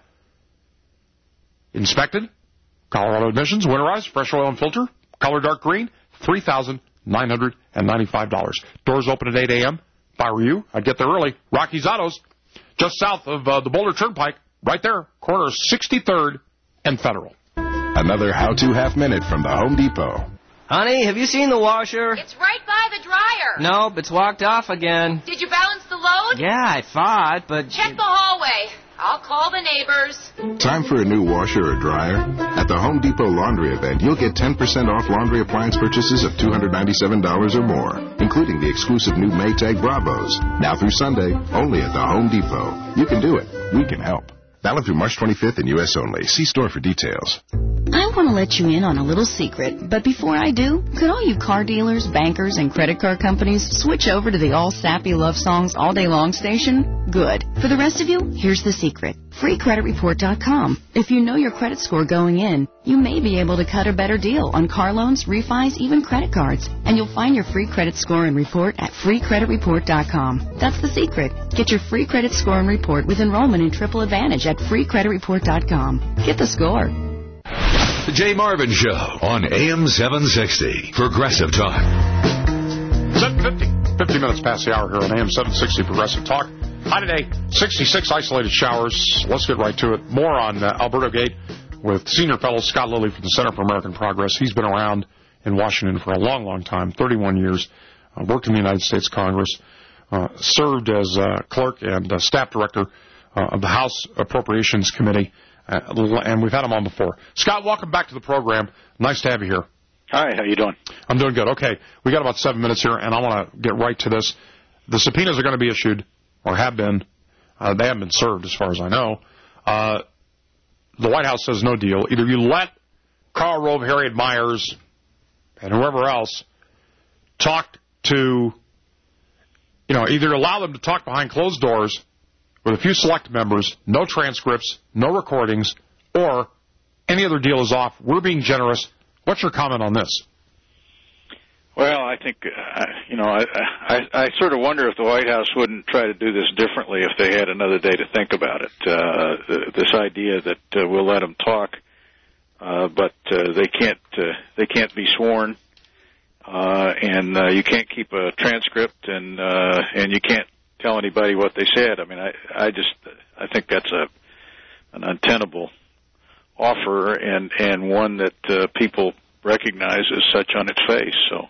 inspected, Colorado emissions, winterized, fresh oil and filter, color dark green, three thousand nine hundred ninety-five dollars. Doors open at eight a.m. If I were you, I'd get there early. Rocky's Autos, just south of uh, the Boulder Turnpike, right there, corner of sixty-third and Federal. Another how-to half minute from the Home Depot. Honey, have you seen the washer? It's right by the dryer. Nope, it's walked off again. Did you balance the load? Yeah, I thought, but... Check the hallway. I'll call the neighbors. Time for a new washer or dryer? At the Home Depot Laundry Event, you'll get ten percent off laundry appliance purchases of two hundred ninety-seven dollars or more, including the exclusive new Maytag Bravos. Now through Sunday, only at the Home Depot. You can do it. We can help. Valid through March twenty-fifth in U S only. See store for details. I want to let you in on a little secret, but before I do, could all you car dealers, bankers, and credit card companies switch over to the all sappy love songs all day long station? Good. For the rest of you, here's the secret. free credit report dot com. If you know your credit score going in, you may be able to cut a better deal on car loans, refis, even credit cards. And you'll find your free credit score and report at free credit report dot com. That's the secret. Get your free credit score and report with enrollment in Triple Advantage at free credit report dot com. Get the score. The Jay Marvin Show on A M seven sixty. Progressive Talk. seven fifty. fifty minutes past the hour here on A M seven sixty Progressive Talk. High today, sixty-six isolated showers. Let's get right to it. More on uh, Alberto Gate with senior fellow Scott Lilly from the Center for American Progress. He's been around in Washington for a long, long time, thirty-one years, uh, worked in the United States Congress, uh, served as uh, clerk and uh, staff director uh, of the House Appropriations Committee, uh, and we've had him on before. Scott, welcome back to the program. Nice to have you here. Hi, how you doing? I'm doing good. Okay, we got about seven minutes here, and I want to get right to this. The subpoenas are going to be issued, or have been. Uh, they haven't been served, as far as I know. Uh, the White House says no deal. Either you let Karl Rove, Harriet Myers, and whoever else talk to, you know, either allow them to talk behind closed doors with a few select members, no transcripts, no recordings, or any other deal is off. We're being generous. What's your comment on this? Well, I think, uh, you know, I, I, I sort of wonder if the White House wouldn't try to do this differently if they had another day to think about it. Uh, this idea that uh, we'll let them talk, uh, but uh, they can't uh, they can't be sworn, uh, and uh, you can't keep a transcript, and uh, and you can't tell anybody what they said. I mean, I I just I think that's a an untenable offer, and and one that uh, people recognize as such on its face. So.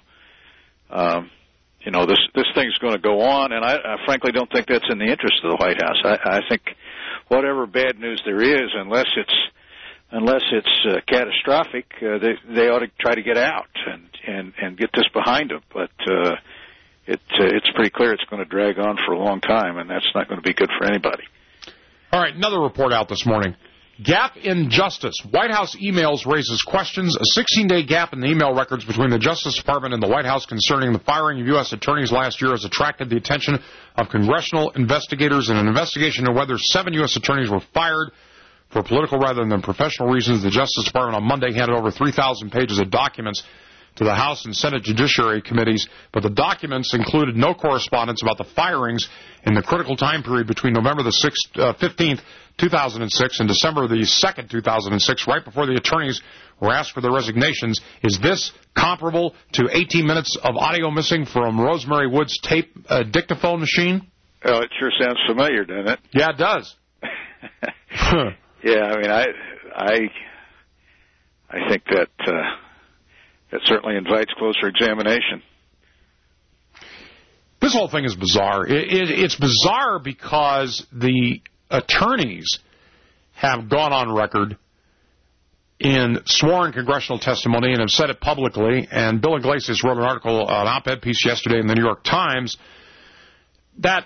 Um, you know, this this thing's going to go on, and I, I frankly don't think that's in the interest of the White House. I, I think whatever bad news there is, unless it's unless it's uh, catastrophic, uh, they they ought to try to get out and and and get this behind them. But uh, it uh, it's pretty clear it's going to drag on for a long time, and that's not going to be good for anybody. All right, another report out this morning. Gap in justice. White House emails raises questions. A sixteen-day gap in the email records between the Justice Department and the White House concerning the firing of U S attorneys last year has attracted the attention of congressional investigators in an investigation into whether seven U S attorneys were fired for political rather than professional reasons. The Justice Department on Monday handed over three thousand pages of documents to the House and Senate Judiciary Committees, but the documents included no correspondence about the firings in the critical time period between November the sixth, uh, fifteenth, two thousand six and December the second, two thousand six, right before the attorneys were asked for their resignations. Is this comparable to eighteen minutes of audio missing from Rosemary Wood's tape uh, dictaphone machine? Oh, it sure sounds familiar, doesn't it? Yeah, it does. Yeah, I mean, I, I, I think that uh, that certainly invites closer examination. This whole thing is bizarre. It, it, it's bizarre because the attorneys have gone on record in sworn congressional testimony and have said it publicly. And Bill Iglesias wrote an article, an op-ed piece yesterday in the New York Times, that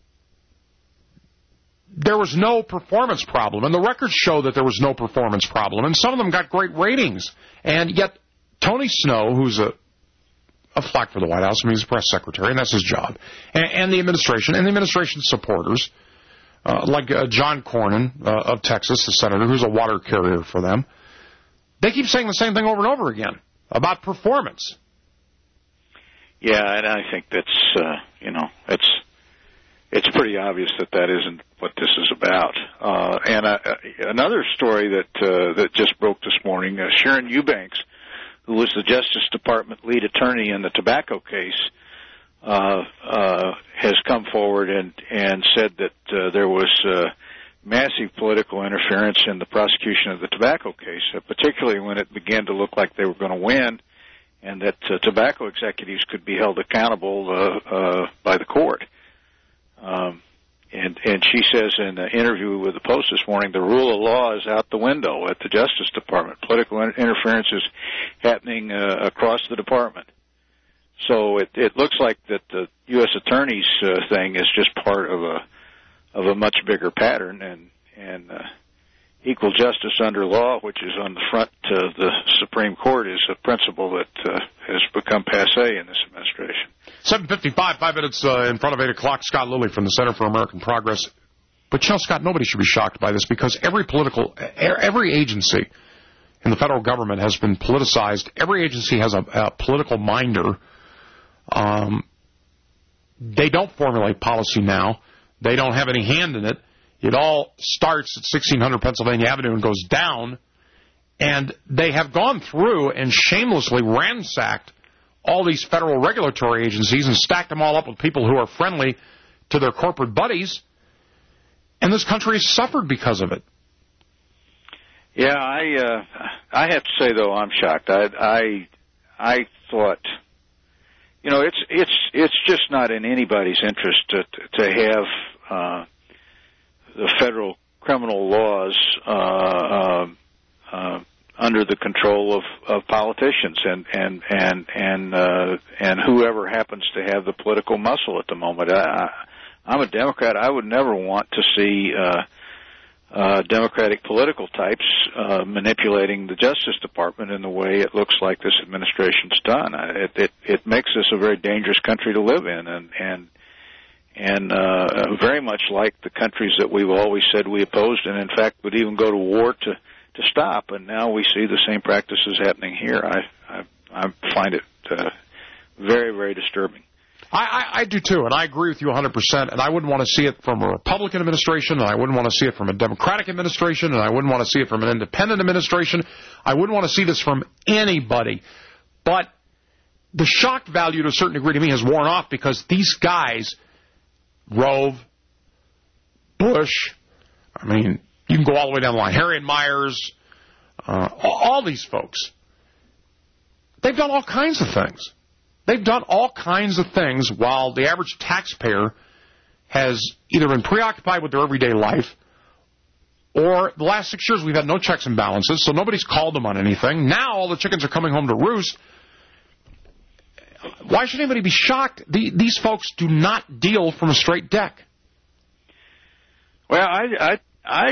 there was no performance problem, and the records show that there was no performance problem, and some of them got great ratings. And yet Tony Snow, who's a, a flack for the White House, I mean, he's a press secretary, and that's his job, and, and the administration, and the administration's supporters, uh, like uh, John Cornyn uh, of Texas, the senator, who's a water carrier for them, they keep saying the same thing over and over again about performance. Yeah, and I think that's, uh, you know, it's it's pretty obvious that that isn't what this is about. Uh, and uh, another story that uh, that just broke this morning, uh, Sharon Eubanks, who was the Justice Department lead attorney in the tobacco case, uh, uh, has come forward and, and said that uh, there was uh, massive political interference in the prosecution of the tobacco case, uh, particularly when it began to look like they were going to win, and that uh, tobacco executives could be held accountable uh, uh, by the court. Um, and, and she says in an interview with the Post this morning, the rule of law is out the window at the Justice Department. Political interference is happening uh, across the department. So it, it looks like that the U S attorney's uh, thing is just part of a of a much bigger pattern, and and uh, equal justice under law, which is on the front of the Supreme Court, is a principle that uh, has become passé in this administration. seven fifty-five, five minutes uh, in front of eight o'clock. Scott Lilly from the Center for American Progress. But, you know, Scott, nobody should be shocked by this, because every political, every agency in the federal government has been politicized. Every agency has a, a political minder. Um, they don't formulate policy now. They don't have any hand in it. It all starts at sixteen hundred Pennsylvania Avenue and goes down. And they have gone through and shamelessly ransacked all these federal regulatory agencies and stacked them all up with people who are friendly to their corporate buddies. And this country has suffered because of it. Yeah, I uh, I have to say, though, I'm shocked. I I I thought, you know, it's it's it's just not in anybody's interest to to have uh, the federal criminal laws uh, uh, uh, under the control of, of politicians and and and and uh, and whoever happens to have the political muscle at the moment. I, I'm a Democrat. I would never want to see uh, uh, Democratic political types uh, manipulating the Justice Department in the way it looks like this administration's done. It, it, it makes this a very dangerous country to live in, and and and uh, very much like the countries that we've always said we opposed, and in fact would even go to war to to stop. And now we see the same practices happening here. I I, I find it uh, very, very disturbing. I, I, I do, too, and I agree with you one hundred percent, and I wouldn't want to see it from a Republican administration, and I wouldn't want to see it from a Democratic administration, and I wouldn't want to see it from an independent administration. I wouldn't want to see this from anybody. But the shock value, to a certain degree, to me, has worn off, because these guys, Rove, Bush, I mean, you can go all the way down the line, Harriet Myers, uh, all these folks, they've done all kinds of things. They've done all kinds of things while the average taxpayer has either been preoccupied with their everyday life Or the last six years we've had no checks and balances, so nobody's called them on anything. Now all the chickens are coming home to roost. Why should anybody be shocked? The, these folks do not deal from a straight deck. Well, I, I, I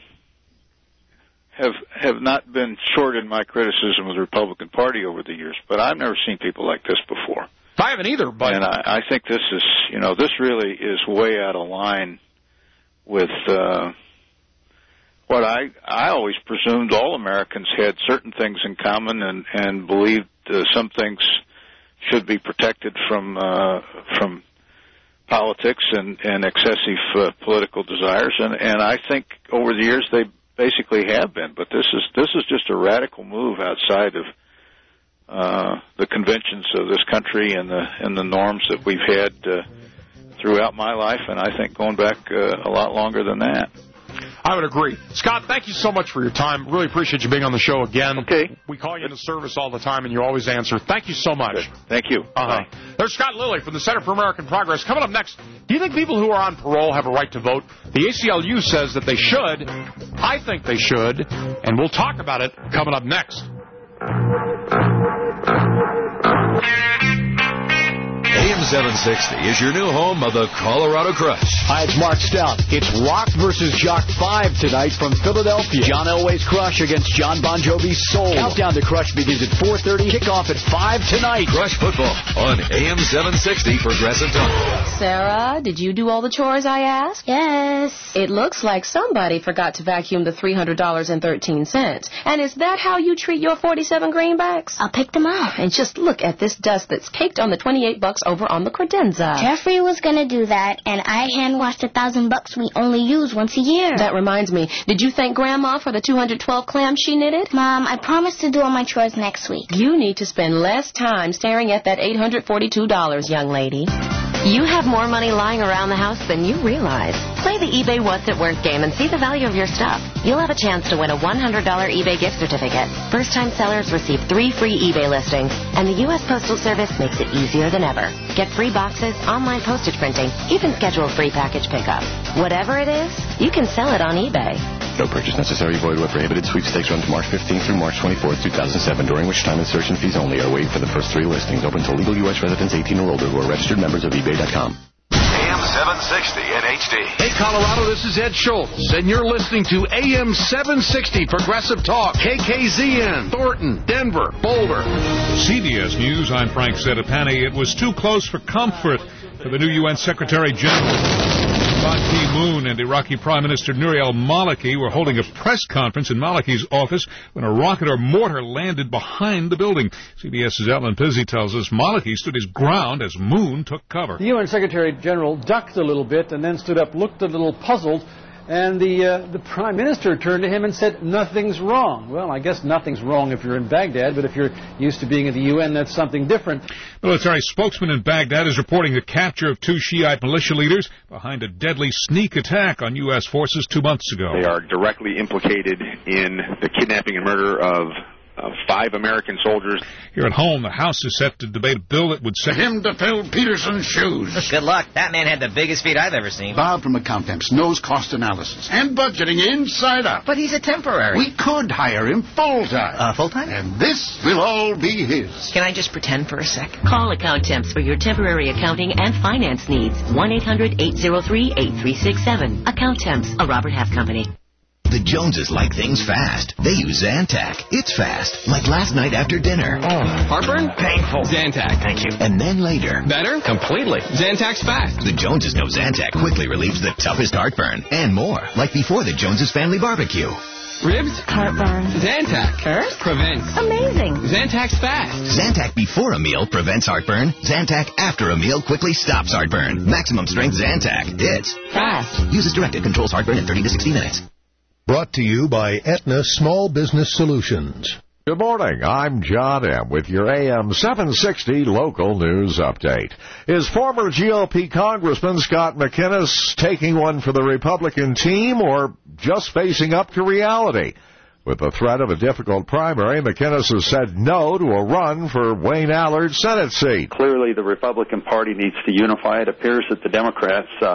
have have not been short in my criticism of the Republican Party over the years, but I've never seen people like this before. I haven't either, but and I, I think this is, you know, this really is way out of line with uh, what I I always presumed all Americans had certain things in common and and believed uh, some things should be protected from uh, from politics and, and excessive uh, political desires, and, and I think over the years they basically have been. But this is this is just a radical move outside of uh, the conventions of this country and the and the norms that we've had uh, throughout my life, and I think going back uh, a lot longer than that. I would agree. Scott, thank you so much for your time. Really appreciate you being on the show again. Okay. We call you into service all the time, and you always answer. Thank you so much. Good. Thank you. Uh-huh. Bye. There's Scott Lilly from the Center for American Progress. Coming up next, do you think people who are on parole have a right to vote? The A C L U says that they should. I think they should, and we'll talk about it coming up next. A M seven sixty is your new home of the Colorado Crush. Hi, it's Mark Stout. It's Rock versus Jock five tonight from Philadelphia. John Elway's Crush against John Bon Jovi's Soul. Countdown to Crush begins at four thirty. Kickoff at five tonight. Crush football on A M seven sixty Progressive Talk. Sarah, did you do all the chores I asked? Yes. It looks like somebody forgot to vacuum the three hundred dollars and thirteen cents. And is that how you treat your forty-seven greenbacks? I'll pick them up. And just look at this dust that's caked on the twenty-eight bucks over on the credenza. Jeffrey was going to do that, and I hand-washed a thousand bucks we only use once a year. That reminds me, did you thank Grandma for the two hundred twelve clams she knitted? Mom, I promised to do all my chores next week. You need to spend less time staring at that eight hundred forty-two dollars, young lady. You have more money lying around the house than you realize. Play the eBay What's It Worth game and see the value of your stuff. You'll have a chance to win a one hundred dollars eBay gift certificate. First-time sellers receive three free eBay listings, and the U S Postal Service makes it easier than ever. Get free boxes, online postage printing, even schedule free package pickup. Whatever it is, you can sell it on eBay. No purchase necessary, void where prohibited. Sweepstakes run to March fifteenth through March twenty-fourth, two thousand seven, during which time insertion fees only are waived for the first three listings. Open to legal U S residents eighteen or older who are registered members of eBay dot com. A M seven sixty in H D. Hey, Colorado, this is Ed Schultz, and you're listening to A M seven sixty Progressive Talk. K K Z N, Thornton, Denver, Boulder. C B S News, I'm Frank Zettapani. It was too close for comfort for the new U N Secretary General. Ban Ki-moon and Iraqi Prime Minister Nouri al-Maliki were holding a press conference in Maliki's office when a rocket or mortar landed behind the building. CBS's Ellen Pizzi tells us Maliki stood his ground as Moon took cover. The U N Secretary General ducked a little bit and then stood up, looked a little puzzled, and the uh, the Prime Minister turned to him and said, "Nothing's wrong." Well, I guess nothing's wrong if you're in Baghdad, but if you're used to being at the U N, that's something different. Military spokesman in Baghdad is reporting the capture of two Shiite militia leaders behind a deadly sneak attack on U S forces two months ago. They are directly implicated in the kidnapping and murder of Uh, five American soldiers. Here at home, the House is set to debate a bill that would send him to fill Peterson's shoes. Good luck. That man had the biggest feet I've ever seen. Bob from Accountemps knows cost analysis and budgeting inside out. But he's a temporary. We could hire him full-time. Uh, full-time? And this will all be his. Can I just pretend for a sec? Call Accountemps for your temporary accounting and finance needs. one eight hundred eight oh three eight three six seven. Accountemps, a Robert Half company. The Joneses like things fast. They use Zantac. It's fast, like last night after dinner. Oh, heartburn? Painful. Zantac. Thank you. And then later. Better? Completely. Zantac's fast. The Joneses know Zantac quickly relieves the toughest heartburn. And more, like before the Joneses family barbecue. Ribs? Heartburn. Zantac. Curse? Prevents. Amazing. Zantac's fast. Zantac before a meal prevents heartburn. Zantac after a meal quickly stops heartburn. Maximum strength Zantac. It's fast. Use as directed. Controls heartburn in thirty to sixty minutes. Brought to you by Aetna Small Business Solutions. Good morning. I'm John M. with your A M seven sixty local news update. Is former G O P Congressman Scott McInnes taking one for the Republican team or just facing up to reality? With the threat of a difficult primary, McInnes has said no to a run for Wayne Allard's Senate seat. Clearly, the Republican Party needs to unify. It appears that the Democrats uh,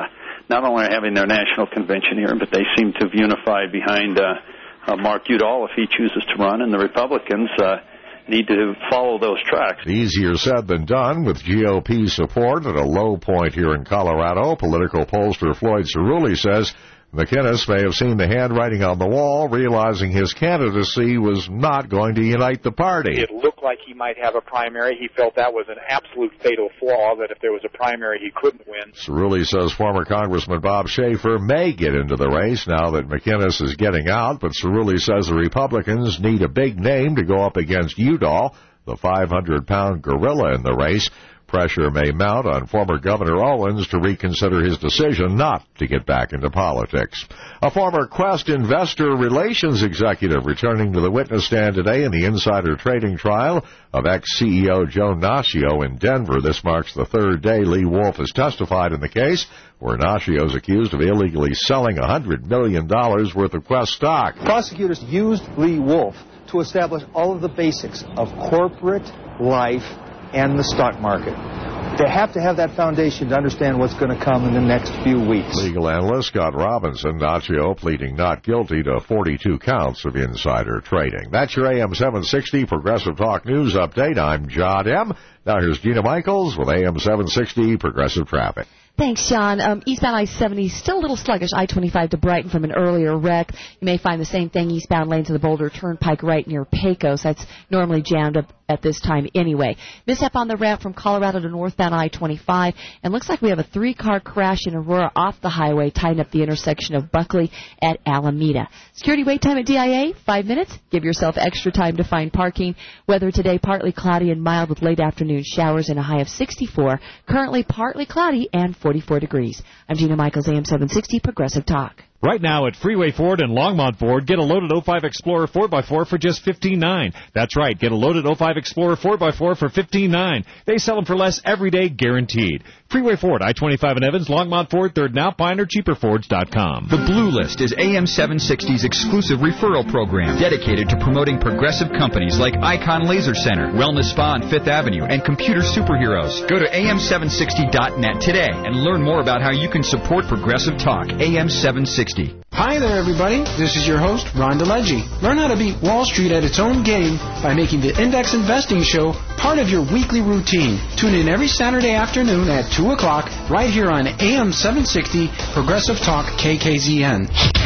not only having their national convention here, but they seem to have unified behind uh, uh, Mark Udall if he chooses to run, and the Republicans uh, need to follow those tracks. Easier said than done with G O P support at a low point here in Colorado. Political pollster Floyd Cerulli says McInnes may have seen the handwriting on the wall, realizing his candidacy was not going to unite the party. It looked like he might have a primary. He felt that was an absolute fatal flaw, that if there was a primary, he couldn't win. Cerulli says former Congressman Bob Schaefer may get into the race now that McInnes is getting out, but Cerulli says the Republicans need a big name to go up against Udall, the five hundred pound gorilla in the race. Pressure may mount on former Governor Owens to reconsider his decision not to get back into politics. A former Quest investor relations executive returning to the witness stand today in the insider trading trial of ex-C E O Joe Naccio in Denver. This marks the third day Lee Wolf has testified in the case, where Naccio is accused of illegally selling one hundred million dollars worth of Quest stock. Prosecutors used Lee Wolf to establish all of the basics of corporate life and the stock market. They have to have that foundation to understand what's going to come in the next few weeks. Legal analyst Scott Robinson, Naccio pleading not guilty to forty-two counts of insider trading. That's your A M seven sixty Progressive Talk News Update. I'm John M. Now here's Gina Michaels with A M seven sixty Progressive Traffic. Thanks, John. Um, eastbound I seventy, still a little sluggish. I twenty-five to Brighton from an earlier wreck. You may find the same thing eastbound lanes of the Boulder Turnpike right near Pecos. That's normally jammed up at this time anyway. Mishap on the ramp from Colorado to northbound I twenty-five. And looks like we have a three-car crash in Aurora off the highway, tying up the intersection of Buckley at Alameda. Security wait time at D I A, five minutes. Give yourself extra time to find parking. Weather today, partly cloudy and mild with late afternoon showers and a high of sixty-four. Currently partly cloudy and forty-four degrees. I'm Gina Michaels, A M seven sixty Progressive Talk. Right now at Freeway Ford and Longmont Ford, get a loaded oh five Explorer four by four for just fifteen nine dollars. That's right, get a loaded oh five Explorer four by four for fifteen nine dollars. They sell them for less every day, guaranteed. Freeway Ford, I twenty-five in Evans, Longmont Ford, third now, Pioneer Cheaper Fords dot com. The Blue List is A M seven sixty's exclusive referral program dedicated to promoting progressive companies like Icon Laser Center, Wellness Spa on Fifth Avenue, and Computer Superheroes. Go to A M seven sixty dot net today and learn more about how you can support Progressive Talk. A M seven sixty. Hi there, everybody. This is your host, Ron DeLegge. Learn how to beat Wall Street at its own game by making the Index Investing Show part of your weekly routine. Tune in every Saturday afternoon at two o'clock right here on A M seven sixty Progressive Talk K K Z N.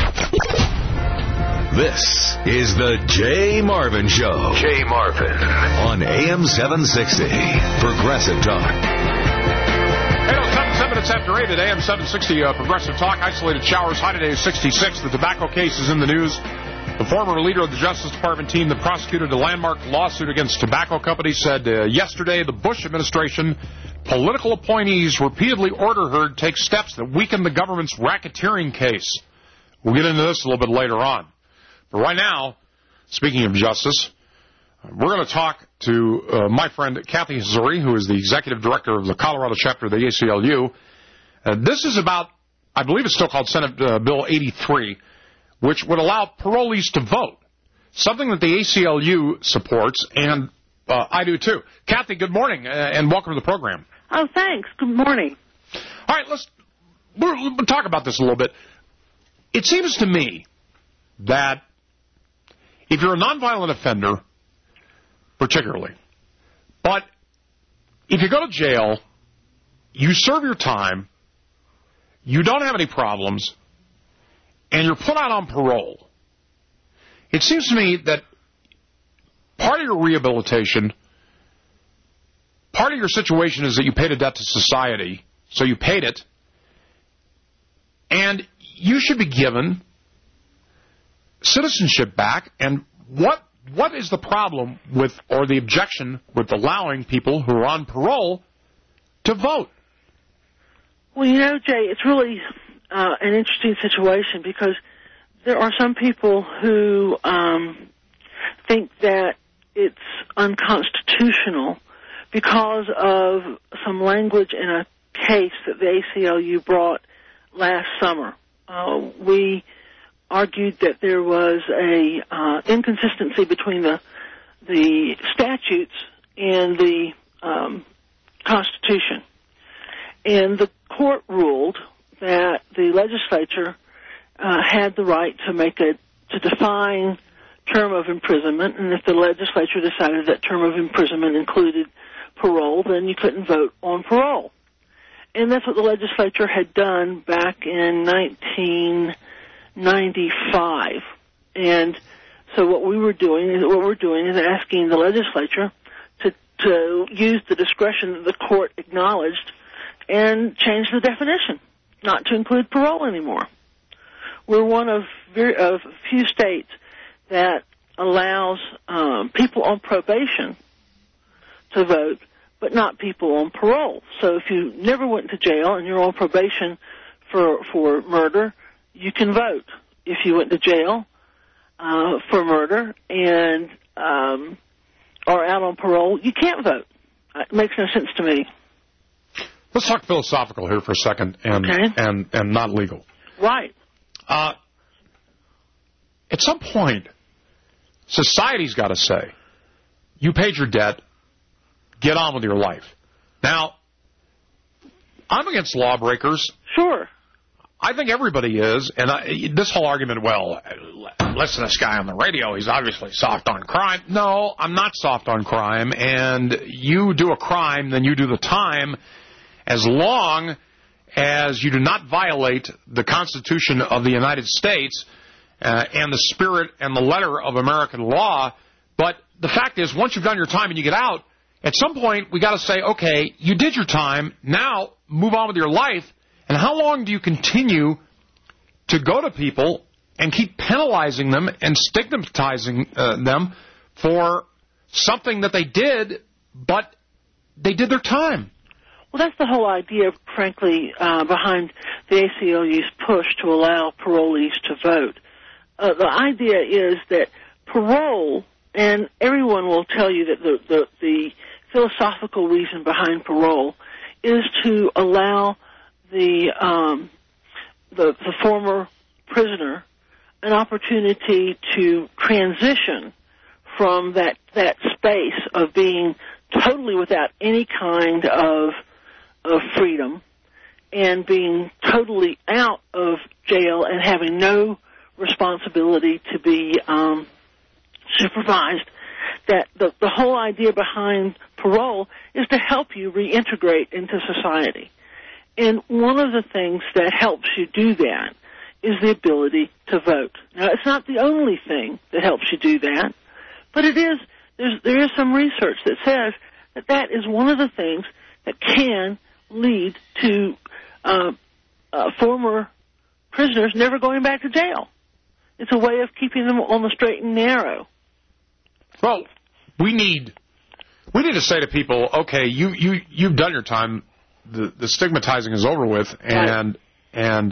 This is the Jay Marvin Show. Jay Marvin on A M seven sixty Progressive Talk. Seven minutes after eight at A M seven sixty uh, Progressive Talk. Isolated showers, high today is sixty-six. The tobacco case is in the news. The former leader of the Justice Department team that prosecuted a landmark lawsuit against tobacco companies said uh, yesterday the Bush administration political appointees repeatedly ordered her to take steps that weaken the government's racketeering case. We'll get into this a little bit later on. But right now, speaking of justice, we're going to talk to uh, my friend Kathy Hazuri, who is the executive director of the Colorado chapter of the A C L U. Uh, this is about, I believe it's still called Senate uh, Bill eighty-three, which would allow parolees to vote, something that the A C L U supports, and uh, I do too. Kathy, good morning, uh, and welcome to the program. Oh, thanks. Good morning. All right, let's we'll, we'll talk about this a little bit. It seems to me that if you're a nonviolent offender, particularly. But if you go to jail, you serve your time, you don't have any problems, and you're put out on parole, it seems to me that part of your rehabilitation, part of your situation is that you paid a debt to society, so you paid it, and you should be given citizenship back. And what What is the problem with, or the objection with allowing people who are on parole to vote? Well, you know, Jay, it's really uh, an interesting situation because there are some people who um, think that it's unconstitutional because of some language in a case that the A C L U brought last summer. Uh, we argued that there was a uh, inconsistency between the the statutes and the um, Constitution. And the court ruled that legislature uh, had the right to make a to define term of imprisonment, and if the legislature decided that term of imprisonment included parole, then you couldn't vote on parole. And that's what the legislature had done back in nineteen ninety-five. And so what we were doing is what we're doing is asking the legislature to to use the discretion that the court acknowledged and change the definition, not to include parole anymore. We're one of very, of few states that allows um, people on probation to vote, but not people on parole. So if you never went to jail and you're on probation for for murder, you can vote. If you went to jail uh, for murder and um, are out on parole, you can't vote. It makes no sense to me. Let's talk philosophical here for a second, and okay. and and not legal. Right. Uh, at some point, society's got to say, you paid your debt, get on with your life. Now, I'm against lawbreakers. Sure. I think everybody is, and I, this whole argument, well, listen to this guy on the radio, he's obviously soft on crime. No, I'm not soft on crime, and you do a crime, then you do the time, as long as you do not violate the Constitution of the United States uh, and the spirit and the letter of American law. But the fact is, once you've done your time and you get out, at some point we got to say, okay, you did your time, now move on with your life. And how long do you continue to go to people and keep penalizing them and stigmatizing uh, them for something that they did, but they did their time? Well, that's the whole idea, frankly, uh, behind the A C L U's push to allow parolees to vote. Uh, the idea is that parole, and everyone will tell you that the, the, the philosophical reason behind parole is to allow the, um, the the former prisoner an opportunity to transition from that that space of being totally without any kind of of freedom and being totally out of jail and having no responsibility to be um, supervised. That the, the whole idea behind parole is to help you reintegrate into society. And one of the things that helps you do that is the ability to vote. Now, it's not the only thing that helps you do that, but it is. There's, there is some research that says that that is one of the things that can lead to uh, uh, former prisoners never going back to jail. It's a way of keeping them on the straight and narrow. Well, we need we need to say to people, okay, you you you've done your time. The, the stigmatizing is over with, and right. and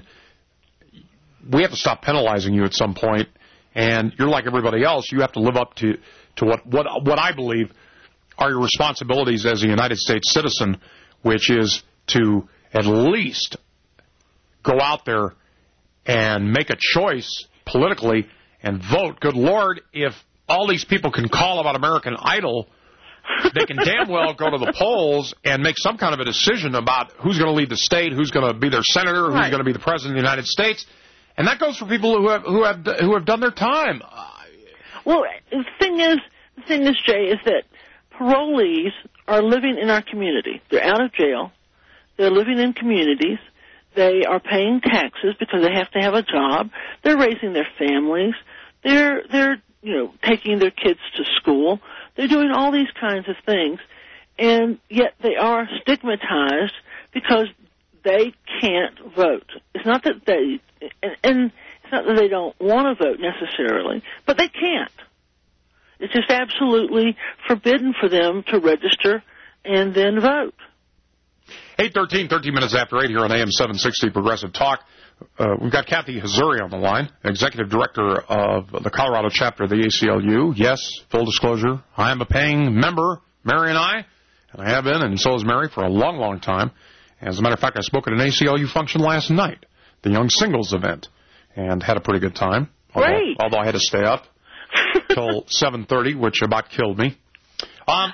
we have to stop penalizing you at some point. And you're like everybody else. You have to live up to, to what, what what I believe are your responsibilities as a United States citizen, which is to at least go out there and make a choice politically and vote. Good Lord, if all these people can call about American Idol, they can damn well go to the polls and make some kind of a decision about who's going to lead the state, who's going to be their senator, who's right. going to be the president of the United States. And that goes for people who have who have who have done their time. Well, the thing is, the thing is, Jay, is that parolees are living in our community. They're out of jail. They're living in communities. They are paying taxes because they have to have a job. They're raising their families. They're they're you know taking their kids to school. They're doing all these kinds of things, and yet they are stigmatized because they can't vote. It's not that they, and, and it's not that they don't want to vote necessarily, but they can't. It's just absolutely forbidden for them to register and then vote. eight thirteen, thirteen minutes after eight here on A M seven sixty Progressive Talk. Uh, we've got Kathy Hazuri on the line, Executive Director of the Colorado chapter of the A C L U. Yes, full disclosure, I am a paying member, Mary and I, and I have been, and so is Mary, for a long, long time. As a matter of fact, I spoke at an A C L U function last night, the Young Singles event, and had a pretty good time. Although, Great. although I had to stay up till seven thirty, which about killed me. Um,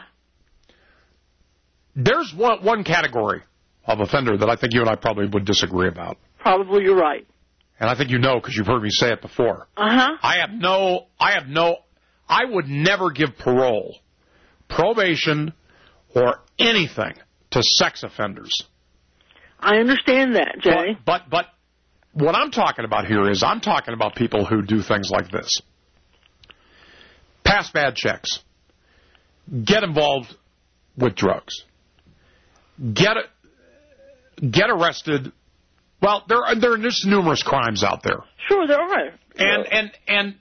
there's one, one category of offender that I think you and I probably would disagree about. Probably you're right. And I think you know because you've heard me say it before. Uh-huh. I have no, I have no, I would never give parole, probation, or anything to sex offenders. I understand that, Jay. But, but, but what I'm talking about here is I'm talking about people who do things like this. Pass bad checks. Get involved with drugs. Get get arrested. Well, there are there are just numerous crimes out there. Sure, there are. And and and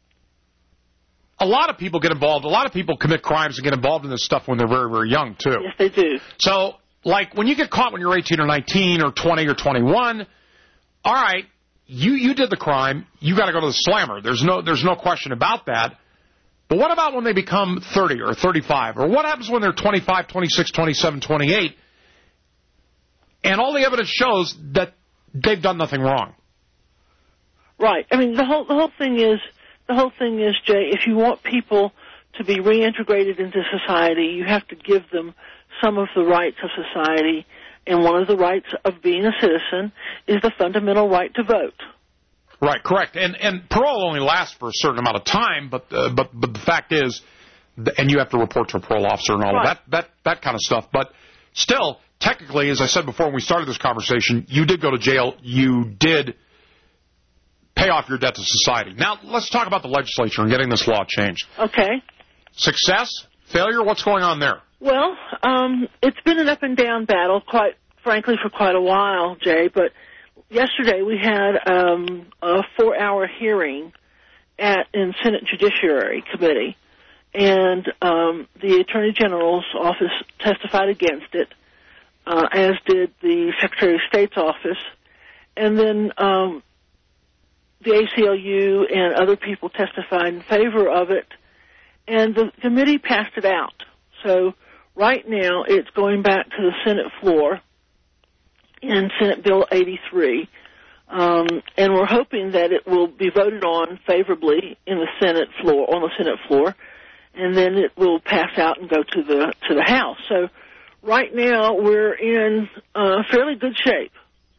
a lot of people get involved. A lot of people commit crimes and get involved in this stuff when they're very, very young, too. Yes, they do. So, like, when you get caught when you're eighteen or nineteen or twenty or twenty-one, all right, you, you did the crime. You got to go to the slammer. There's no there's no question about that. But what about when they become thirty or thirty-five? Or what happens when they're twenty-five, twenty-six, twenty-seven, twenty-eight? And all the evidence shows that they've done nothing wrong. Right. I mean, the whole the whole thing is the whole thing is, Jay, if you want people to be reintegrated into society, you have to give them some of the rights of society. And one of the rights of being a citizen is the fundamental right to vote. Right, correct. And and parole only lasts for a certain amount of time, but uh, but but the fact is, and you have to report to a parole officer and all right. of that that that kind of stuff. But still, technically, as I said before when we started this conversation, you did go to jail. You did pay off your debt to society. Now, let's talk about the legislature and getting this law changed. Okay. Success, failure, what's going on there? Well, um, it's been an up and down battle, quite frankly, for quite a while, Jay. But yesterday we had um, a four-hour hearing at in Senate Judiciary Committee, and um, the Attorney General's office testified against it, uh, as did the Secretary of State's office, and then um, the A C L U and other people testified in favor of it, and the committee passed it out. So right now it's going back to the Senate floor in Senate Bill eighty-three, um, and we're hoping that it will be voted on favorably in the Senate floor, on the Senate floor, and then it will pass out and go to the to the House. So right now we're in uh, fairly good shape.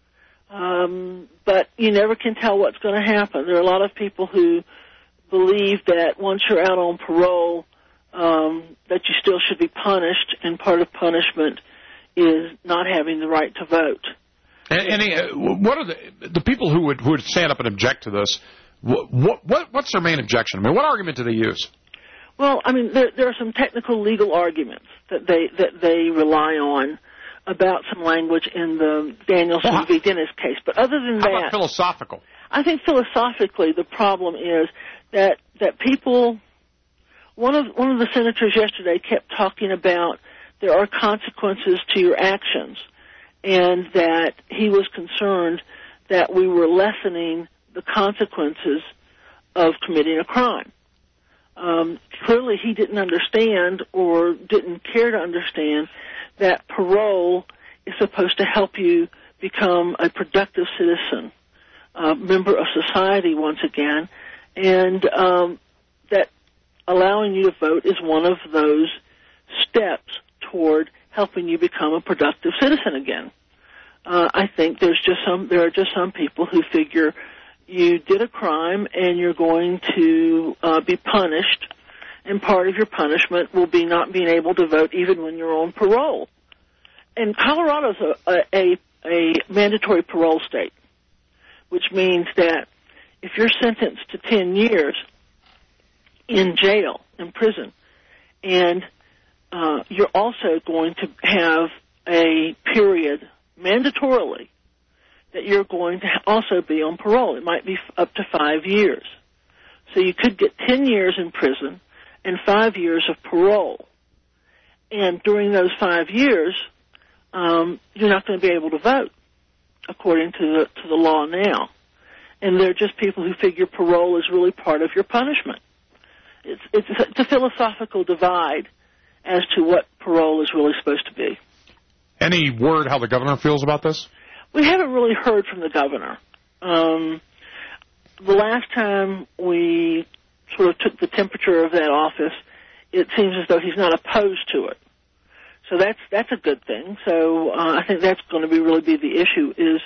Um, but you never can tell what's going to happen. There are a lot of people who believe that once you're out on parole, um, that you still should be punished, and part of punishment is not having the right to vote. And, and uh, what are the the people who would who would stand up and object to this? What, what what's their main objection? I mean, what argument do they use? Well, I mean, there, there are some technical legal arguments that they that they rely on about some language in the Danielson well, v. Dennis case. But other than how that... about philosophical? I think philosophically the problem is that that people... One of, one of the senators yesterday kept talking about there are consequences to your actions, and that he was concerned that we were lessening the consequences of committing a crime. Um, clearly he didn't understand or didn't care to understand that parole is supposed to help you become a productive citizen, a member of society once again, and um, that allowing you to vote is one of those steps toward helping you become a productive citizen again. Uh, I think there's just some there are just some people who figure you did a crime and you're going to uh, be punished, and part of your punishment will be not being able to vote even when you're on parole. And Colorado's a, a, a mandatory parole state, which means that if you're sentenced to ten years in jail, in prison, and uh, you're also going to have a period mandatorily that you're going to also be on parole. It might be up to five years. So you could get ten years in prison and five years of parole. And during those five years, um, you're not going to be able to vote, according to the, to the law now. And they're just people who figure parole is really part of your punishment. It's, it's, a, it's a philosophical divide as to what parole is really supposed to be. Any word how the governor feels about this? We haven't really heard from the governor. Um, the last time we sort of took the temperature of that office, it seems as though he's not opposed to it. So that's that's a good thing. So uh, I think that's going to be really be the issue is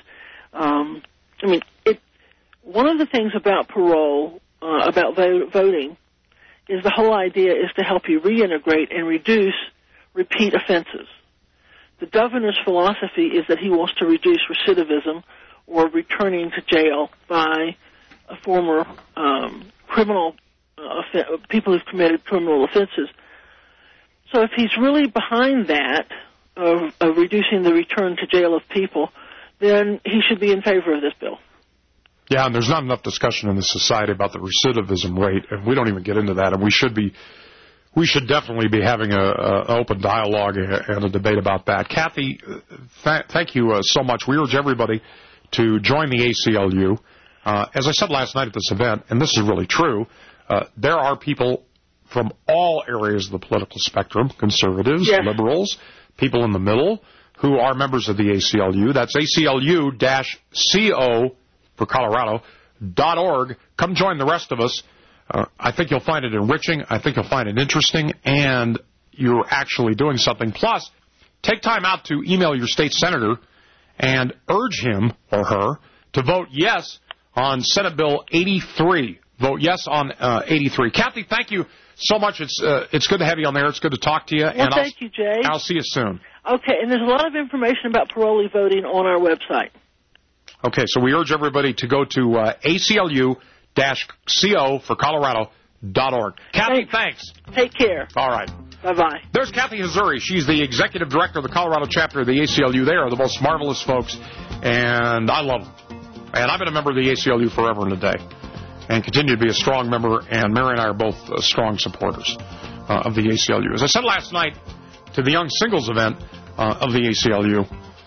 Um, I mean, it. One of the things about parole, uh, about vo- voting, is the whole idea is to help you reintegrate and reduce repeat offenses. The governor's philosophy is that he wants to reduce recidivism or returning to jail by a former um, criminal uh, off- people who've committed criminal offenses. So if he's really behind that, of, of reducing the return to jail of people, then he should be in favor of this bill. Yeah, and there's not enough discussion in this society about the recidivism rate, and we don't even get into that. And we should be, we should definitely be having a, a open dialogue and a debate about that. Kathy, th- thank you uh, so much. We urge everybody to join the A C L U. Uh, as I said last night at this event, and this is really true, uh, there are people from all areas of the political spectrum, conservatives, yes. liberals, people in the middle, who are members of the A C L U. That's A C L U C O for Colorado dot org. Come join the rest of us. Uh, I think you'll find it enriching. I think you'll find it interesting, and you're actually doing something. Plus, take time out to email your state senator and urge him or her to vote yes on Senate Bill eighty-three. Vote yes on uh, eighty-three. Kathy, thank you so much. It's uh, it's good to have you on there. It's good to talk to you. Well, and thank I'll, you, Jay. I'll see you soon. Okay, and there's a lot of information about parolee voting on our website. Okay, so we urge everybody to go to uh, A C L U C O for Colorado dot org. Kathy, thanks. thanks. Take care. All right. Bye-bye. There's Kathy Hazuri. She's the executive director of the Colorado chapter of the A C L U. They are the most marvelous folks, and I love them. And I've been a member of the A C L U forever and a day, and continue to be a strong member, and Mary and I are both uh, strong supporters uh, of the A C L U. As I said last night to the Young Singles event uh, of the A C L U,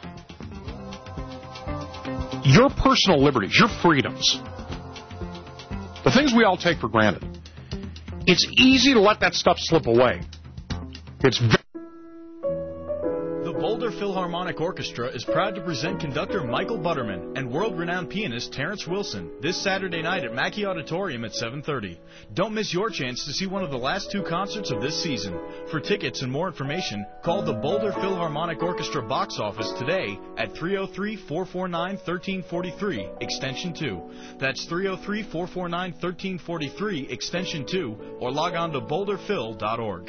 your personal liberties, your freedoms, the things we all take for granted, it's easy to let that stuff slip away. It's very The Boulder Philharmonic Orchestra is proud to present conductor Michael Butterman and world-renowned pianist Terrence Wilson this Saturday night at Mackey Auditorium at seven thirty. Don't miss your chance to see one of the last two concerts of this season. For tickets and more information, call the Boulder Philharmonic Orchestra box office today at three oh three, four four nine, one three four three, extension two. That's three oh three, four four nine, one three four three, extension two, or log on to boulder phil dot org.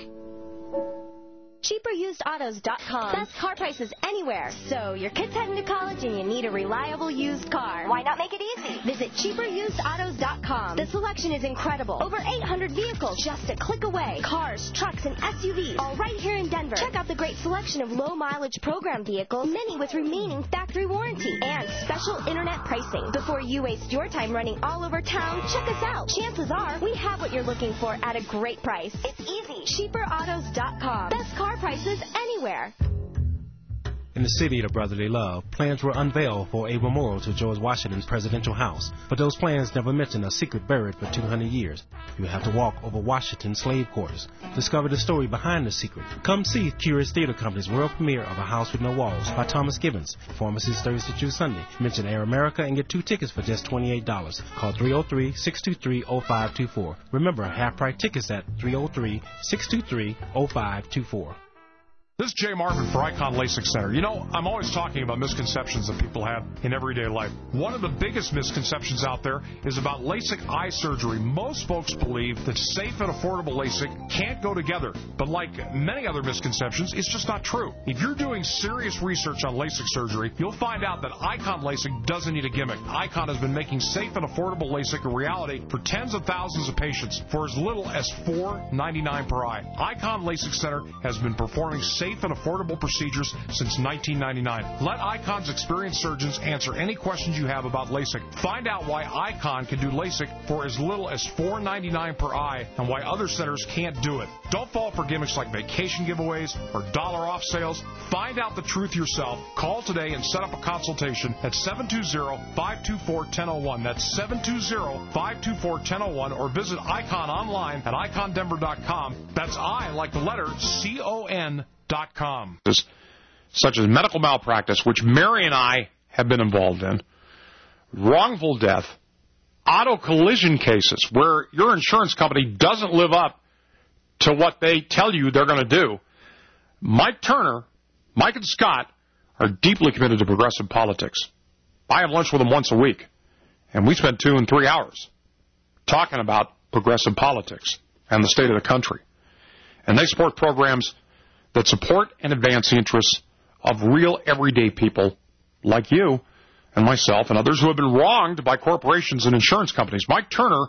cheaper used autos dot com. Best car prices anywhere. So your kid's heading to college and you need a reliable used car. Why not make it easy? Visit cheaper used autos dot com. The selection is incredible. Over eight hundred vehicles just a click away. Cars, trucks, and S U Vs, all right here in Denver. Check out the great selection of low mileage program vehicles, many with remaining factory warranty, and special internet pricing. Before you waste your time running all over town, check us out. Chances are we have what you're looking for at a great price. It's easy. cheaper autos dot com. Best car prices anywhere. In the city of brotherly love, plans were unveiled for a memorial to George Washington's presidential house, but those plans never mentioned a secret buried for two hundred years. You have to walk over Washington's slave quarters. Discover the story behind the secret. Come see Curious Theater Company's world premiere of A House with No Walls by Thomas Gibbons. Performances Thursday through Sunday. Mention Air America and get two tickets for just twenty-eight dollars. Call three oh three, six two three, oh five two four. Remember, half-price tickets at three oh three, six two three, oh five two four. This is Jay Marvin for Icon LASIK Center. You know, I'm always talking about misconceptions that people have in everyday life. One of the biggest misconceptions out there is about LASIK eye surgery. Most folks believe that safe and affordable LASIK can't go together. But like many other misconceptions, it's just not true. If you're doing serious research on LASIK surgery, you'll find out that Icon LASIK doesn't need a gimmick. Icon has been making safe and affordable LASIK a reality for tens of thousands of patients for as little as four dollars and ninety-nine cents per eye. Icon LASIK Center has been performing safe and affordable procedures since nineteen ninety-nine. Let Icon's experienced surgeons answer any questions you have about LASIK. Find out why Icon can do LASIK for as little as four dollars and ninety-nine cents per eye and why other centers can't do it. Don't fall for gimmicks like vacation giveaways or dollar off sales. Find out the truth yourself. Call today and set up a consultation at seven two zero, five two four, one zero one. That's seven two zero, five two four, one zero one, or visit Icon online at icon denver dot com. That's I like the letter C O N dot com. Such as medical malpractice, which Mary and I have been involved in, wrongful death, auto collision cases where your insurance company doesn't live up to what they tell you they're going to do. Mike Turner, Mike and Scott are deeply committed to progressive politics. I have lunch with them once a week, and we spend two and three hours talking about progressive politics and the state of the country. And they support programs that support and advance the interests of real everyday people like you and myself and others who have been wronged by corporations and insurance companies. Mike Turner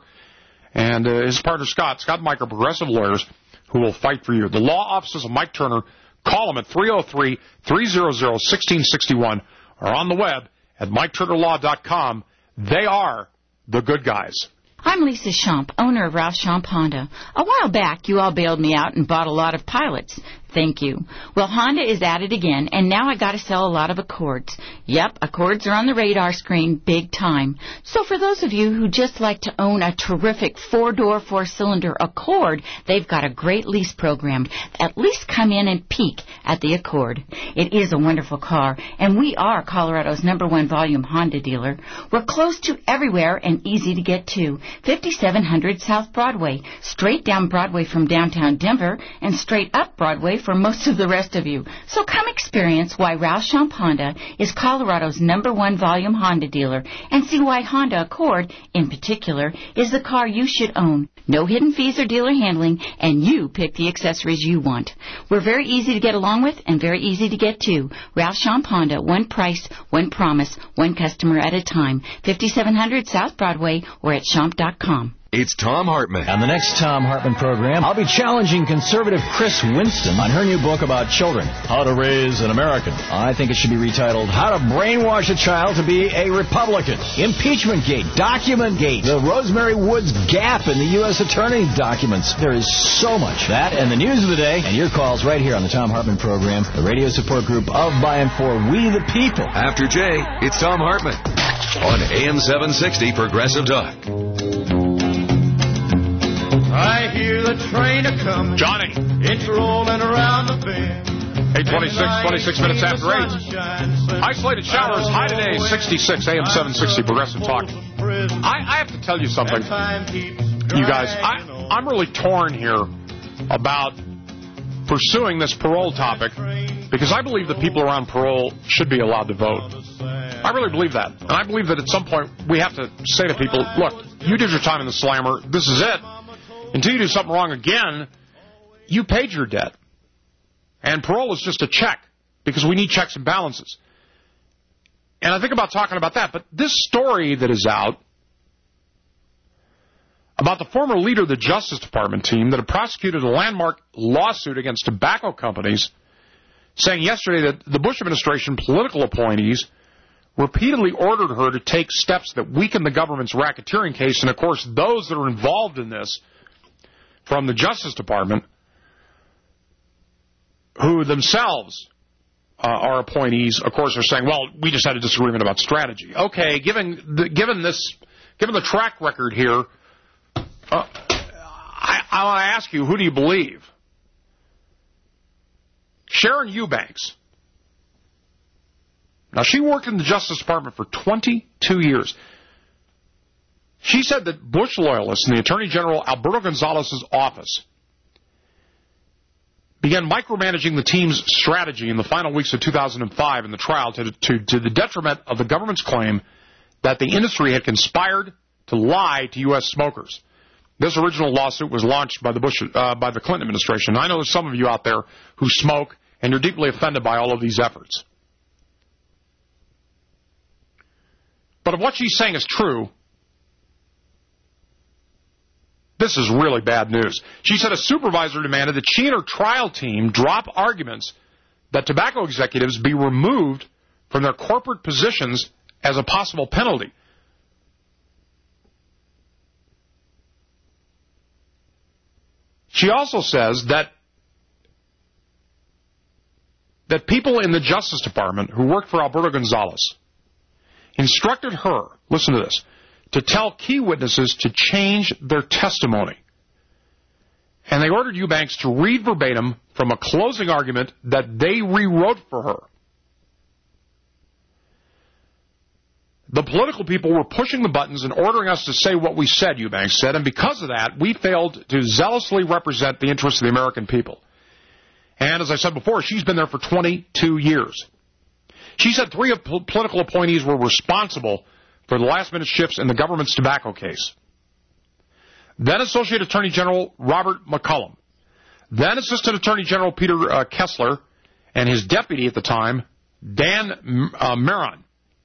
and uh, his partner Scott, Scott and Mike are progressive lawyers who will fight for you. The law offices of Mike Turner, call them at three oh three, three hundred, one six six one or on the web at mike turner law dot com. They are the good guys. I'm Lisa Schomp, owner of Ralph Schomp Honda. A while back, you all bailed me out and bought a lot of Pilots. Thank you. Well, Honda is at it again, and now I got to sell a lot of Accords. Yep, Accords are on the radar screen big time. So for those of you who just like to own a terrific four-door, four-cylinder Accord, they've got a great lease program. At least come in and peek at the Accord. It is a wonderful car, and we are Colorado's number one volume Honda dealer. We're close to everywhere and easy to get to. fifty-seven hundred South Broadway, straight down Broadway from downtown Denver, and straight up Broadway for most of the rest of you. So come experience why Ralph Schomp Honda is Colorado's number one volume Honda dealer, and see why Honda Accord, in particular, is the car you should own. No hidden fees or dealer handling, and you pick the accessories you want. We're very easy to get along with and very easy to get to. Ralph Schomp Honda, one price, one promise, one customer at a time. fifty-seven hundred South Broadway or at schomp dot com. It's Tom Hartman. On the next Tom Hartman program, I'll be challenging conservative Chris Winston on her new book about children, How to Raise an American. I think it should be retitled, How to Brainwash a Child to be a Republican. Impeachment Gate, Document Gate, the Rosemary Woods gap in the U S Attorney documents. There is so much. That and the news of the day, and your calls right here on the Tom Hartman program, the radio support group of, by, and for We the People. After Jay, it's Tom Hartman on A M seven sixty Progressive Talk. I hear the train a-comin'. Johnny. It's rolling around the bend. eight twenty-six, twenty-six minutes after eight. Isolated showers, high today, sixty-six, A M seven sixty Progressive Talk. I, I have to tell you something, you guys. I, I'm really torn here about pursuing this parole topic because I believe that people around parole should be allowed to vote. I really believe that. And I believe that at some point we have to say to people, look, you did your time in the slammer. This is it. Until you do something wrong again, you paid your debt. And parole is just a check, because we need checks and balances. And I think about talking about that. But this story that is out about the former leader of the Justice Department team that had prosecuted a landmark lawsuit against tobacco companies, saying yesterday that the Bush administration political appointees repeatedly ordered her to take steps that weaken the government's racketeering case. And, of course, those that are involved in this from the Justice Department, who themselves uh, are appointees, of course, are saying, well, we just had a disagreement about strategy. Okay, given the, given this, given the track record here, uh, I, I want to ask you, who do you believe? Sharon Eubanks. Now, she worked in the Justice Department for twenty-two years. She said that Bush loyalists in the Attorney General Alberto Gonzalez's office began micromanaging the team's strategy in the final weeks of two thousand five in the trial to, to, to the detriment of the government's claim that the industry had conspired to lie to U S smokers. This original lawsuit was launched by the Bush, uh, by the Clinton administration. I know there's some of you out there who smoke, and you're deeply offended by all of these efforts. But if what she's saying is true, this is really bad news. She said a supervisor demanded that she and her trial team drop arguments that tobacco executives be removed from their corporate positions as a possible penalty. She also says that that people in the Justice Department who worked for Alberto Gonzalez instructed her, listen to this, to tell key witnesses to change their testimony. And they ordered Eubanks to read verbatim from a closing argument that they rewrote for her. The political people were pushing the buttons and ordering us to say what we said, Eubanks said, and because of that, we failed to zealously represent the interests of the American people. And as I said before, she's been there for twenty-two years. She said three of po- political appointees were responsible for the last-minute shifts in the government's tobacco case. Then Associate Attorney General Robert McCollum. Then Assistant Attorney General Peter uh, Kessler, and his deputy at the time, Dan uh, Maron.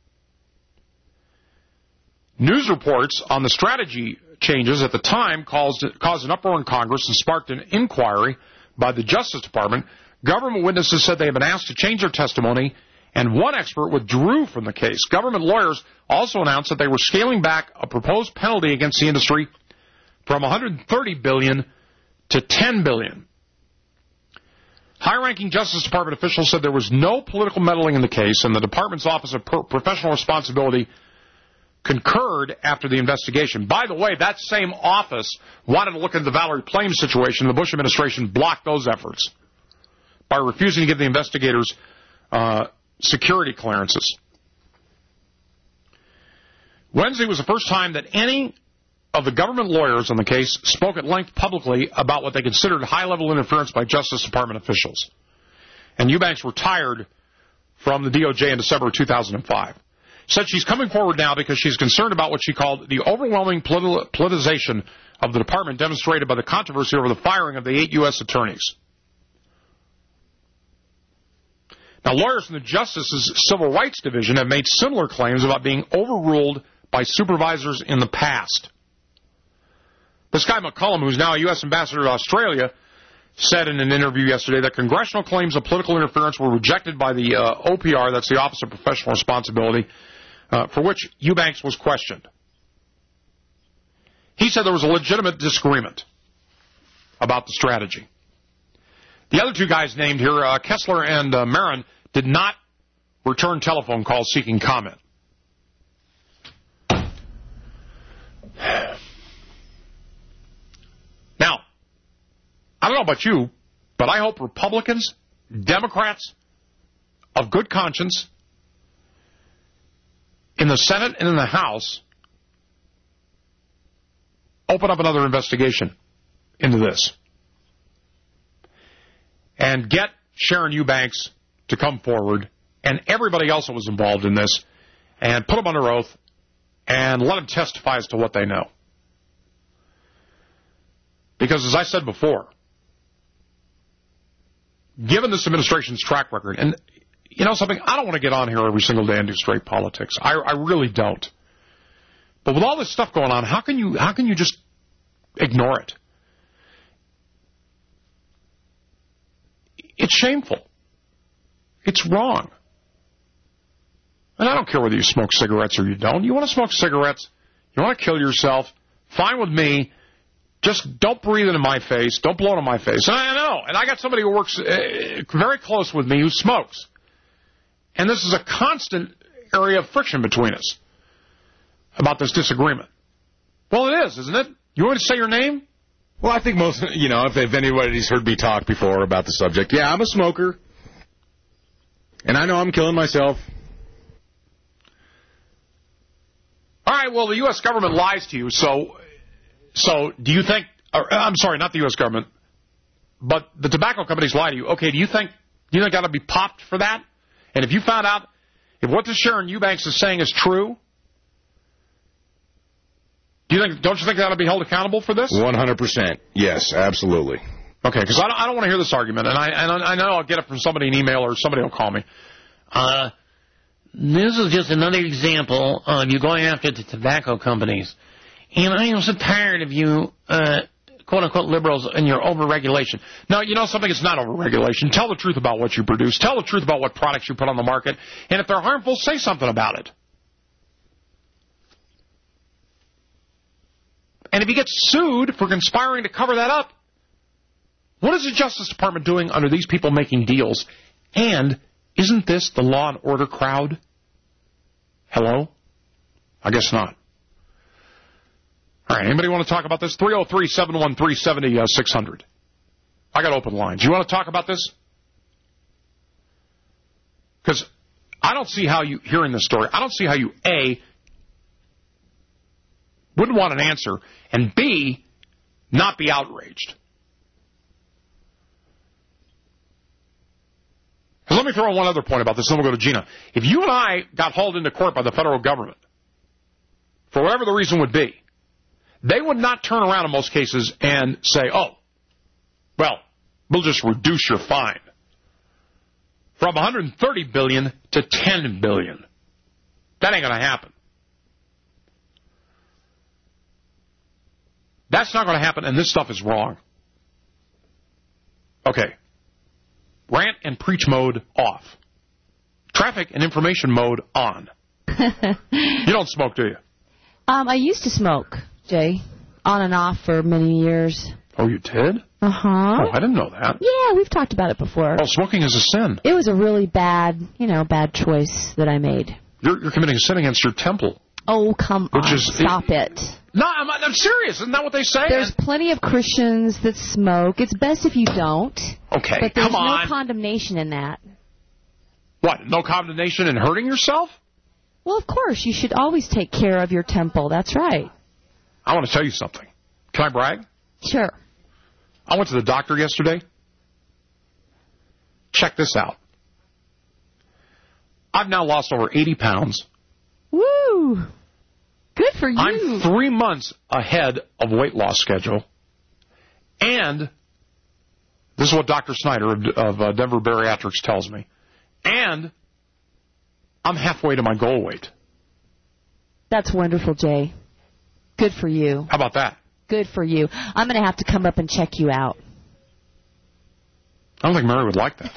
News reports on the strategy changes at the time caused, caused an uproar in Congress and sparked an inquiry by the Justice Department. Government witnesses said they had been asked to change their testimony, and one expert withdrew from the case. Government lawyers also announced that they were scaling back a proposed penalty against the industry from one hundred thirty billion dollars to ten billion dollars. High-ranking Justice Department officials said there was no political meddling in the case, and the department's Office of Professional Responsibility concurred after the investigation. By the way, that same office wanted to look into the Valerie Plame situation. The Bush administration blocked those efforts by refusing to give the investigators uh, security clearances. Wednesday was the first time that any of the government lawyers on the case spoke at length publicly about what they considered high-level interference by Justice Department officials. And Eubanks retired from the D O J in December of two thousand five. Said she's coming forward now because she's concerned about what she called the overwhelming politi- politicization of the department demonstrated by the controversy over the firing of the eight U S attorneys. Now, lawyers from the Justice's Civil Rights Division have made similar claims about being overruled by supervisors in the past. This guy McCollum, who's now a U S ambassador to Australia, said in an interview yesterday that congressional claims of political interference were rejected by the uh, O P R, that's the Office of Professional Responsibility, uh, for which Eubanks was questioned. He said there was a legitimate disagreement about the strategy. The other two guys named here, uh, Kessler and uh, Maron, did not return telephone calls seeking comment. Now, I don't know about you, but I hope Republicans, Democrats of good conscience in the Senate and in the House open up another investigation into this and get Sharon Eubanks to come forward and everybody else that was involved in this and put them under oath and let them testify as to what they know. Because, as I said before, given this administration's track record, and you know something, I don't want to get on here every single day and do straight politics. I, I really don't. But with all this stuff going on, how can you how can you just ignore it? It's shameful. It's wrong. And I don't care whether you smoke cigarettes or you don't. You want to smoke cigarettes, you want to kill yourself, fine with me. Just don't breathe it in my face. Don't blow it in my face. And I know. And I got somebody who works uh, very close with me who smokes. And this is a constant area of friction between us about this disagreement. Well, it is, isn't it? You want me to say your name? Well, I think most, you know, if, if anybody's heard me talk before about the subject, yeah, I'm a smoker. And I know I'm killing myself. All right, well, the U S government lies to you, so... So, do you think, or, I'm sorry, not the U S government, but the tobacco companies lie to you. Okay, do you think, do you think that ought to be popped for that? And if you found out, if what this Sharon Eubanks is saying is true, do you think, don't you think that ought to be held accountable for this? one hundred percent. Yes, absolutely. Okay, because I don't, I don't want to hear this argument, and I, and I know I'll get it from somebody in email or somebody will call me. Uh, this is just another example of you going after the tobacco companies. And I am so tired of you, uh, quote-unquote, liberals and your over-regulation. No, you know something? It's not over-regulation. Tell the truth about what you produce. Tell the truth about what products you put on the market. And if they're harmful, say something about it. And if you get sued for conspiring to cover that up, what is the Justice Department doing under these people making deals? And isn't this the law and order crowd? Hello? I guess not. All right, anybody want to talk about this? three oh three, seven one three, seven oh six hundred. I got open lines. You want to talk about this? Because I don't see how you, hearing this story, I don't see how you, A, wouldn't want an answer, and B, not be outraged. Let me throw in one other point about this, then we'll go to Gina. If you and I got hauled into court by the federal government, for whatever the reason would be, they would not turn around in most cases and say, oh, well, we'll just reduce your fine from one hundred thirty billion dollars to ten billion dollars. That ain't going to happen. That's not going to happen, and this stuff is wrong. Okay. Rant and preach mode off. Traffic and information mode on. You don't smoke, do you? Um, I used to smoke, Jay, on and off for many years. Oh, you did? Uh-huh. Oh, I didn't know that. Yeah, we've talked about it before. Oh, smoking is a sin. It was a really bad, you know, bad choice that I made. You're, you're committing a sin against your temple. Oh, come Which on. is, Stop it. it. No, I'm, I'm serious. Isn't that what they say? There's plenty of Christians that smoke. It's best if you don't. Okay, but there's come on. no condemnation in that. What, no condemnation in hurting yourself? Well, of course. You should always take care of your temple. That's right. I want to tell you something. Can I brag? Sure. I went to the doctor yesterday. Check this out. I've now lost over eighty pounds. Woo! Good for you. I'm three months ahead of weight loss schedule. And this is what Doctor Snyder of, of uh, Denver Bariatrics tells me. And I'm halfway to my goal weight. That's wonderful, Jay. Good for you. How about that? Good for you. I'm going to have to come up and check you out. I don't think Mary would like that.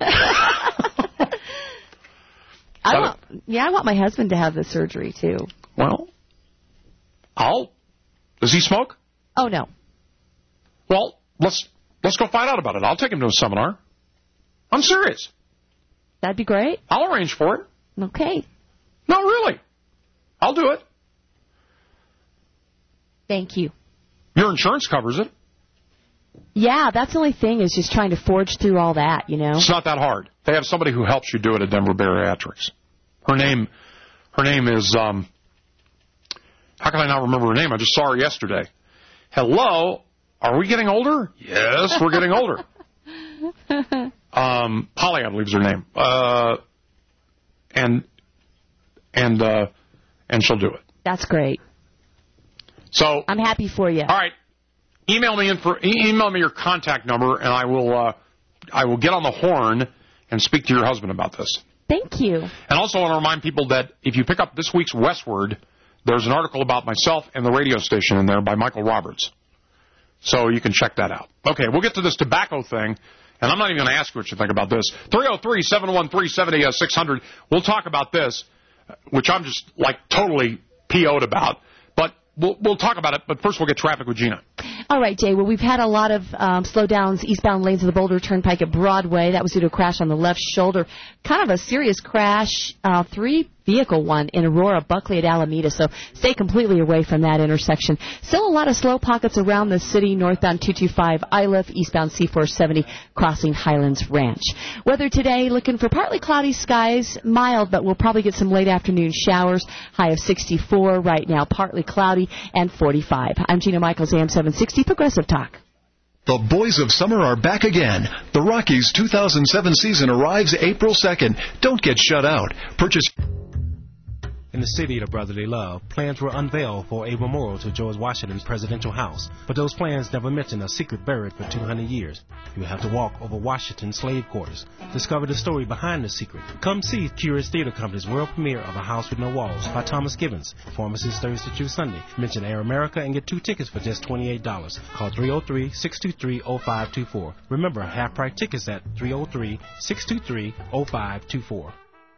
I want, yeah, I want my husband to have the surgery, too. Well, I'll... Does he smoke? Oh, no. Well, let's let's go find out about it. I'll take him to a seminar. I'm serious. That'd be great. I'll arrange for it. Okay. No, really. I'll do it. Thank you. Your insurance covers it. Yeah, that's the only thing is just trying to forge through all that, you know. It's not that hard. They have somebody who helps you do it at Denver Bariatrics. Her name, her name is, um, how can I not remember her name? I just saw her yesterday. Hello, are we getting older? Yes, we're getting older. Um, Polly, I believe is her name. Uh, and, and, uh, and she'll do it. That's great. So I'm happy for you. All right. Email me in for, e- email me your contact number, and I will uh, I will get on the horn and speak to your husband about this. Thank you. And also I want to remind people that if you pick up this week's Westward, there's an article about myself and the radio station in there by Michael Roberts. So you can check that out. Okay, we'll get to this tobacco thing, and I'm not even going to ask you what you think about this. three oh three, seven one three, seven oh six hundred. We'll talk about this, which I'm just, like, totally P O'd about. But we'll, we'll talk about it, but first we'll get traffic with Gina. All right, Jay. Well, we've had a lot of um, slowdowns eastbound lanes of the Boulder Turnpike at Broadway. That was due to a crash on the left shoulder. Kind of a serious crash, uh, three-vehicle one in Aurora, Buckley at Alameda. So stay completely away from that intersection. Still a lot of slow pockets around the city, northbound two two five Iliff, eastbound C four seventy, crossing Highlands Ranch. Weather today, looking for partly cloudy skies, mild, but we'll probably get some late afternoon showers. High of sixty-four right now, partly cloudy, and forty-five. I'm Gina Michaels, A M seven sixty Progressive Talk. The boys of summer are back again. The Rockies two thousand seven season arrives April second. Don't get shut out. Purchase... In the city of brotherly love, plans were unveiled for a memorial to George Washington's presidential house, but those plans never mention a secret buried for two hundred years. You have to walk over Washington's slave quarters. Discover the story behind the secret. Come see Curious Theater Company's world premiere of A House with No Walls by Thomas Gibbons. Performances Thursday through Sunday. Mention Air America and get two tickets for just twenty-eight dollars. Call three oh three, six two three, oh five two four. Remember, half-price tickets at three oh three, six two three, oh five two four.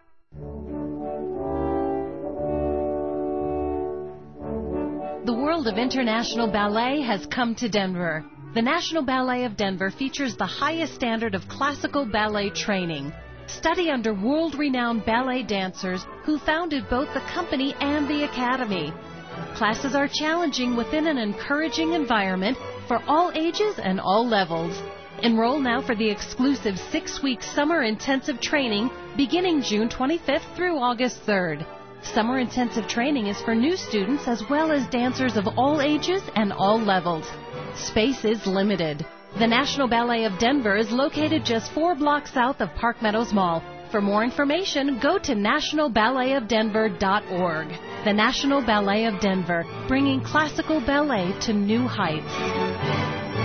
The world of international ballet has come to Denver. The National Ballet of Denver features the highest standard of classical ballet training. Study under world-renowned ballet dancers who founded both the company and the academy. Classes are challenging within an encouraging environment for all ages and all levels. Enroll now for the exclusive six-week summer intensive training beginning June twenty-fifth through August third. Summer intensive training is for new students as well as dancers of all ages and all levels. Space is limited. The National Ballet of Denver is located just four blocks south of Park Meadows Mall. For more information, go to national ballet of denver dot org. The National Ballet of Denver, bringing classical ballet to new heights.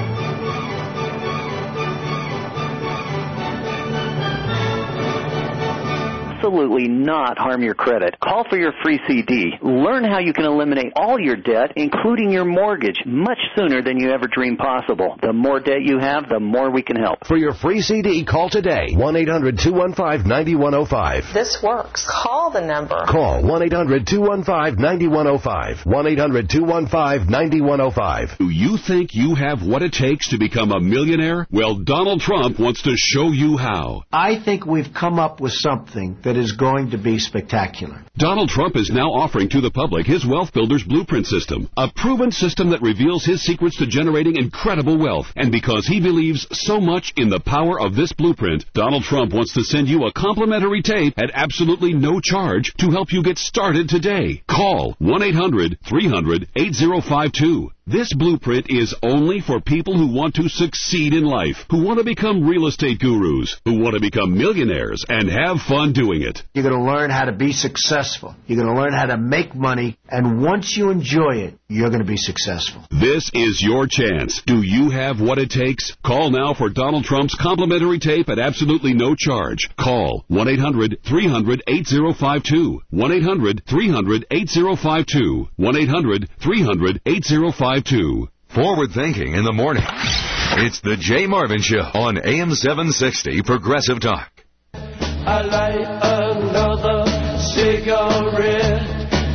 Absolutely not harm your credit. Call for your free C D. Learn how you can eliminate all your debt, including your mortgage, much sooner than you ever dreamed possible. The more debt you have, the more we can help. For your free C D, call today. one eight hundred two one five nine one zero five. This works. Call the number. Call one eight hundred two one five nine one zero five. one eight hundred two one five nine one zero five. Do you think you have what it takes to become a millionaire? Well, Donald Trump wants to show you how. I think we've come up with something that is going to be spectacular. Donald Trump is now offering to the public his Wealth Builders Blueprint System, a proven system that reveals his secrets to generating incredible wealth. And because he believes so much in the power of this blueprint, Donald Trump wants to send you a complimentary tape at absolutely no charge to help you get started today. Call one eight hundred three hundred eight zero five two. This blueprint is only for people who want to succeed in life, who want to become real estate gurus, who want to become millionaires and have fun doing it. You're going to learn how to be successful. You're going to learn how to make money. And once you enjoy it, you're going to be successful. This is your chance. Do you have what it takes? Call now for Donald Trump's complimentary tape at absolutely no charge. Call one eight hundred three hundred eight zero five two. one eight hundred three hundred eight zero five two. one eight hundred three hundred eight zero five two. Forward thinking in the morning. It's the Jay Marvin Show on A M seven sixty Progressive Talk. I light another cigarette.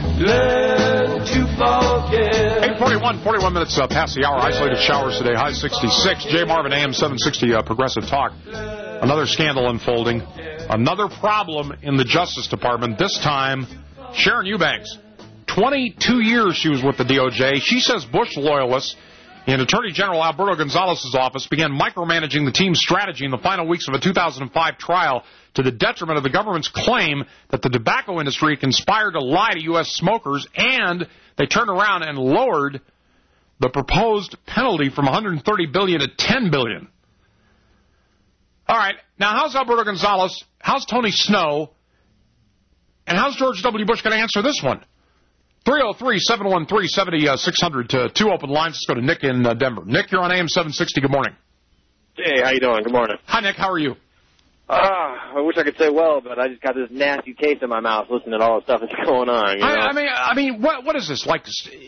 Learn to forget. eight forty-one, forty-one minutes uh, past the hour. Isolated showers today. High sixty-six. Jay Marvin, A M seven sixty uh, Progressive Talk. Another scandal unfolding. Another problem in the Justice Department. This time, Sharon Eubanks. twenty-two years she was with the D O J. She says Bush loyalists in Attorney General Alberto Gonzalez's office began micromanaging the team's strategy in the final weeks of a two thousand five trial to the detriment of the government's claim that the tobacco industry conspired to lie to U S smokers, and they turned around and lowered the proposed penalty from one hundred thirty billion dollars to ten billion dollars. All right, now how's Alberto Gonzalez, how's Tony Snow, and how's George W. Bush going to answer this one? three oh three, seven one three, seven oh six hundred to two open lines. Let's go to Nick in uh, Denver. Nick, you're on A M seven sixty. Good morning. Hey, how you doing? Good morning. Hi, Nick. How are you? Ah, uh, I wish I could say well, but I just got this nasty taste in my mouth listening to all the stuff that's going on. You know? I, I mean, I mean, what what is this like?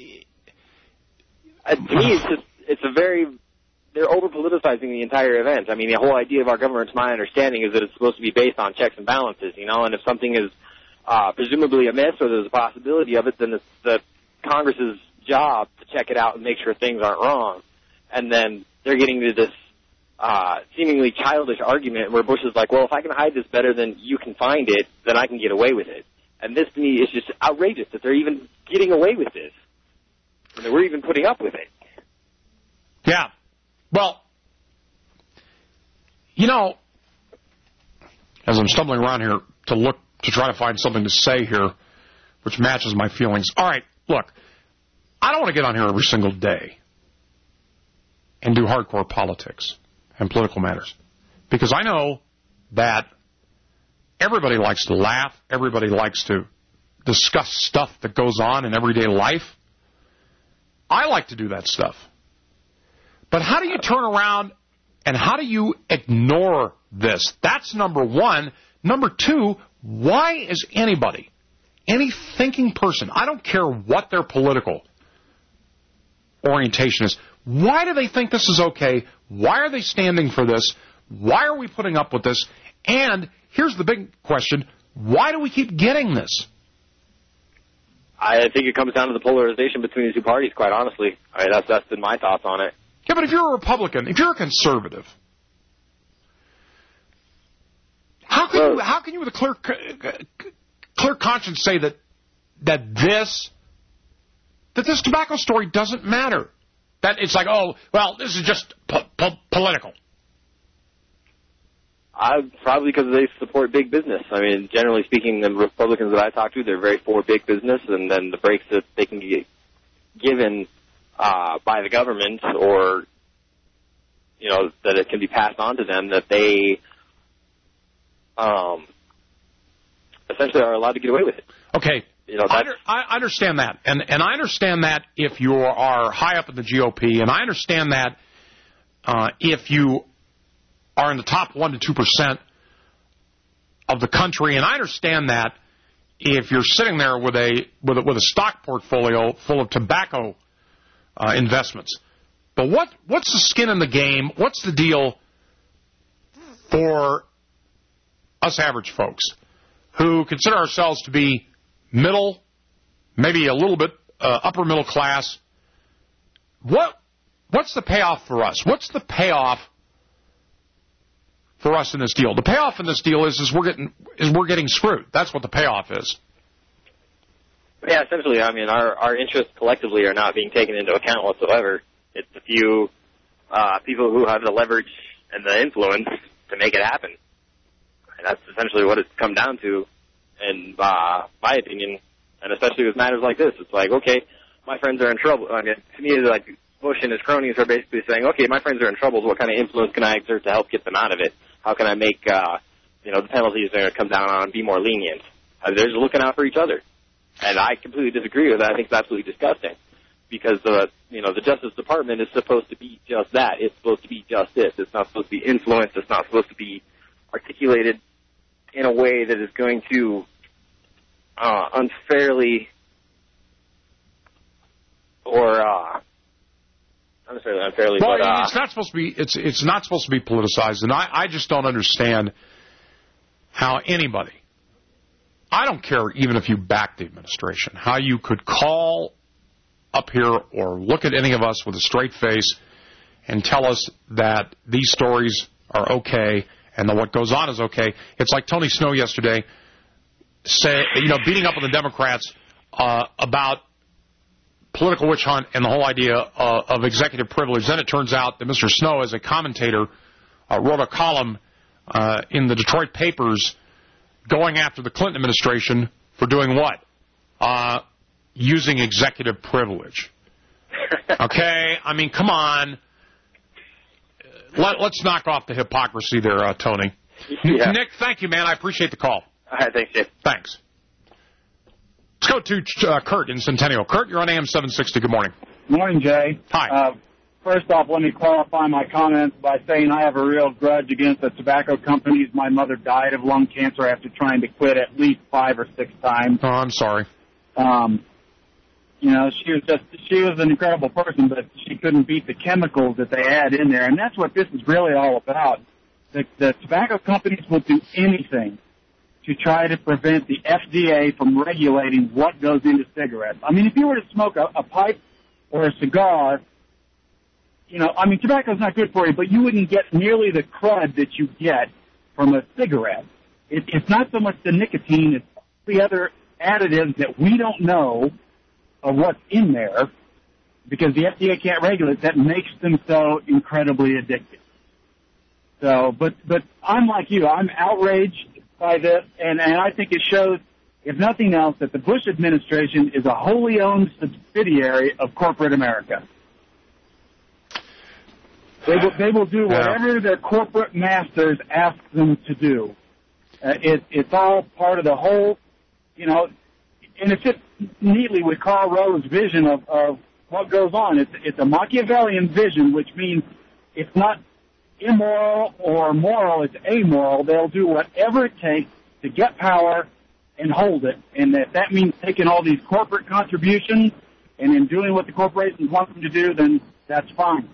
Uh, to me, it's just it's a very they're over politicizing the entire event. I mean, the whole idea of our government, to my understanding, is that it's supposed to be based on checks and balances. You know, and if something is uh, presumably amiss or there's a possibility of it, then it's the Congress's job to check it out and make sure things aren't wrong. And then they're getting to this uh, seemingly childish argument where Bush is like, well, if I can hide this better than you can find it, then I can get away with it. And this, to me, is just outrageous that they're even getting away with this. And that we're even putting up with it. Yeah. Well, you know, as I'm stumbling around here to look, to try to find something to say here which matches my feelings. All right, look, I don't want to get on here every single day and do hardcore politics and political matters, because I know that everybody likes to laugh, everybody likes to discuss stuff that goes on in everyday life. I like to do that stuff. But how do you turn around and how do you ignore this? That's number one. Number two, why is anybody, any thinking person, I don't care what their political orientation is, why do they think this is okay? Why are they standing for this? Why are we putting up with this? And here's the big question, why do we keep getting this? I think it comes down to the polarization between the two parties, quite honestly. I mean, that's, that's been my thoughts on it. Yeah, but if you're a Republican, if you're a conservative, how can well, you, how can you with a clear, clear conscience say that that this that this tobacco story doesn't matter? That it's like, oh, well, this is just po- po- political. I probably because they support big business. I mean, generally speaking, the Republicans that I talk to, they're very for big business, and then the breaks that they can get given uh, by the government or you know, that it can be passed on to them, that they um, essentially are allowed to get away with it. Okay. You know, I, under, I understand that, and and I understand that if you are high up in the G O P, and I understand that uh, if you are in the top one to two percent of the country, and I understand that if you're sitting there with a with a, with a stock portfolio full of tobacco uh, investments. But what what's the skin in the game? What's the deal for us average folks who consider ourselves to be middle, maybe a little bit uh, upper middle class? What what's the payoff for us? What's the payoff for us in this deal? The payoff in this deal is is we're getting is we're getting screwed. That's what the payoff is. Yeah, essentially, I mean, our our interests collectively are not being taken into account whatsoever. It's a few uh, people who have the leverage and the influence to make it happen. And that's essentially what it's come down to, in uh, my opinion, and especially with matters like this. It's like, okay, my friends are in trouble. I mean, to me, it's like Bush and his cronies are basically saying, okay, my friends are in trouble. What kind of influence can I exert to help get them out of it? How can I make, uh, you know, the penalties they're going to come down on be more lenient? Uh, they're just looking out for each other. And I completely disagree with that. I think it's absolutely disgusting. Because the you know the Justice Department is supposed to be just that. It's supposed to be justice. It's not supposed to be influenced. It's not supposed to be articulated in a way that is going to uh, unfairly or uh, not necessarily unfairly. Well, but, uh, it's not supposed to be. It's it's not supposed to be politicized, and I I just don't understand how anybody. I don't care even if you back the administration, how you could call up here or look at any of us with a straight face and tell us that these stories are okay and that what goes on is okay. It's like Tony Snow yesterday, say, you know, beating up on the Democrats uh, about political witch hunt and the whole idea uh, of executive privilege. Then it turns out that Mister Snow, as a commentator, uh, wrote a column uh, in the Detroit papers going after the Clinton administration for doing what? Uh, using executive privilege. Okay? I mean, come on. Let, let's knock off the hypocrisy there, uh, Tony. Yeah. Nick, thank you, man. I appreciate the call. All right, thanks, Jay. Thanks. Let's go to uh, Kurt in Centennial. Kurt, you're on A M seven sixty. Good morning. Morning, Jay. Hi. Uh, first off, let me qualify my comments by saying I have a real grudge against the tobacco companies. My mother died of lung cancer after trying to quit at least five or six times. Oh, I'm sorry. Um, you know, she was just, she was an incredible person, but she couldn't beat the chemicals that they add in there. And that's what this is really all about. The, the tobacco companies will do anything to try to prevent the F D A from regulating what goes into cigarettes. I mean, if you were to smoke a, a pipe or a cigar, you know, I mean, tobacco's not good for you, but you wouldn't get nearly the crud that you get from a cigarette. It, it's not so much the nicotine, it's the other additives that we don't know of what's in there because the F D A can't regulate that makes them so incredibly addictive. So, but, but I'm like you. I'm outraged by this, and, and I think it shows, if nothing else, that the Bush administration is a wholly owned subsidiary of corporate America. They will, they will do whatever their corporate masters ask them to do. Uh, it, it's all part of the whole, you know, and it fits neatly with Karl Rove's vision of, of what goes on. It's, it's a Machiavellian vision, which means it's not immoral or moral, it's amoral. They'll do whatever it takes to get power and hold it. And if that means taking all these corporate contributions and then doing what the corporations want them to do, then that's fine.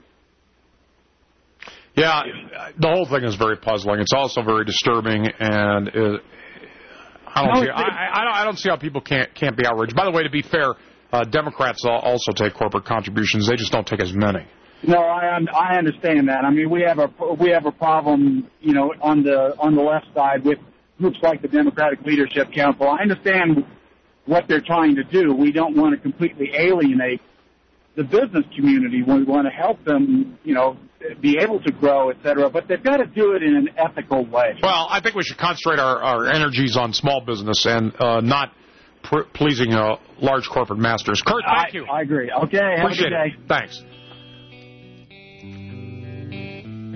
Yeah, the whole thing is very puzzling. It's also very disturbing, and it, I don't No, see. I, I, don't, I don't see how people can't can't be outraged. By the way, to be fair, uh, Democrats also take corporate contributions. They just don't take as many. No, I I understand that. I mean, we have a we have a problem, you know, on the on the left side with groups like the Democratic Leadership Council. I understand what they're trying to do. We don't want to completely alienate the business community. We want to help them, you know, be able to grow, et cetera, but they've got to do it in an ethical way. Well, I think we should concentrate our, our energies on small business and uh, not pr- pleasing uh, large corporate masters. Kurt, thank I, you. I agree. Okay, have Appreciate a good day. It. Thanks.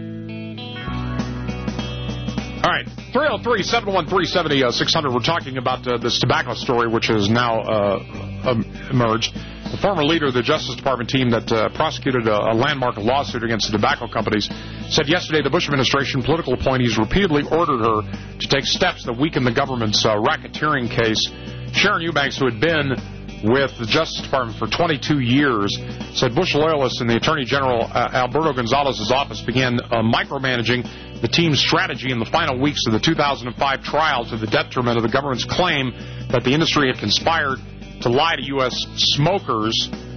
All right, three oh three, seven one three, seven oh six hundred. We're talking about uh, this tobacco story, which has now uh, um, emerged. The former leader of the Justice Department team that uh, prosecuted a, a landmark lawsuit against the tobacco companies said yesterday the Bush administration political appointees repeatedly ordered her to take steps that weaken the government's uh, racketeering case. Sharon Eubanks, who had been with the Justice Department for twenty-two years, said Bush loyalists and the Attorney General uh, Alberto Gonzalez's office began uh, micromanaging the team's strategy in the final weeks of the two thousand five trial to the detriment of the government's claim that the industry had conspired to lie to U S smokers.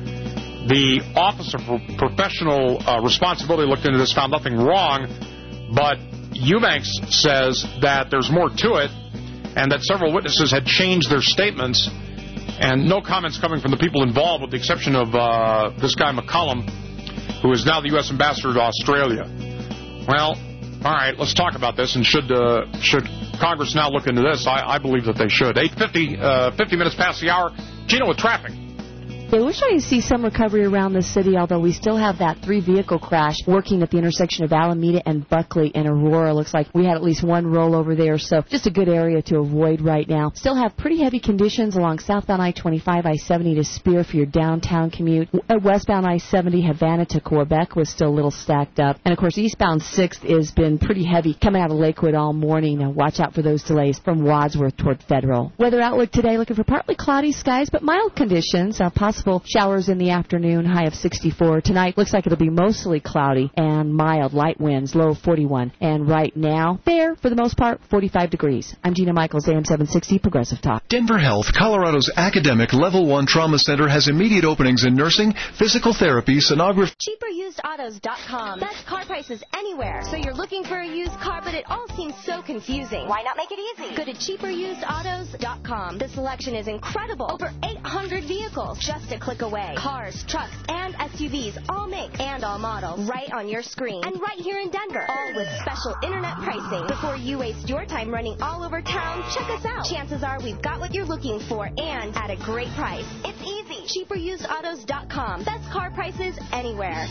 The Office of Professional uh, Responsibility looked into this, found nothing wrong, but Eubanks says that there's more to it and that several witnesses had changed their statements, and no comments coming from the people involved with the exception of uh, this guy McCollum, who is now the U S ambassador to Australia. Well, all right, let's talk about this, and should uh, should Congress now look into this? I, I believe that they should. eight fifty, uh, fifty minutes past the hour. Gino with traffic. Yeah, we're starting to see some recovery around the city, although we still have that three-vehicle crash working at the intersection of Alameda and Buckley in Aurora. Looks like we had at least one rollover there, so just a good area to avoid right now. Still have pretty heavy conditions along southbound I twenty-five, I seventy to Spear for your downtown commute. Westbound I seventy, Havana to Quebec was still a little stacked up. And, of course, eastbound sixth has been pretty heavy coming out of Lakewood all morning. Now, watch out for those delays from Wadsworth toward Federal. Weather outlook today, looking for partly cloudy skies, but mild conditions. Uh, possible showers in the afternoon, high of sixty-four. Tonight looks like it'll be mostly cloudy and mild, light winds, low of forty-one. And right now, fair for the most part, forty-five degrees. I'm Gina Michaels, A M seven sixty, Progressive Talk. Denver Health, Colorado's academic Level one Trauma Center, has immediate openings in nursing, physical therapy, sonography. cheaper used autos dot com. Best car prices anywhere. So you're looking for a used car, but it all seems so confusing. Why not make it easy? Go to cheaper used autos dot com. The selection is incredible. Over eight hundred vehicles just a click away. Cars, trucks, and S U Vs, all make and all models, right on your screen. And right here in Denver, all with special internet pricing. Before you waste your time running all over town, check us out. Chances are we've got what you're looking for and at a great price. It's easy. cheaper used autos dot com. Best car prices anywhere.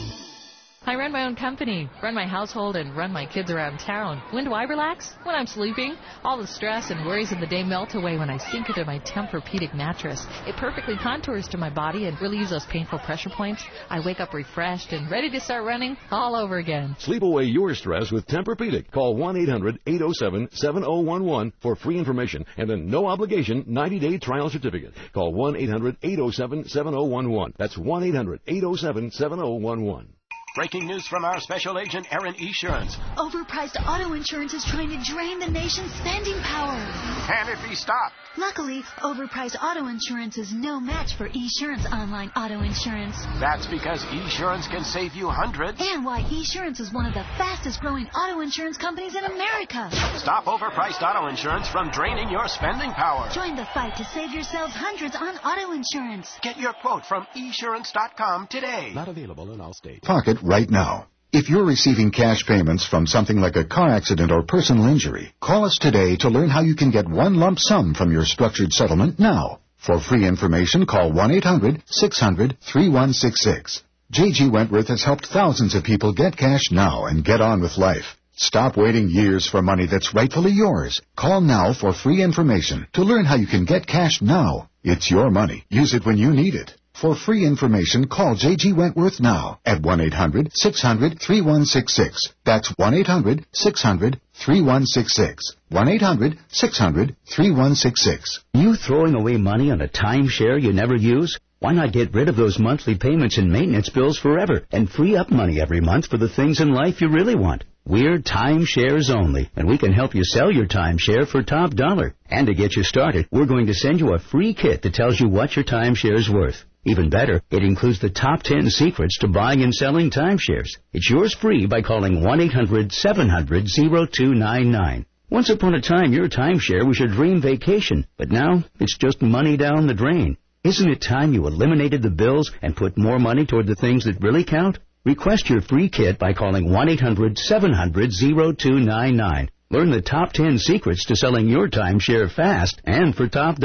I run my own company, run my household, and run my kids around town. When do I relax? When I'm sleeping. All the stress and worries of the day melt away when I sink into my Tempur-Pedic mattress. It perfectly contours to my body and relieves those painful pressure points. I wake up refreshed and ready to start running all over again. Sleep away your stress with Tempur-Pedic. Call one eight hundred eight oh seven seven oh one one for free information and a no-obligation ninety-day trial certificate. Call one eight hundred eight oh seven seven oh one one. That's one eight hundred eight oh seven seven oh one one. Breaking news from our special agent, Erin Esurance. Overpriced auto insurance is trying to drain the nation's spending power. Can it be stopped? Luckily, overpriced auto insurance is no match for Esurance online auto insurance. That's because Esurance can save you hundreds. And why Esurance is one of the fastest growing auto insurance companies in America. Stop overpriced auto insurance from draining your spending power. Join the fight to save yourselves hundreds on auto insurance. Get your quote from esurance dot com today. Not available in all states. Pocket right now. If you're receiving cash payments from something like a car accident or personal injury, call us today to learn how you can get one lump sum from your structured settlement now. For free information, call one eight hundred six hundred three one six six. J G Wentworth has helped thousands of people get cash now and get on with life. Stop waiting years for money that's rightfully yours. Call now for free information to learn how you can get cash now. It's your money. Use it when you need it. For free information, call J G Wentworth now at one eight hundred six hundred three one six six. That's one eight hundred six hundred three one six six. one eight hundred six hundred three one six six. You throwing away money on a timeshare you never use? Why not get rid of those monthly payments and maintenance bills forever and free up money every month for the things in life you really want? We're timeshares only, and we can help you sell your timeshare for top dollar. And to get you started, we're going to send you a free kit that tells you what your timeshare is worth. Even better, it includes the top ten secrets to buying and selling timeshares. It's yours free by calling one eight hundred seven hundred oh two nine nine. Once upon a time, your timeshare was your dream vacation, but now it's just money down the drain. Isn't it time you eliminated the bills and put more money toward the things that really count? Request your free kit by calling one eight hundred seven hundred oh two nine nine. Learn the top ten secrets to selling your timeshare fast and for top dollar.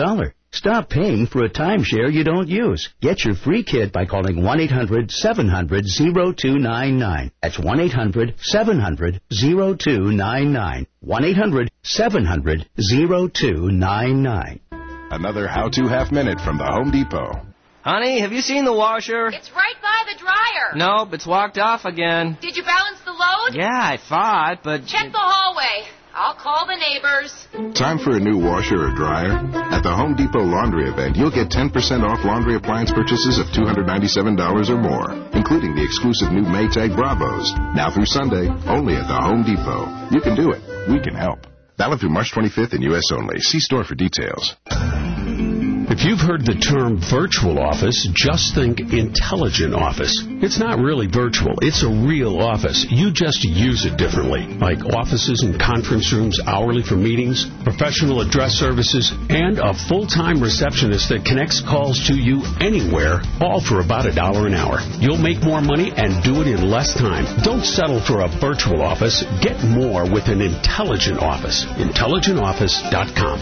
Stop paying for a timeshare you don't use. Get your free kit by calling one eight hundred seven hundred oh two nine nine. That's one eight hundred seven hundred oh two nine nine. one eight hundred seven hundred oh two nine nine. Another how-to half minute from the Home Depot. Honey, have you seen the washer? It's right by the dryer. Nope, it's walked off again. Did you balance the load? Yeah, I thought, but... Check the hallway. I'll call the neighbors. Time for a new washer or dryer? At the Home Depot laundry event, you'll get ten percent off laundry appliance purchases of two hundred ninety-seven dollars or more, including the exclusive new Maytag Bravos. Now through Sunday, only at the Home Depot. You can do it. We can help. Valid through March twenty-fifth in U S only. See store for details. If you've heard the term virtual office, just think intelligent office. It's not really virtual. It's a real office. You just use it differently, like offices and conference rooms hourly for meetings, professional address services, and a full-time receptionist that connects calls to you anywhere, all for about a dollar an hour. You'll make more money and do it in less time. Don't settle for a virtual office. Get more with an intelligent office. intelligent office dot com.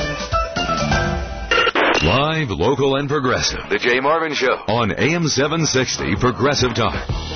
Live, local, and progressive. The Jay Marvin Show on A M seven sixty Progressive Talk.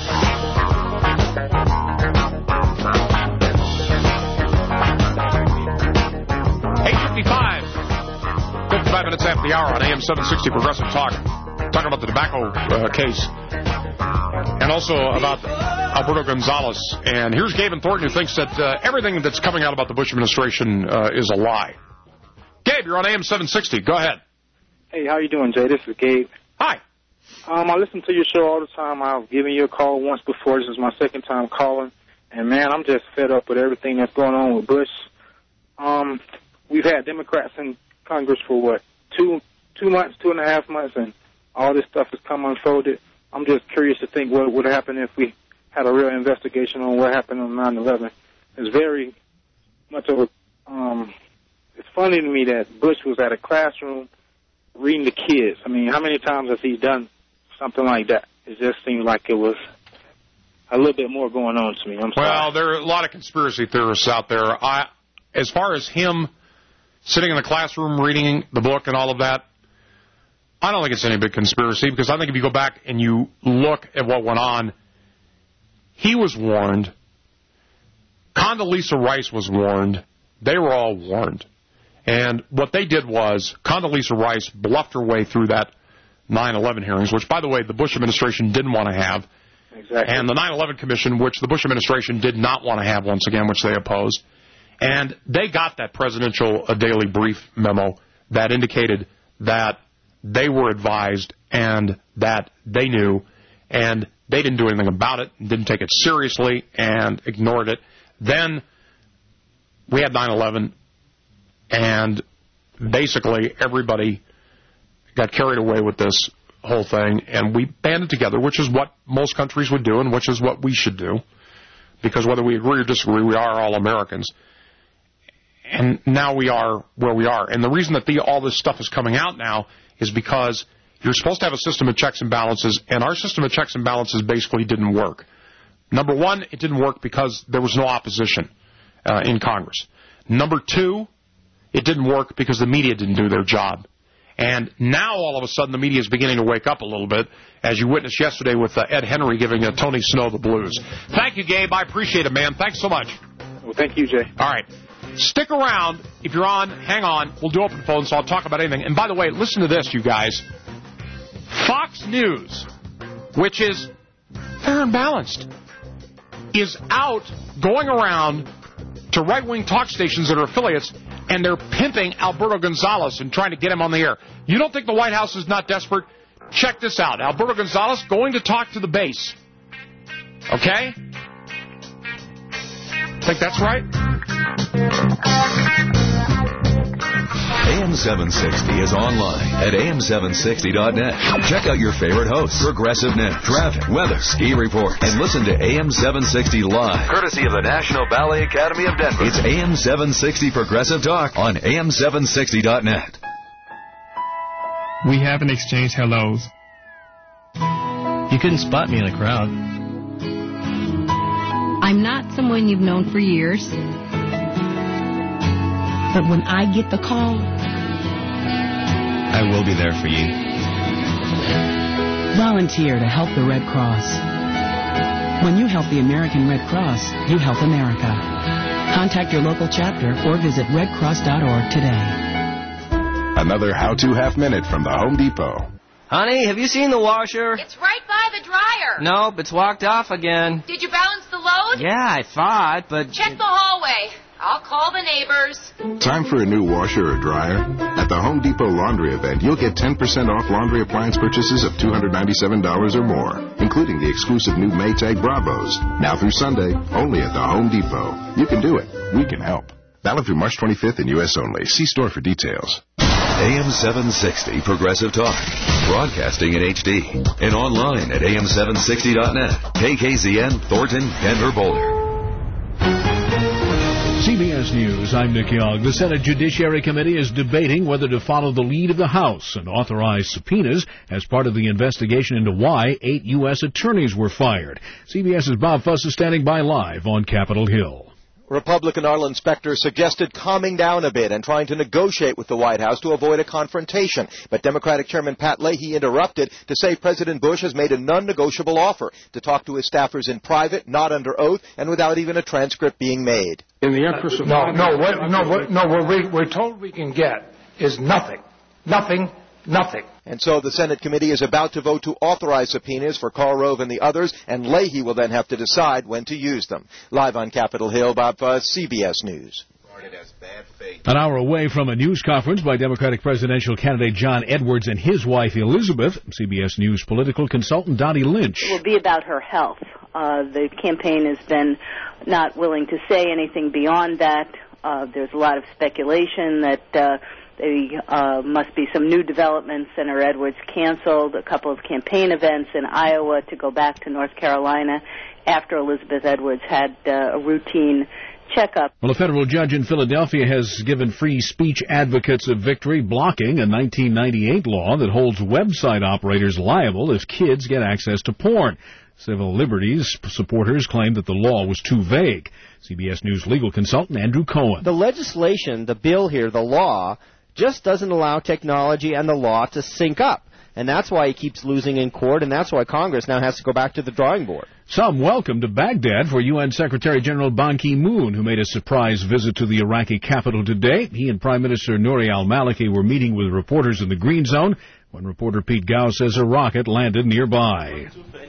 eight fifty-five. fifty-five minutes after the hour on A M seven sixty Progressive Talk. Talking about the tobacco uh, case. And also about Alberto Gonzales. And here's Gabe and Thornton, who thinks that uh, everything that's coming out about the Bush administration uh, is a lie. Gabe, you're on A M seven sixty. Go ahead. Hey, how you doing, Jay? This is Gabe. Hi. Um, I listen to your show all the time. I've given you a call once before. This is my second time calling. And, man, I'm just fed up with everything that's going on with Bush. Um, we've had Democrats in Congress for, what, two two months, two and a half months, and all this stuff has come unfolded. I'm just curious to think what would happen if we had a real investigation on what happened on nine eleven. It's very much of a um, – it's funny to me that Bush was at a classroom reading the kids. I mean, how many times has he done something like that? It just seemed like it was a little bit more going on to me. I'm sorry. Well, there are a lot of conspiracy theorists out there. I, as far as him sitting in the classroom reading the book and all of that, I don't think it's any big conspiracy, because I think if you go back and you look at what went on, he was warned. Condoleezza Rice was warned. They were all warned. And what they did was Condoleezza Rice bluffed her way through that nine eleven hearings, which, by the way, the Bush administration didn't want to have. Exactly. And the nine eleven Commission, which the Bush administration did not want to have once again, which they opposed. And they got that presidential uh, daily brief memo that indicated that they were advised and that they knew, and they didn't do anything about it, didn't take it seriously, and ignored it. Then we had nine eleven. And basically everybody got carried away with this whole thing, and we banded together, which is what most countries would do and which is what we should do, because whether we agree or disagree, we are all Americans. And now we are where we are. And the reason that the, all this stuff is coming out now is because you're supposed to have a system of checks and balances, and our system of checks and balances basically didn't work. Number one, it didn't work because there was no opposition uh, in Congress. Number two, it didn't work because the media didn't do their job. And now, all of a sudden, the media is beginning to wake up a little bit, as you witnessed yesterday with uh, Ed Henry giving uh, Tony Snow the blues. Thank you, Gabe. I appreciate it, man. Thanks so much. Well, thank you, Jay. All right. Stick around. If you're on, hang on. We'll do open phone, so I'll talk about anything. And by the way, listen to this, you guys. Fox News, which is fair and balanced, is out going around to right-wing talk stations that are affiliates, and they're pimping Alberto Gonzales and trying to get him on the air. You don't think the White House is not desperate? Check this out. Alberto Gonzales going to talk to the base. Okay? Think that's right? A M seven sixty is online at A M seven sixty dot net. Check out your favorite hosts, Progressive News, traffic, weather, ski report, and listen to A M seven sixty live, courtesy of the National Ballet Academy of Denver. It's A M seven sixty Progressive Talk on A M seven sixty dot net. We haven't exchanged hellos. You couldn't spot me in a crowd. I'm not someone you've known for years. But when I get the call, I will be there for you. Volunteer to help the Red Cross. When you help the American Red Cross, you help America. Contact your local chapter or visit red cross dot org today. Another how-to half-minute from the Home Depot. Honey, have you seen the washer? It's right by the dryer. Nope, it's walked off again. Did you balance the load? Yeah, I thought, but... Check the hallway. I'll call the neighbors. Time for a new washer or dryer? At the Home Depot laundry event, you'll get ten percent off laundry appliance purchases of two hundred ninety-seven dollars or more, including the exclusive new Maytag Bravos. Now through Sunday, only at the Home Depot. You can do it. We can help. Valid through March twenty-fifth in U S only. See store for details. A M seven sixty Progressive Talk. Broadcasting in H D. And online at A M seven sixty dot net. K K Z N, Thornton, Denver, Boulder. C B S News, I'm Nick Young. The Senate Judiciary Committee is debating whether to follow the lead of the House and authorize subpoenas as part of the investigation into why eight U S attorneys were fired. CBS's Bob Fuss is standing by live on Capitol Hill. Republican Arlen Specter suggested calming down a bit and trying to negotiate with the White House to avoid a confrontation. But Democratic Chairman Pat Leahy interrupted to say President Bush has made a non-negotiable offer to talk to his staffers in private, not under oath, and without even a transcript being made. In the interest of no, no, what, no, what, no, what we, we're told we can get is nothing, nothing, nothing. And so the Senate committee is about to vote to authorize subpoenas for Karl Rove and the others, and Leahy will then have to decide when to use them. Live on Capitol Hill, Bob Fuss, C B S News. An hour away from a news conference by Democratic presidential candidate John Edwards and his wife Elizabeth, C B S News political consultant Dottie Lynch. It will be about her health. Uh, the campaign has been not willing to say anything beyond that. Uh, there's a lot of speculation that uh, there uh, must be some new developments. Senator Edwards canceled a couple of campaign events in Iowa to go back to North Carolina after Elizabeth Edwards had uh, a routine checkup. Well, a federal judge in Philadelphia has given free speech advocates a victory, blocking a nineteen ninety-eight law that holds website operators liable if kids get access to porn. Civil liberties supporters claim that the law was too vague. C B S News legal consultant Andrew Cohen. The legislation, the bill here, the law, just doesn't allow technology and the law to sync up. And that's why he keeps losing in court, and that's why Congress now has to go back to the drawing board. Some welcome to Baghdad for U N Secretary General Ban Ki-moon, who made a surprise visit to the Iraqi capital today. He and Prime Minister Nouri al-Maliki were meeting with reporters in the Green Zone when reporter Pete Gao says a rocket landed nearby.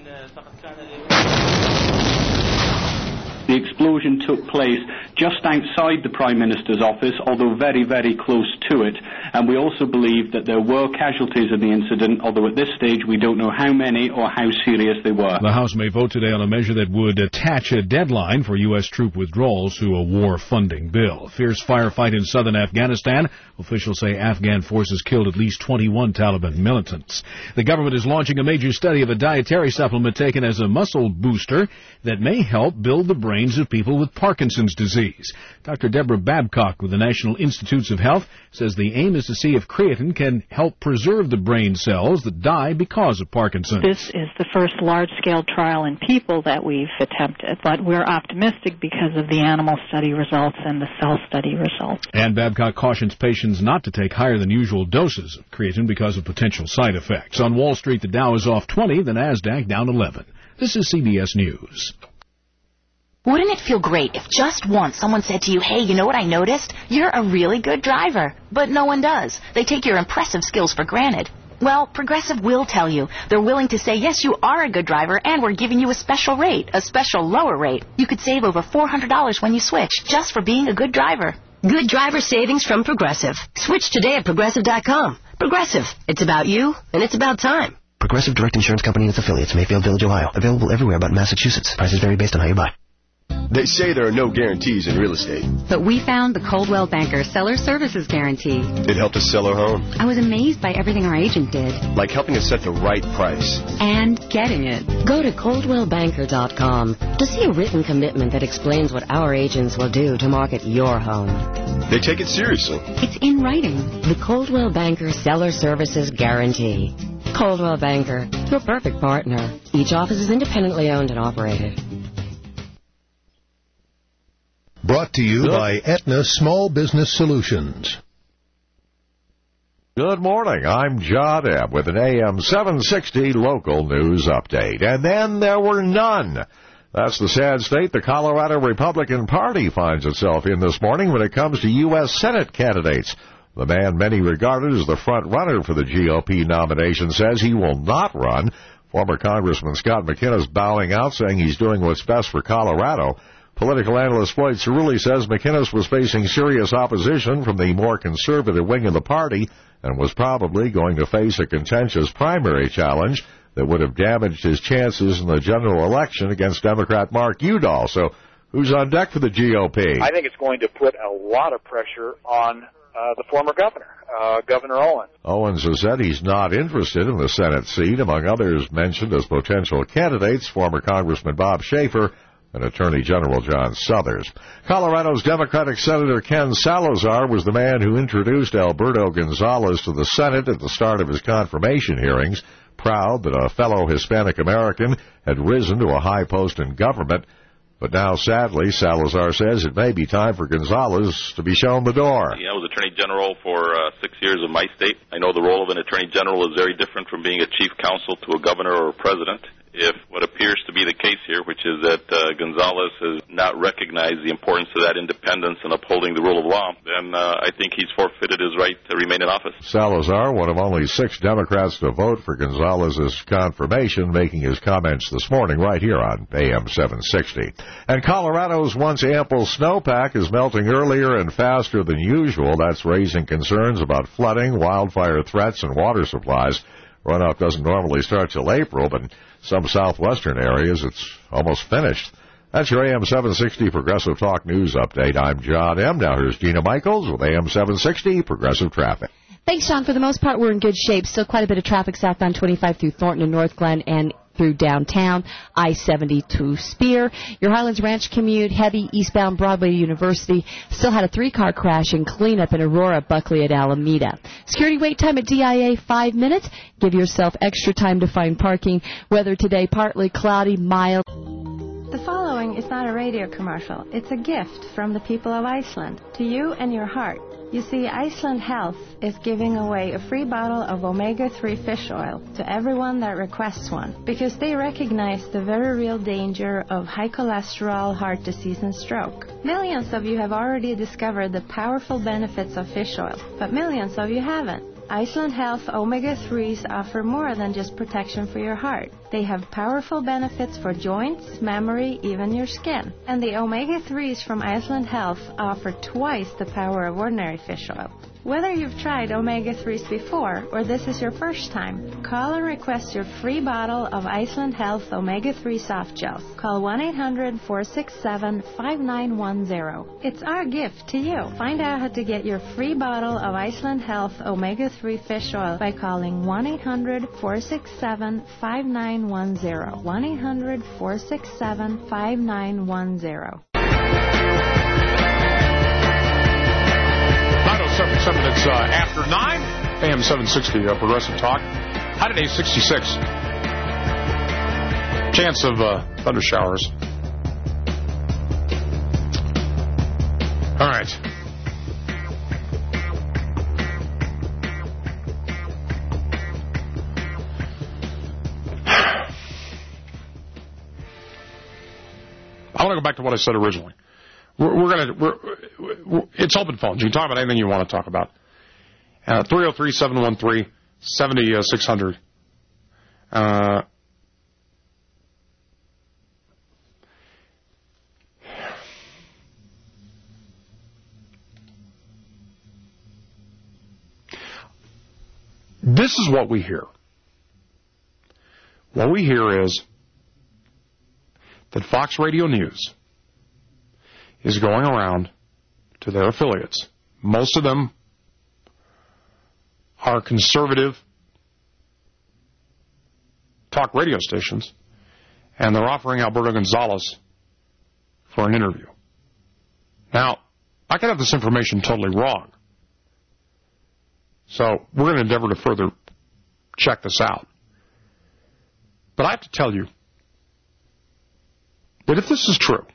The explosion took place just outside the Prime Minister's office, although very, very close to it. And we also believe that there were casualties in the incident, although at this stage we don't know how many or how serious they were. The House may vote today on a measure that would attach a deadline for U S troop withdrawals to a war funding bill. Fierce firefight in southern Afghanistan. Officials say Afghan forces killed at least twenty-one Taliban militants. The government is launching a major study of a dietary supplement taken as a muscle booster that may help build the brains of people with Parkinson's disease. Doctor Deborah Babcock with the National Institutes of Health says the aim is to see if creatine can help preserve the brain cells that die because of Parkinson's. This is the first large-scale trial in people that we've attempted, but we're optimistic because of the animal study results and the cell study results. And Babcock cautions patients not to take higher than usual doses of creatine because of potential side effects. On Wall Street, the Dow is off twenty, the Nasdaq down eleven. This is C B S News. Wouldn't it feel great if just once someone said to you, hey, you know what I noticed? You're a really good driver. But no one does. They take your impressive skills for granted. Well, Progressive will tell you. They're willing to say, yes, you are a good driver, and we're giving you a special rate, a special lower rate. You could save over four hundred dollars when you switch, just for being a good driver. Good driver savings from Progressive. Switch today at Progressive dot com. Progressive. It's about you, and it's about time. Progressive Direct Insurance Company and its affiliates, Mayfield Village, Ohio. Available everywhere but Massachusetts. Prices vary based on how you buy. They say there are no guarantees in real estate. But we found the Coldwell Banker Seller Services Guarantee. It helped us sell our home. I was amazed by everything our agent did. Like helping us set the right price. And getting it. Go to Coldwell Banker dot com to see a written commitment that explains what our agents will do to market your home. They take it seriously. It's in writing. The Coldwell Banker Seller Services Guarantee. Coldwell Banker, your perfect partner. Each office is independently owned and operated. Brought to you by Aetna Small Business Solutions. Good morning. I'm John M. with an A M seven sixty local news update. And then there were none. That's the sad state the Colorado Republican Party finds itself in this morning when it comes to U S Senate candidates. The man many regarded as the front runner for the G O P nomination says he will not run. Former Congressman Scott McInnes bowing out, saying he's doing what's best for Colorado. Political analyst Floyd Cerulli says McInnes was facing serious opposition from the more conservative wing of the party and was probably going to face a contentious primary challenge that would have damaged his chances in the general election against Democrat Mark Udall. So who's on deck for the G O P? I think it's going to put a lot of pressure on uh, the former governor, uh, Governor Owens. Owens has said he's not interested in the Senate seat. Among others mentioned as potential candidates, former Congressman Bob Schaefer and Attorney General John Suthers. Colorado's Democratic Senator Ken Salazar was the man who introduced Alberto Gonzalez to the Senate at the start of his confirmation hearings, proud that a fellow Hispanic American had risen to a high post in government. But now, sadly, Salazar says it may be time for Gonzalez to be shown the door. Yeah, I was Attorney General for uh, six years of my state. I know the role of an Attorney General is very different from being a chief counsel to a governor or a president. If what appears to be the case here, which is that uh, Gonzalez has not recognized the importance of that independence and upholding the rule of law, then uh, I think he's forfeited his right to remain in office. Salazar, one of only six Democrats to vote for Gonzalez's confirmation, making his comments this morning right here on A M seven sixty. And Colorado's once ample snowpack is melting earlier and faster than usual. That's raising concerns about flooding, wildfire threats, and water supplies. Runoff doesn't normally start till April, but in some southwestern areas it's almost finished. That's your A M seven sixty Progressive Talk News Update. I'm John M. Now here's Gina Michaels with A M seven sixty Progressive Traffic. Thanks, Sean. For the most part, we're in good shape. Still quite a bit of traffic southbound twenty-five through Thornton and North Glen and through downtown, I seventy to Spear. Your Highlands Ranch commute, heavy eastbound Broadway University. Still had a three-car crash and cleanup in Aurora, Buckley at Alameda. Security wait time at D I A, five minutes. Give yourself extra time to find parking. Weather today, partly cloudy, mild. The following is not a radio commercial. It's a gift from the people of Iceland to you and your heart. You see, Iceland Health is giving away a free bottle of omega three fish oil to everyone that requests one because they recognize the very real danger of high cholesterol, heart disease, and stroke. Millions of you have already discovered the powerful benefits of fish oil, but millions of you haven't. Iceland Health omega threes offer more than just protection for your heart. They have powerful benefits for joints, memory, even your skin. And the omega threes from Iceland Health offer twice the power of ordinary fish oil. Whether you've tried omega threes before or this is your first time, call and request your free bottle of Iceland Health omega three soft gels. Call one eight hundred, four six seven, five nine one zero. It's our gift to you. Find out how to get your free bottle of Iceland Health omega three fish oil by calling one eight hundred, four six seven, five nine one zero. one eight hundred, four six seven, five nine one zero. Seven, seven, it's uh, after nine. A M seven sixty uh, Progressive Talk. High today, sixty-six. Chance of uh, thunder showers. All right. I want to go back to what I said originally. We're, we're going to, we're, we're, it's open phones. You can talk about anything you want to talk about. Uh, three oh three, seven one three, seven six zero zero. Uh, this is what we hear. What we hear is that Fox Radio News is going around to their affiliates. Most of them are conservative talk radio stations, and they're offering Alberto Gonzalez for an interview. Now, I could have this information totally wrong, so we're going to endeavor to further check this out. But I have to tell you that if this is true,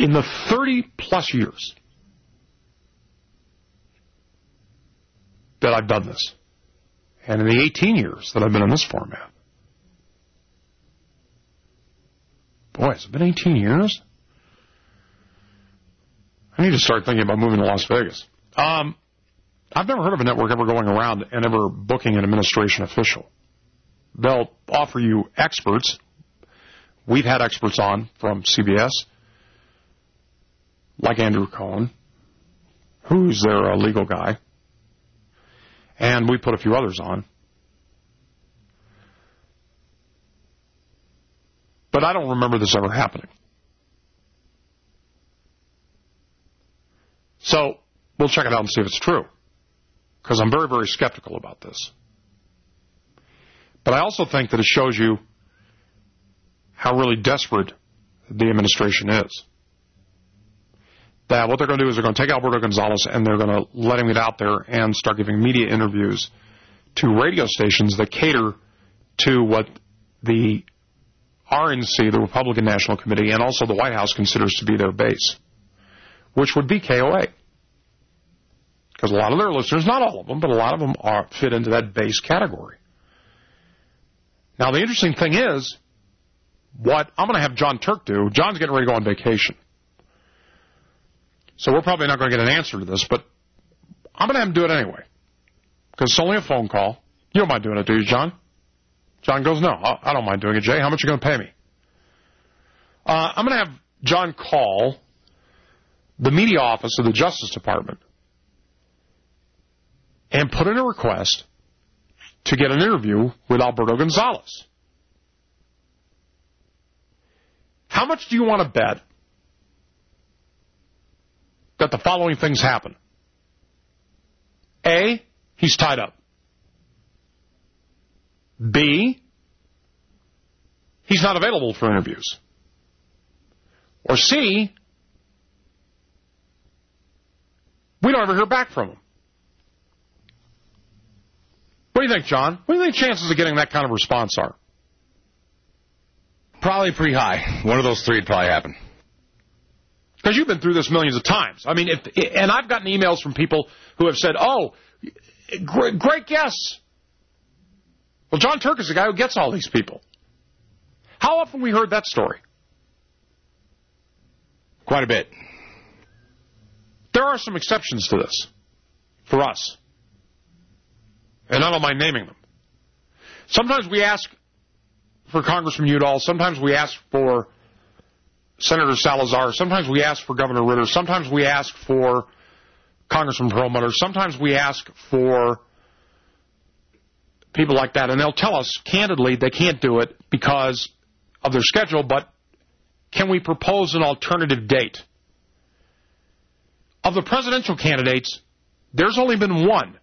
in the thirty-plus years that I've done this, and in the eighteen years that I've been in this format, boy, has it been eighteen years? I need to start thinking about moving to Las Vegas. Um, I've never heard of a network ever going around and ever booking an administration official. They'll offer you experts. We've had experts on from C B S, like Andrew Cohen, who's their uh, legal guy, and we put a few others on. But I don't remember this ever happening. So we'll check it out and see if it's true, because I'm very, very skeptical about this. But I also think that it shows you how really desperate the administration is. That what they're going to do is they're going to take Alberto Gonzales and they're going to let him get out there and start giving media interviews to radio stations that cater to what the R N C, the Republican National Committee, and also the White House considers to be their base, which would be K O A. Because a lot of their listeners, not all of them, but a lot of them are fit into that base category. Now, the interesting thing is, what I'm going to have John Turk do, John's getting ready to go on vacation. So we're probably not going to get an answer to this, but I'm going to have him do it anyway. Because it's only a phone call. You don't mind doing it, do you, John? John goes, no, I don't mind doing it, Jay. How much are you going to pay me? Uh, I'm going to have John call the media office of the Justice Department and put in a request to get an interview with Alberto Gonzales. How much do you want to bet that the following things happen? A, he's tied up. B, he's not available for interviews. Or C, we don't ever hear back from him. What do you think, John? What do you think chances of getting that kind of response are? Probably pretty high. One of those three would probably happen. Because you've been through this millions of times. I mean, if, and I've gotten emails from people who have said, oh, great, great guess. Well, John Turk is the guy who gets all these people. How often have we heard that story? Quite a bit. There are some exceptions to this for us. And I don't mind naming them. Sometimes we ask for Congressman Udall. Sometimes we ask for Senator Salazar. Sometimes we ask for Governor Ritter. Sometimes we ask for Congressman Perlmutter. Sometimes we ask for people like that. And they'll tell us candidly they can't do it because of their schedule, but can we propose an alternative date? Of the presidential candidates, there's only been one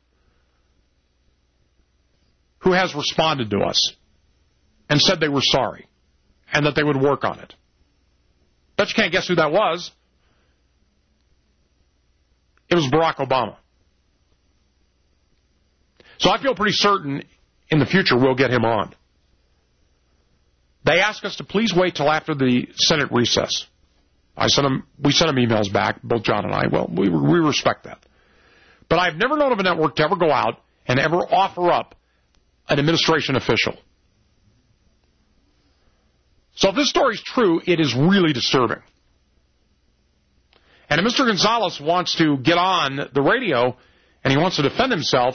who has responded to us and said they were sorry and that they would work on it. Bet you can't guess who that was. It was Barack Obama. So I feel pretty certain in the future we'll get him on. They asked us to please wait till after the Senate recess. I sent them, we sent them emails back, both John and I. Well, we, we respect that. But I've never known of a network to ever go out and ever offer up an administration official. So if this story is true, it is really disturbing. And if Mister Gonzales wants to get on the radio and he wants to defend himself,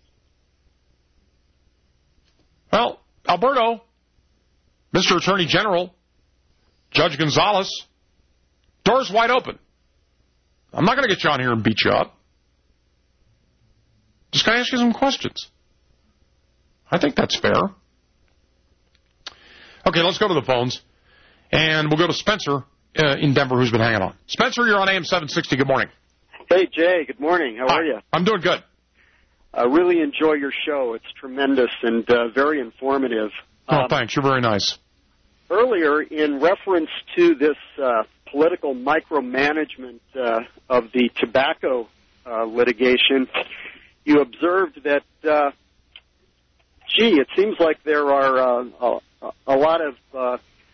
well, Alberto, Mister Attorney General, Judge Gonzales, door's wide open. I'm not going to get you on here and beat you up. Just going to ask you some questions. I think that's fair. Okay, let's go to the phones, and we'll go to Spencer uh, in Denver, who's been hanging on. Spencer, you're on A M seven sixty. Good morning. Hey, Jay. Good morning. How Hi. are you? I'm doing good. I really enjoy your show. It's tremendous and uh, very informative. Oh, um, thanks. You're very nice. Earlier, in reference to this uh, political micromanagement uh, of the tobacco uh, litigation, you observed that, uh, gee, it seems like there are uh, a, a lot of uh,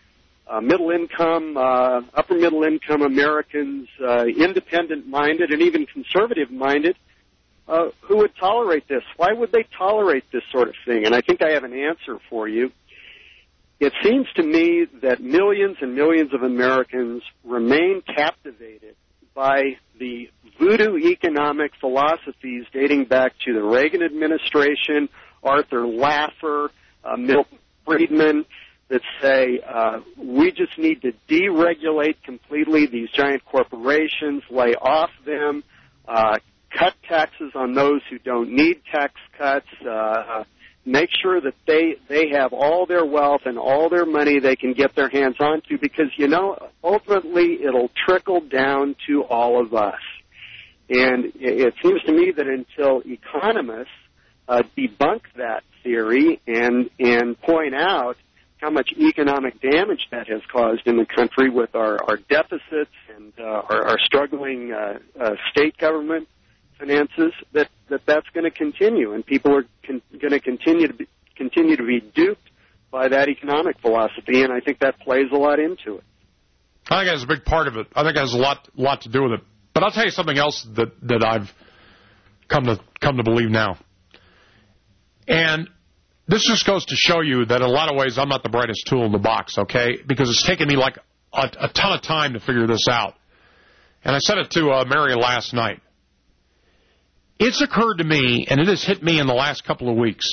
uh, middle income, uh, upper middle income Americans, uh, independent-minded and even conservative-minded, uh, who would tolerate this. Why would they tolerate this sort of thing? And I think I have an answer for you. It seems to me that millions and millions of Americans remain captivated by the voodoo economic philosophies dating back to the Reagan administration, Arthur Laffer, uh, Milton Friedman, that say uh, we just need to deregulate completely these giant corporations, lay off them, uh, cut taxes on those who don't need tax cuts, uh, make sure that they they have all their wealth and all their money they can get their hands onto, because, you know, ultimately it'll trickle down to all of us. And it seems to me that until economists uh, debunk that theory and and point out how much economic damage that has caused in the country with our, our deficits and uh, our, our struggling uh, uh, state government finances, that, that that's going to continue, and people are con- going to continue to be, continue to be duped by that economic philosophy, and I think that plays a lot into it. I think that's a big part of it. I think it has a lot lot to do with it. But I'll tell you something else that, that I've come to come to believe now. And this just goes to show you that in a lot of ways I'm not the brightest tool in the box, okay? Because it's taken me like a, a ton of time to figure this out. And I said it to uh, Mary last night. It's occurred to me, and it has hit me in the last couple of weeks,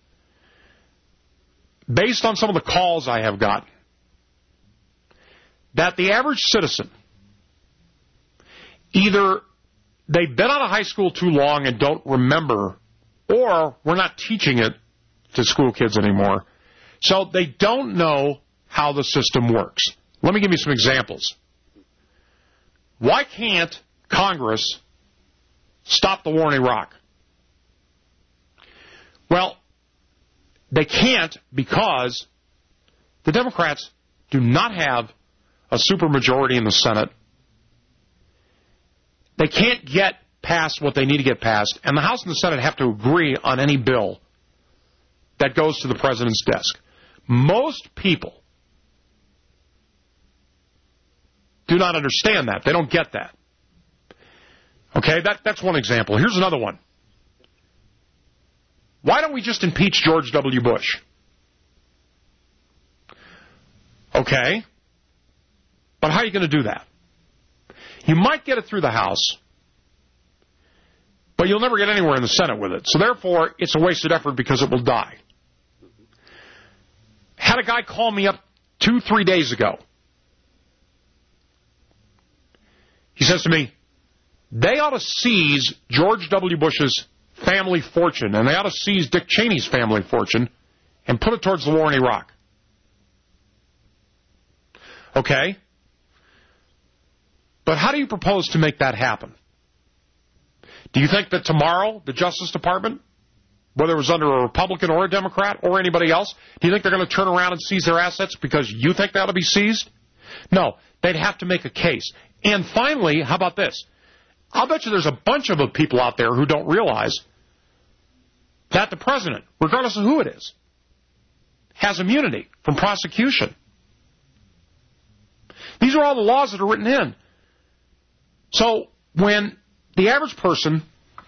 based on some of the calls I have gotten, that the average citizen, either they've been out of high school too long and don't remember, or we're not teaching it to school kids anymore, so they don't know how the system works. Let me give you some examples. Why can't Congress stop the war in Iraq? Well, they can't because the Democrats do not have a supermajority in the Senate. They can't get past what they need to get past, and the House and the Senate have to agree on any bill that goes to the president's desk. Most people do not understand that. They don't get that. Okay, that, that's one example. Here's another one. Why don't we just impeach George W. Bush? Okay, but how are you going to do that? You might get it through the House, but you'll never get anywhere in the Senate with it. So therefore, it's a wasted effort because it will die. Had a guy call me up two, three days ago. He says to me, they ought to seize George W. Bush's family fortune, and they ought to seize Dick Cheney's family fortune and put it towards the war in Iraq. Okay. But how do you propose to make that happen? Do you think that tomorrow the Justice Department, whether it was under a Republican or a Democrat or anybody else, do you think they're going to turn around and seize their assets because you think they ought to be seized? No, they'd have to make a case. And finally, how about this? I'll bet you there's a bunch of people out there who don't realize that the president, regardless of who it is, has immunity from prosecution. These are all the laws that are written in. So when the average person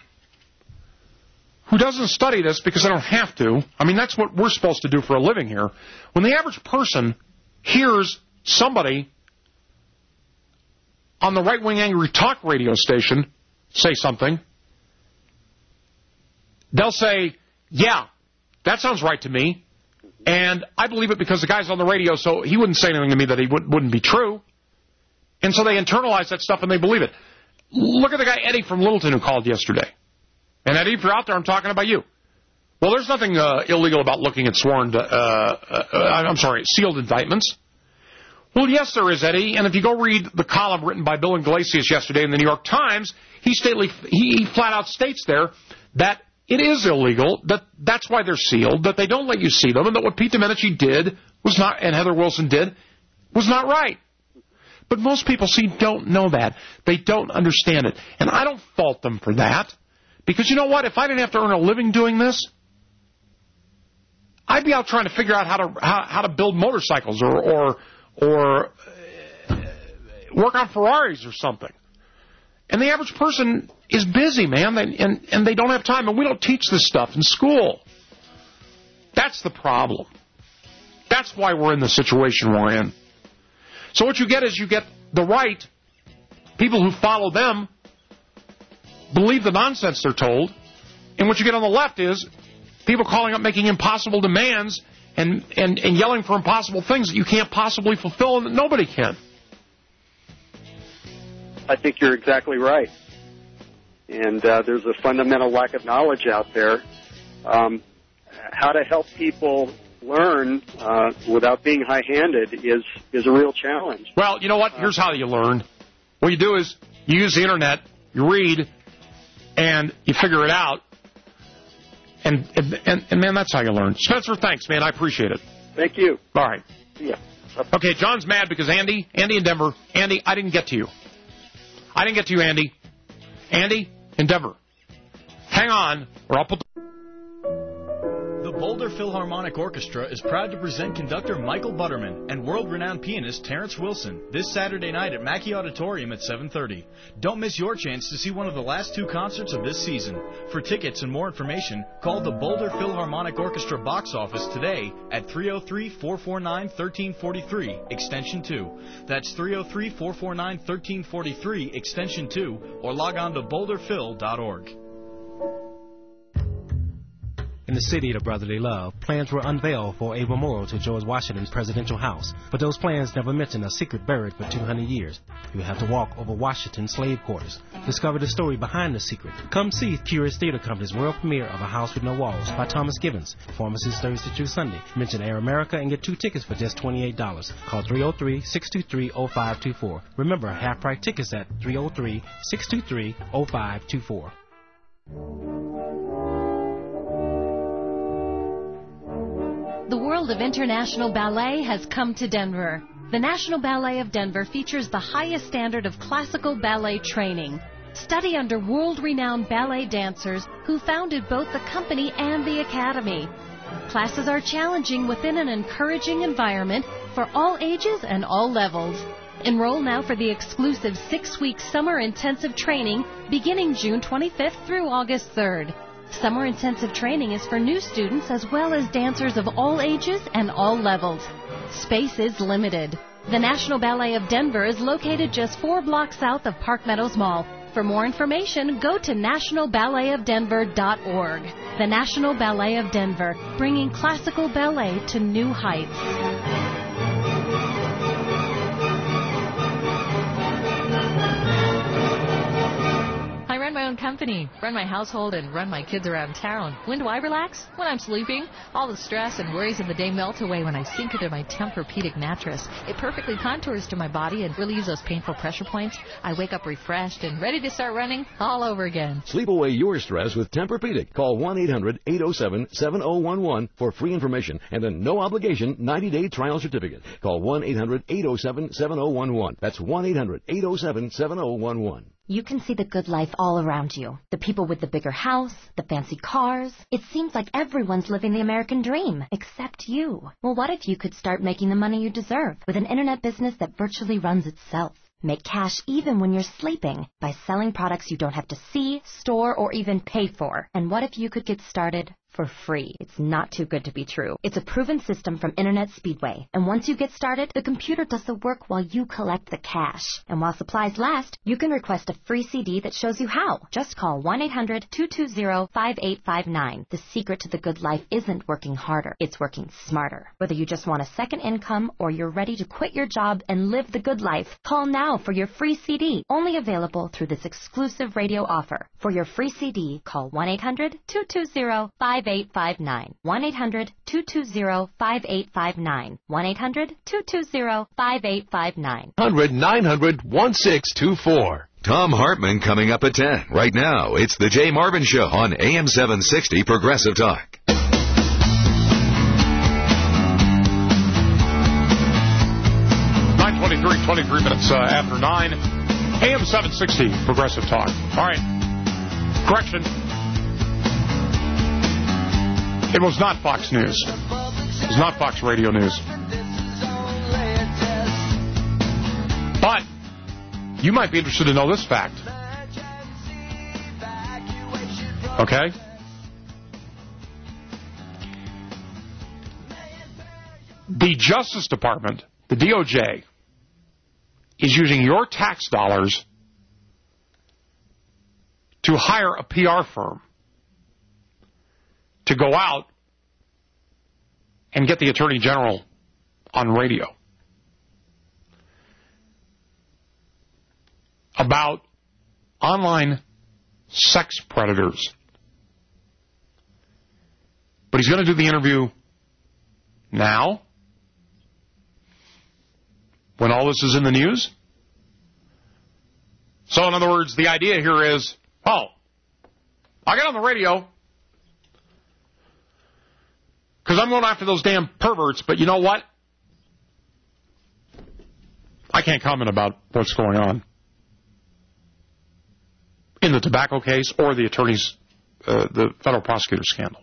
who doesn't study this because they don't have to, I mean, that's what we're supposed to do for a living here. When the average person hears somebody on the right-wing angry talk radio station say something, they'll say, yeah, that sounds right to me, and I believe it because the guy's on the radio, so he wouldn't say anything to me that he wouldn't, wouldn't be true. And so they internalize that stuff and they believe it. Look at the guy Eddie from Littleton who called yesterday. And Eddie, if you're out there, I'm talking about you. Well, there's nothing uh, illegal about looking at sworn, uh, uh, I'm sorry, sealed indictments. Well, yes, there is, Eddie. And if you go read the column written by Bill Iglesias yesterday in the New York Times, he, stately, he flat out states there that it is illegal, that that's why they're sealed, that they don't let you see them, and that what Pete Domenici did was not, and Heather Wilson did, was not right. But most people, see, don't know that. They don't understand it. And I don't fault them for that. Because you know what? If I didn't have to earn a living doing this, I'd be out trying to figure out how to how, how to build motorcycles or, or or uh, work on Ferraris or something. And the average person is busy, man, and, and, and they don't have time, and we don't teach this stuff in school. That's the problem. That's why we're in the situation we're in. So what you get is you get the right, people who follow them, believe the nonsense they're told, and what you get on the left is people calling up making impossible demands and, and, and yelling for impossible things that you can't possibly fulfill and that nobody can. I think you're exactly right. And uh, there's a fundamental lack of knowledge out there. Um, how to help people learn uh, without being high-handed is, is a real challenge. Well, you know what? Here's how you learn. What you do is you use the Internet, you read, and you figure it out. And, and, and, and man, that's how you learn. Spencer, thanks, man. I appreciate it. Thank you. All right. Yeah. Okay, John's mad because Andy, Andy in Denver, Andy, I didn't get to you. I didn't get to you, Andy. Andy in Denver. Hang on, or I'll put the... The Boulder Philharmonic Orchestra is proud to present conductor Michael Butterman and world-renowned pianist Terrence Wilson this Saturday night at Mackey Auditorium at seven thirty. Don't miss your chance to see one of the last two concerts of this season. For tickets and more information, call the Boulder Philharmonic Orchestra box office today at three oh three, four four nine, one three four three, extension two. That's three oh three, four four nine, one three four three, extension two, or log on to boulder phil dot org. In the city of brotherly love, plans were unveiled for a memorial to George Washington's presidential house, but those plans never mentioned a secret buried for two hundred years. You have to walk over Washington's slave quarters. Discover the story behind the secret. Come see Curious Theater Company's world premiere of A House with No Walls by Thomas Gibbons. Performances Thursday through Sunday. Mention Air America and get two tickets for just twenty-eight dollars. Call three oh three, six two three, oh five two four. Remember, half-price tickets at three oh three, six two three, oh five two four. The world of international ballet has come to Denver. The National Ballet of Denver features the highest standard of classical ballet training. Study under world-renowned ballet dancers who founded both the company and the academy. Classes are challenging within an encouraging environment for all ages and all levels. Enroll now for the exclusive six-week summer intensive training beginning June twenty-fifth through August third. Summer intensive training is for new students as well as dancers of all ages and all levels. Space is limited. The National Ballet of Denver is located just four blocks south of Park Meadows Mall. For more information, go to national ballet of denver dot org. The National Ballet of Denver, bringing classical ballet to new heights. I run my own company, run my household, and run my kids around town. When do I relax? When I'm sleeping. All the stress and worries of the day melt away when I sink into my Tempur-Pedic mattress. It perfectly contours to my body and relieves those painful pressure points. I wake up refreshed and ready to start running all over again. Sleep away your stress with Tempur-Pedic. Call one eight hundred, eight oh seven, seven oh one one for free information and a no-obligation ninety-day trial certificate. Call one eight hundred, eight oh seven, seven oh one one. That's one eight hundred, eight oh seven, seven oh one one. You can see the good life all around you. The people with the bigger house, the fancy cars. It seems like everyone's living the American dream, except you. Well, what if you could start making the money you deserve with an internet business that virtually runs itself? Make cash even when you're sleeping by selling products you don't have to see, store, or even pay for. And what if you could get started for free? It's not too good to be true. It's a proven system from Internet Speedway. And once you get started, the computer does the work while you collect the cash. And while supplies last, you can request a free C D that shows you how. Just call one eight hundred, two two zero, five eight five nine. The secret to the good life isn't working harder. It's working smarter. Whether you just want a second income or you're ready to quit your job and live the good life, call now for your free C D. Only available through this exclusive radio offer. For your free C D, call one eight hundred, two two zero, five eight five nine. one eight hundred, two two zero, five eight five nine. one eight hundred, two two zero, five eight five nine. one hundred, nine hundred, sixteen twenty-four. Tom Hartman coming up at ten. Right now, it's the Jay Marvin Show on A M seven sixty Progressive Talk. nine twenty-three, twenty-three minutes uh, after nine. A M seven sixty Progressive Talk. All right. Correction. It was not Fox News. It was not Fox Radio News. You might be interested to know this fact. Okay? The Justice Department, the D O J, is using your tax dollars to hire a P R firm to go out and get the Attorney General on radio about online sex predators. But he's going to do the interview now, when all this is in the news. So, in other words, the idea here is, oh, I got on the radio because I'm going after those damn perverts, but you know what? I can't comment about what's going on in the tobacco case or the attorney's, uh, the federal prosecutor scandal.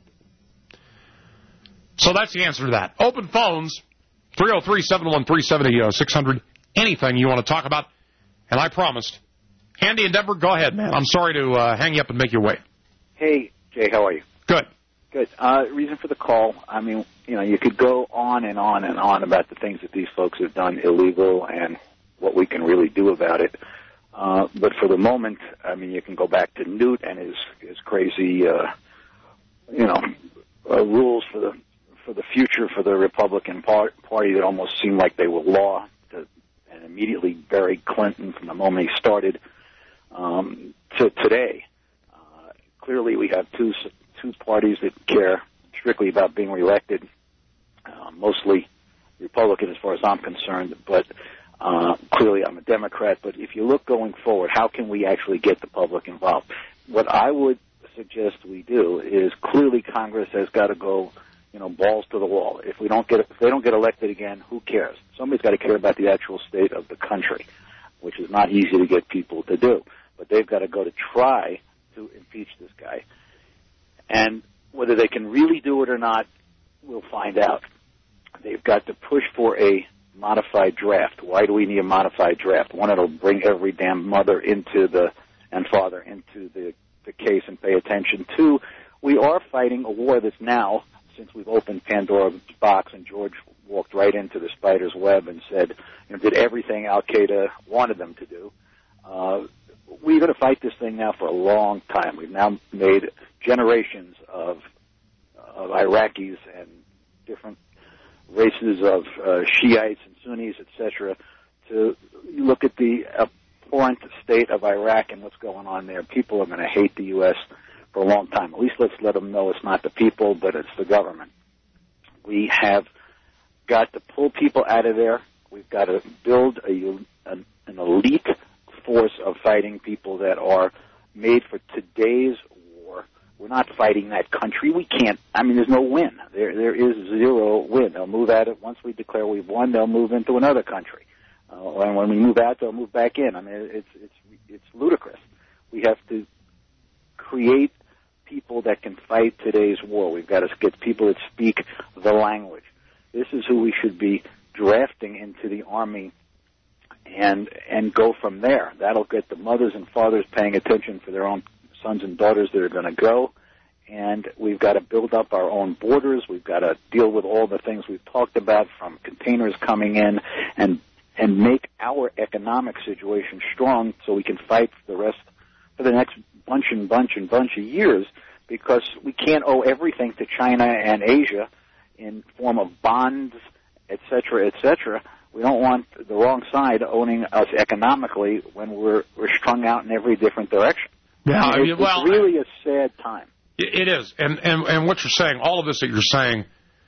So that's the answer to that. Open phones, three oh three, seven one three, seven oh six hundred. Anything you want to talk about. And I promised. Andy in Denver, go ahead, man. I'm sorry to uh, hang you up and make you wait. Hey, Jay, how are you? Good. Good. Uh, reason for the call, I mean, you know, you could go on and on and on about the things that these folks have done illegal and what we can really do about it. Uh, but for the moment, I mean, you can go back to Newt and his, his crazy, uh, you know, uh, rules for the for the future for the Republican par- Party that almost seemed like they were law, to, and immediately buried Clinton from the moment he started um, to today. Uh, clearly, we have two two parties that care strictly about being reelected, uh, mostly Republican as far as I'm concerned, but uh, clearly I'm a Democrat. But if you look going forward, how can we actually get the public involved? What I would suggest we do is clearly Congress has got to go, you know, balls to the wall. If we don't get, if they don't get elected again, who cares? Somebody's got to care about the actual state of the country, which is not easy to get people to do. But they've got to go to try to impeach this guy. And whether they can really do it or not, we'll find out. They've got to push for a modified draft. Why do we need a modified draft? One, it'll bring every damn mother into the, and father into the, the case and pay attention. Two, we are fighting a war that's now, since we've opened Pandora's box and George walked right into the spider's web and said, you know, did everything Al-Qaeda wanted them to do. Uh, we're going to fight this thing now for a long time. We've now made generations of, of Iraqis and different races of uh, Shiites and Sunnis, et cetera, to look at the abhorrent state of Iraq and what's going on there. People are going to hate the U S for a long time. At least let's let them know it's not the people, but it's the government. We have got to pull people out of there. We've got to build a, an, an elite force of fighting people that are made for today's war. We're not fighting that country. We can't. I mean, there's no win. There, there is zero win. They'll move at it. Once we declare we've won, they'll move into another country. Uh, and when we move out, they'll move back in. I mean, it's it's it's ludicrous. We have to create people that can fight today's war. We've got to get people that speak the language. This is who we should be drafting into the Army and and go from there. That'll get the mothers and fathers paying attention for their own sons and daughters that are going to go. And we've got to build up our own borders. We've got to deal with all the things we've talked about, from containers coming in, and and make our economic situation strong so we can fight for the rest for the next bunch and bunch and bunch of years, because we can't owe everything to China and Asia in form of bonds, et cetera, et cetera. We don't want the wrong side owning us economically when we're we're strung out in every different direction. Yeah, I mean, I mean, well, it's really a sad time. It is, and, and and what you're saying, all of this that you're saying,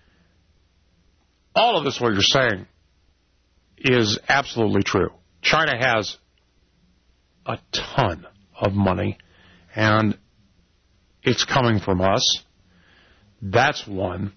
all of this what you're saying is absolutely true. China has a ton of money, and it's coming from us. That's one.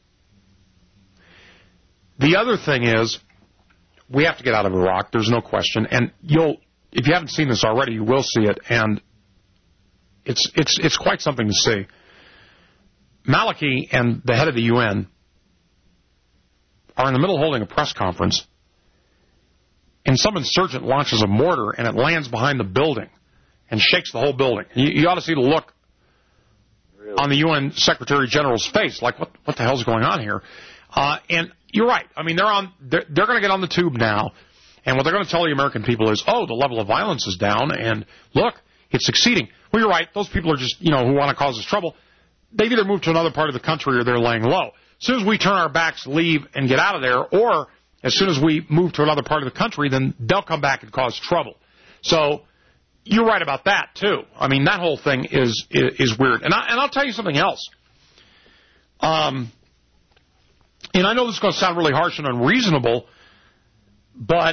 The other thing is, we have to get out of Iraq. There's no question, and you'll, if you haven't seen this already, you will see it, and it's it's it's quite something to see. Maliki and the head of the U N are in the middle of holding a press conference, and some insurgent launches a mortar, and it lands behind the building and shakes the whole building. You, you ought to see the look really? on the U N Secretary General's face, like, what what the hell's going on here? Uh, and you're right. I mean, they're on. They're, they're going to get on the tube now, and what they're going to tell the American people is, oh, the level of violence is down, and look, it's succeeding. Well, you're right. Those people are just, you know, who want to cause us trouble. They've either moved to another part of the country or they're laying low. As soon as we turn our backs, leave, and get out of there, or as soon as we move to another part of the country, then they'll come back and cause trouble. So you're right about that, too. I mean, that whole thing is is, is weird. And, I, and I'll tell you something else. Um, and I know this is going to sound really harsh and unreasonable, but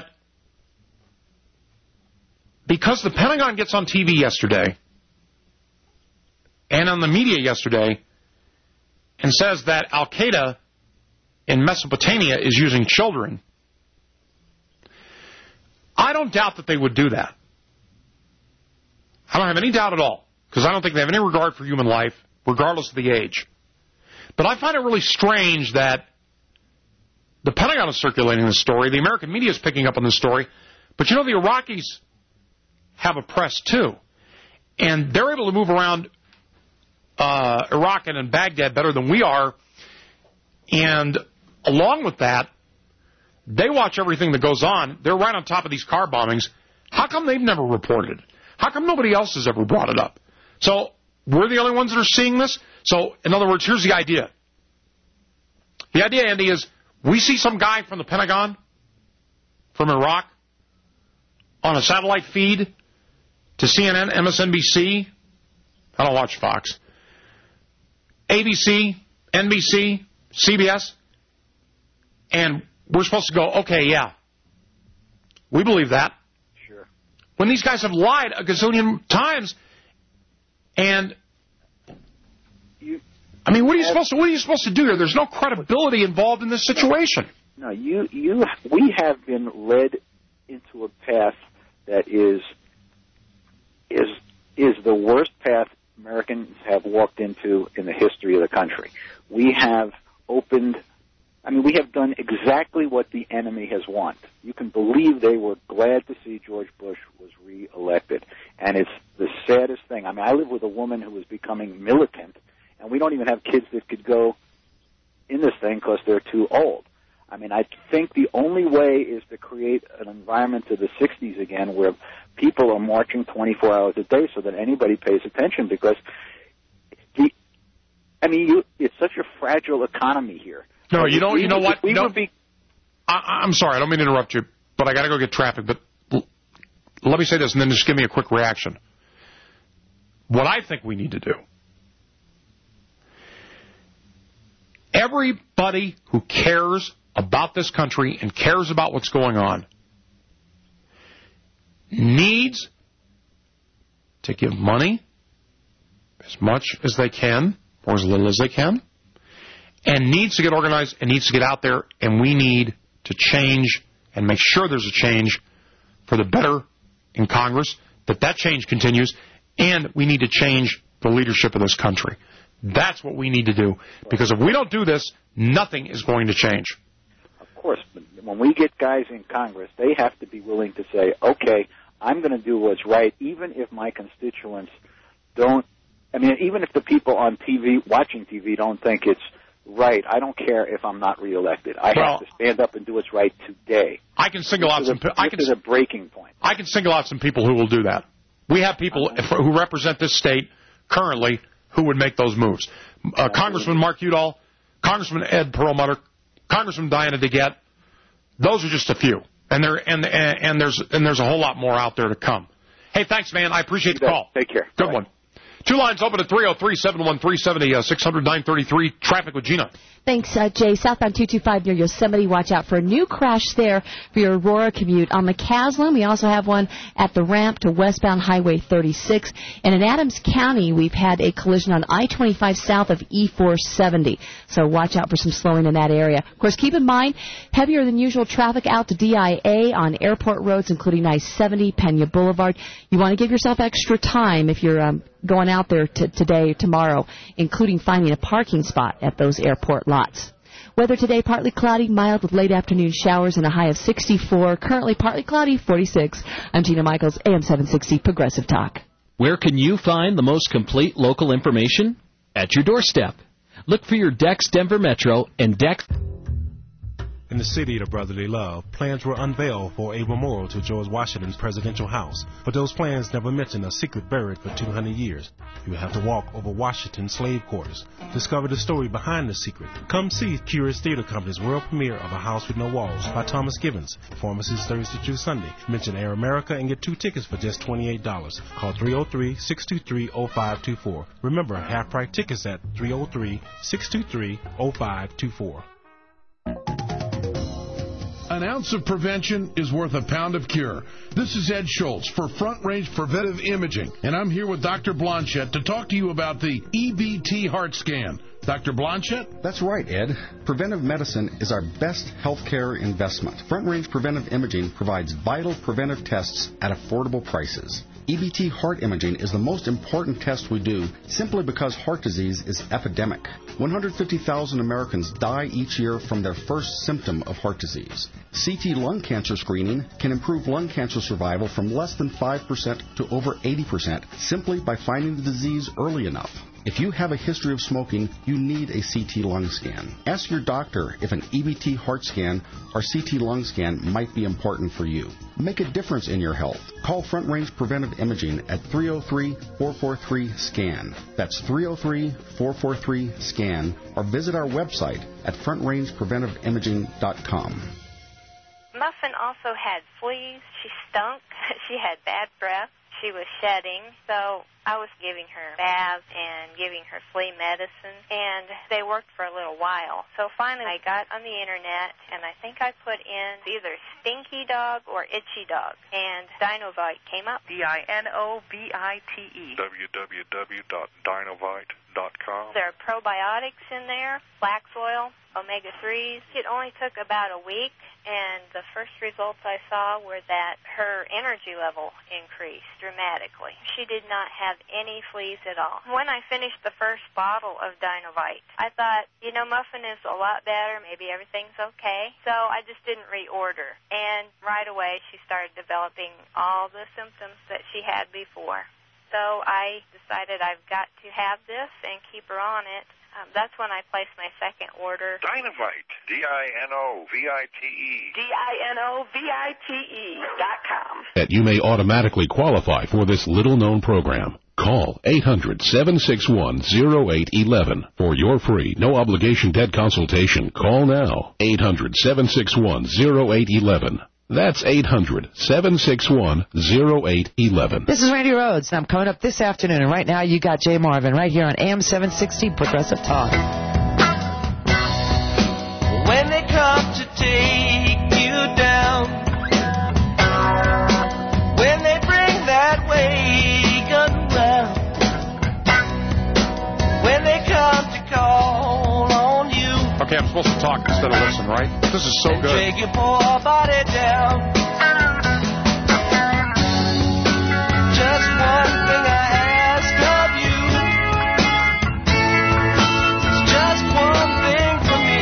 because the Pentagon gets on T V yesterday and on the media yesterday and says that Al-Qaeda in Mesopotamia is using children, I don't doubt that they would do that. I don't have any doubt at all, because I don't think they have any regard for human life, regardless of the age. But I find it really strange that the Pentagon is circulating this story, the American media is picking up on this story, but you know, the Iraqis have a press too, and they're able to move around uh, Iraq and in Baghdad better than we are, and along with that, they watch everything that goes on. They're right on top of these car bombings. How come they've never reported it? How come nobody else has ever brought it up? So we're the only ones that are seeing this? So, in other words, here's the idea. The idea, Andy, is we see some guy from the Pentagon, from Iraq, on a satellite feed to C N N, M S N B C. I don't watch Fox. A B C, N B C, C B S. And we're supposed to go, okay, yeah, we believe that. Sure. When these guys have lied a gazillion times, and you, I mean, what are you supposed to? What are you supposed to do here? There's no credibility involved in this situation. No, you, you, we have been led into a path that is is is the worst path Americans have walked into in the history of the country. We have opened. I mean, we have done exactly what the enemy has wanted. You can believe they were glad to see George Bush was reelected. And it's the saddest thing. I mean, I live with a woman who is becoming militant, and we don't even have kids that could go in this thing because they're too old. I mean, I think the only way is to create an environment to the sixties again where people are marching twenty-four hours a day so that anybody pays attention, because, the, I mean, you, it's such a fragile economy here. No, you don't. You know what? We no, would be. I, I'm sorry. I don't mean to interrupt you, but I got to go get traffic. But l- let me say this, and then just give me a quick reaction. What I think we need to do: everybody who cares about this country and cares about what's going on needs to give money as much as they can, or as little as they can, and needs to get organized and needs to get out there, and we need to change and make sure there's a change for the better in Congress, that that change continues, and we need to change the leadership of this country. That's what we need to do, because if we don't do this, nothing is going to change. Of course, but when we get guys in Congress, they have to be willing to say, okay, I'm going to do what's right, even if my constituents don't, I mean, even if the people on T V, watching T V, don't think it's right. I don't care if I'm not reelected. I well, have to stand up and do what's right today. I can single this out some. A, I can, this is a breaking point. I can single out some people who will do that. We have people uh-huh. who represent this state currently who would make those moves. Uh, Congressman Mark Udall, Congressman Ed Perlmutter, Congressman Diana DeGette. Those are just a few, and there and, and and there's and there's a whole lot more out there to come. Hey, thanks, man. I appreciate you the bet. call. Take care. Good Bye. one. Two lines open at three oh three, seven one three, seven oh six hundred, nine thirty-three. Traffic with Gina. Thanks, uh, Jay. Southbound two two five near Yosemite. Watch out for a new crash there for your Aurora commute. On McCaslin, we also have one at the ramp to westbound Highway thirty-six. And in Adams County, we've had a collision on I twenty-five south of E four seventy. So watch out for some slowing in that area. Of course, keep in mind, heavier than usual traffic out to D I A on airport roads, including I seventy, Pena Boulevard. You want to give yourself extra time if you're um, going out there t- today or tomorrow, including finding a parking spot at those airport lots. Weather today, partly cloudy, mild with late afternoon showers and a high of sixty-four. Currently partly cloudy, forty-six. I'm Gina Michaels, A M seven sixty Progressive Talk. Where can you find the most complete local information? At your doorstep. Look for your Dex Denver Metro and Dex... In the city of brotherly love, plans were unveiled for a memorial to George Washington's presidential house, but those plans never mention a secret buried for two hundred years. You will have to walk over Washington's slave quarters. Discover the story behind the secret. Come see Curious Theater Company's world premiere of A House with No Walls by Thomas Gibbons. Performances Thursday through Sunday. Mention Air America and get two tickets for just twenty-eight dollars. Call three oh three, six two three, oh five two four. Remember, half-price tickets at three oh three, six two three, oh five two four. An ounce of prevention is worth a pound of cure. This is Ed Schultz for Front Range Preventive Imaging, and I'm here with Doctor Blanchette to talk to you about the E B T heart scan. Doctor Blanchette? That's right, Ed. Preventive medicine is our best healthcare investment. Front Range Preventive Imaging provides vital preventive tests at affordable prices. E B T heart imaging is the most important test we do simply because heart disease is epidemic. one hundred fifty thousand Americans die each year from their first symptom of heart disease. C T lung cancer screening can improve lung cancer survival from less than five percent to over eighty percent simply by finding the disease early enough. If you have a history of smoking, you need a C T lung scan. Ask your doctor if an E B T heart scan or C T lung scan might be important for you. Make a difference in your health. Call Front Range Preventive Imaging at three oh three, four four three, SCAN. That's three oh three, four four three, SCAN. Or visit our website at front range preventive imaging dot com. Muffin also had fleas. She stunk. She had bad breath. She was shedding, so I was giving her baths and giving her flea medicine, and they worked for a little while. So finally I got on the internet, and I think I put in either Stinky Dog or Itchy Dog, and Dinovite came up. D I N O V I T E. w w w dot dinovite dot com. There are probiotics in there, flax oil, omega threes. It only took about a week, and the first results I saw were that her energy level increased dramatically. She did not have any fleas at all. When I finished the first bottle of Dinovite, I thought, you know, Muffin is a lot better. Maybe everything's okay. So I just didn't reorder. And right away she started developing all the symptoms that she had before. So I decided I've got to have this and keep her on it. Um, that's when I placed my second order. Dinovite, D I N O V I T E. D I N O V I T E dot com. That you may automatically qualify for this little-known program. Call eight hundred, seven six one, oh eight one one for your free, no-obligation debt consultation. Call now. eight hundred, seven six one, oh eight one one. That's eight hundred, seven six one, oh eight one one. This is Randy Rhodes, and I'm coming up this afternoon, and right now you got Jay Marvin right here on A M seven sixty Progressive Talk. When they come to take you down, when they bring that wagon round, when they come to call on you. Okay, I'm supposed to talk instead of listen, right? This is so good. Take your poor body down. Just one thing I ask of you. It's just one thing for me.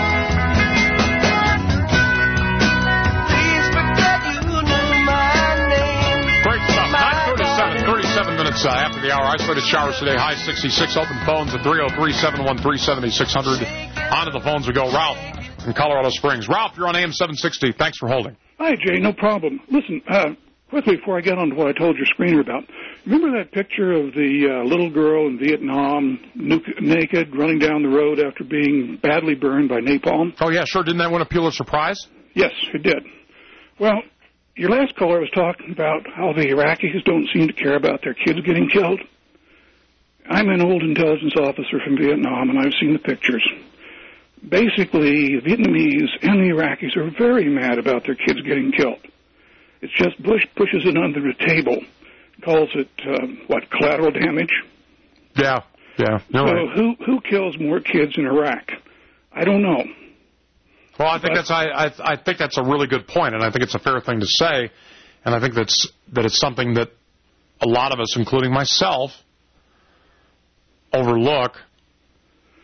Please forget you knew my name. Great stuff. nine thirty-seven, thirty-seven minutes uh, after the hour. Isolated showers today. High sixty-six. Open phones at three oh three, seven one three, seven six zero zero. On to the phones we go. Ralph in Colorado Springs. Ralph, you're on A M seven sixty. Thanks for holding. Hi, Jay. No problem. Listen, uh, quickly before I get on to what I told your screener about, remember that picture of the uh, little girl in Vietnam, nu- naked, running down the road after being badly burned by napalm? Oh, yeah, sure. Didn't that win a Pulitzer Prize? Yes, it did. Well, your last caller was talking about how the Iraqis don't seem to care about their kids getting killed. I'm an old intelligence officer from Vietnam, and I've seen the pictures. Basically, the Vietnamese and the Iraqis are very mad about their kids getting killed. It's just Bush pushes it under the table, calls it, uh, what, collateral damage? Yeah, yeah. No so right. who who kills more kids in Iraq? I don't know. Well, I think but, that's I, I I think that's a really good point, and I think it's a fair thing to say, and I think that's that it's something that a lot of us, including myself, overlook.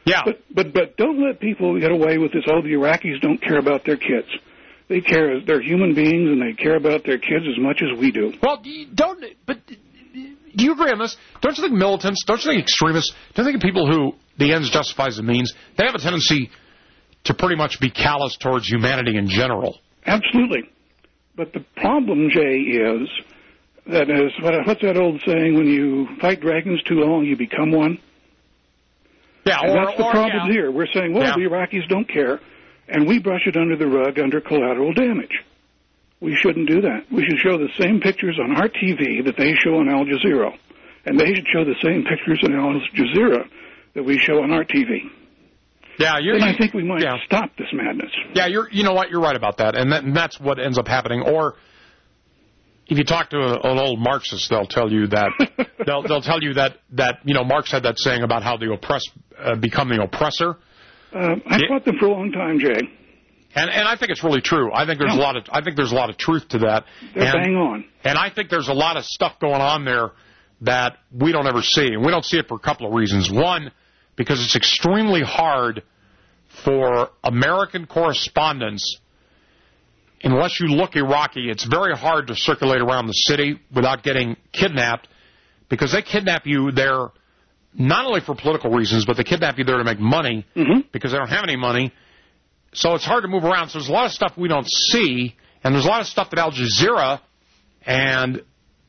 Yeah. But, but, but don't let people get away with this, oh, the Iraqis don't care about their kids. They care, they're human beings, and they care about their kids as much as we do. Well, don't, but do you agree on this? Don't you think militants, don't you think extremists, don't you think people who the ends justifies the means, they have a tendency to pretty much be callous towards humanity in general? Absolutely. But the problem, Jay, is that is, what's that old saying, when you fight dragons too long, you become one? Yeah, and or, that's the or, problem yeah. here. We're saying, well, yeah. the Iraqis don't care, and we brush it under the rug under collateral damage. We shouldn't do that. We should show the same pictures on our T V that they show on Al Jazeera, and they should show the same pictures on Al Jazeera that we show on our T V. Yeah, you're, then I think we might yeah. stop this madness. Yeah, you're. You know what? You're right about that, and, that, and that's what ends up happening. Or if you talk to a, an old Marxist, they'll tell you that they'll they'll tell you that that you know Marx had that saying about how the oppressed uh, become the oppressor. Uh, I fought them for a long time, Jay. And and I think it's really true. I think there's yeah. a lot of I think there's a lot of truth to that. They're and, bang on. And I think there's a lot of stuff going on there that we don't ever see, and we don't see it for a couple of reasons. One, because it's extremely hard for American correspondents, unless you look Iraqi, it's very hard to circulate around the city without getting kidnapped, because they kidnap you there not only for political reasons, but they kidnap you there to make money mm-hmm. because they don't have any money. So it's hard to move around. So there's a lot of stuff we don't see, and there's a lot of stuff that Al Jazeera and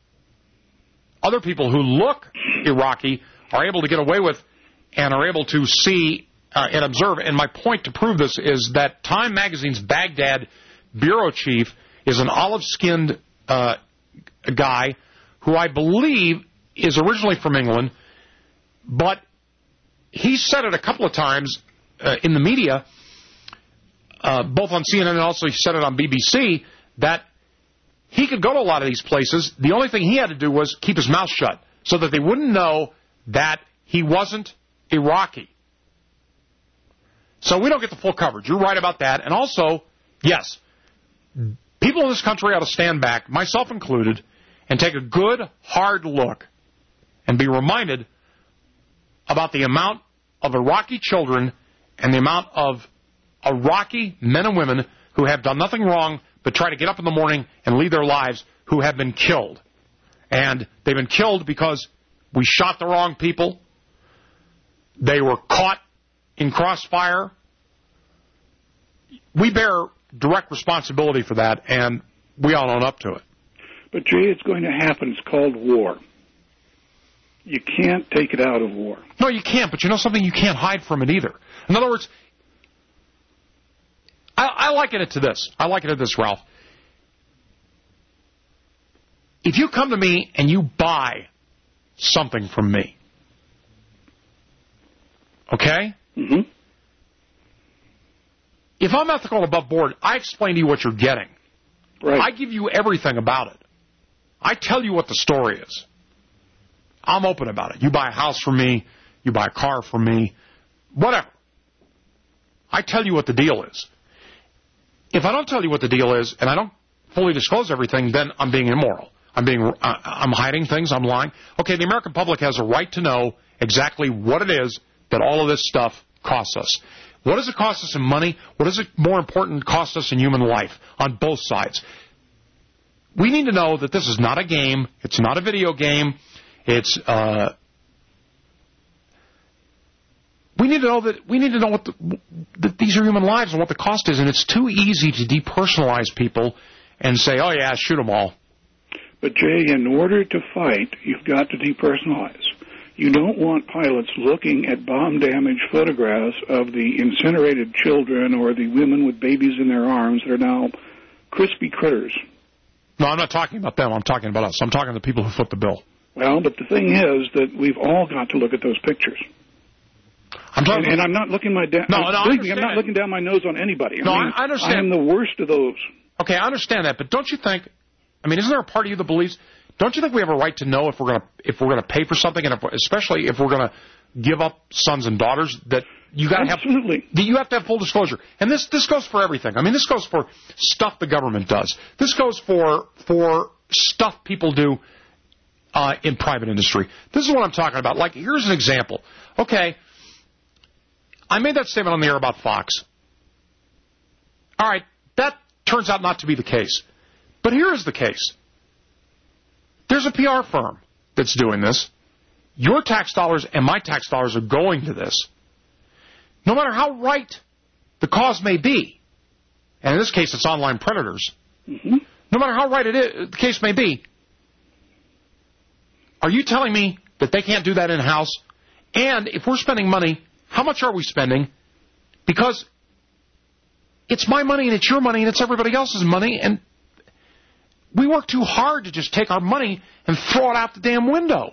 other people who look Iraqi are able to get away with and are able to see uh, and observe. And my point to prove this is that Time Magazine's Baghdad bureau chief is an olive-skinned uh, guy who I believe is originally from England, but he said it a couple of times uh, in the media, uh, both on C N N and also he said it on B B C, that he could go to a lot of these places. The only thing he had to do was keep his mouth shut so that they wouldn't know that he wasn't Iraqi. So we don't get the full coverage. You're right about that. And also, yes, people in this country ought to stand back, myself included, and take a good, hard look and be reminded about the amount of Iraqi children and the amount of Iraqi men and women who have done nothing wrong but try to get up in the morning and lead their lives, who have been killed. And they've been killed because we shot the wrong people. They were caught in crossfire. We bear direct responsibility for that, and we all own up to it. But, Jay, it's going to happen. It's called war. You can't take it out of war. No, you can't, but you know something? You can't hide from it either. In other words, I, I liken it to this. I liken it to this, Ralph. If you come to me and you buy something from me, okay? Mm-hmm. If I'm ethical and above board, I explain to you what you're getting. Right. I give you everything about it. I tell you what the story is. I'm open about it. You buy a house from me, you buy a car from me, whatever. I tell you what the deal is. If I don't tell you what the deal is, and I don't fully disclose everything, then I'm being immoral. I'm being, uh, I'm hiding things, I'm lying. Okay, the American public has a right to know exactly what it is that all of this stuff costs us. What does it cost us in money? What does it, more important, cost us in human life on both sides? We need to know that this is not a game. It's not a video game. It's, uh, we need to know that, we need to know what the, that these are human lives and what the cost is, and it's too easy to depersonalize people and say, oh yeah, shoot them all. But Jay, in order to fight, you've got to depersonalize. You don't want pilots looking at bomb-damaged photographs of the incinerated children or the women with babies in their arms that are now crispy critters. No, I'm not talking about them. I'm talking about us. I'm talking to the people who foot the bill. Well, but the thing is that we've all got to look at those pictures. I'm talking and, and I'm not looking my da- no, no, believe me, I'm not looking down my nose on anybody. I no, mean, I understand. I am the worst of those. Okay, I understand that, but don't you think? I mean, isn't there a part of you that believes? Don't you think we have a right to know if we're going to if we're going to pay for something, and if, especially if we're going to give up sons and daughters? That you got to have absolutely. You have to have full disclosure, and this this goes for everything. I mean, this goes for stuff the government does. This goes for for stuff people do uh, in private industry. This is what I'm talking about. Like, here's an example. Okay, I made that statement on the air about Fox. All right, that turns out not to be the case. But here is the case. There's a P R firm that's doing this. Your tax dollars and my tax dollars are going to this. No matter how right the cause may be, and in this case it's online predators, mm-hmm. no matter how right it is, the case may be, are you telling me that they can't do that in-house? And if we're spending money, how much are we spending? Because it's my money and it's your money and it's everybody else's money, and we work too hard to just take our money and throw it out the damn window.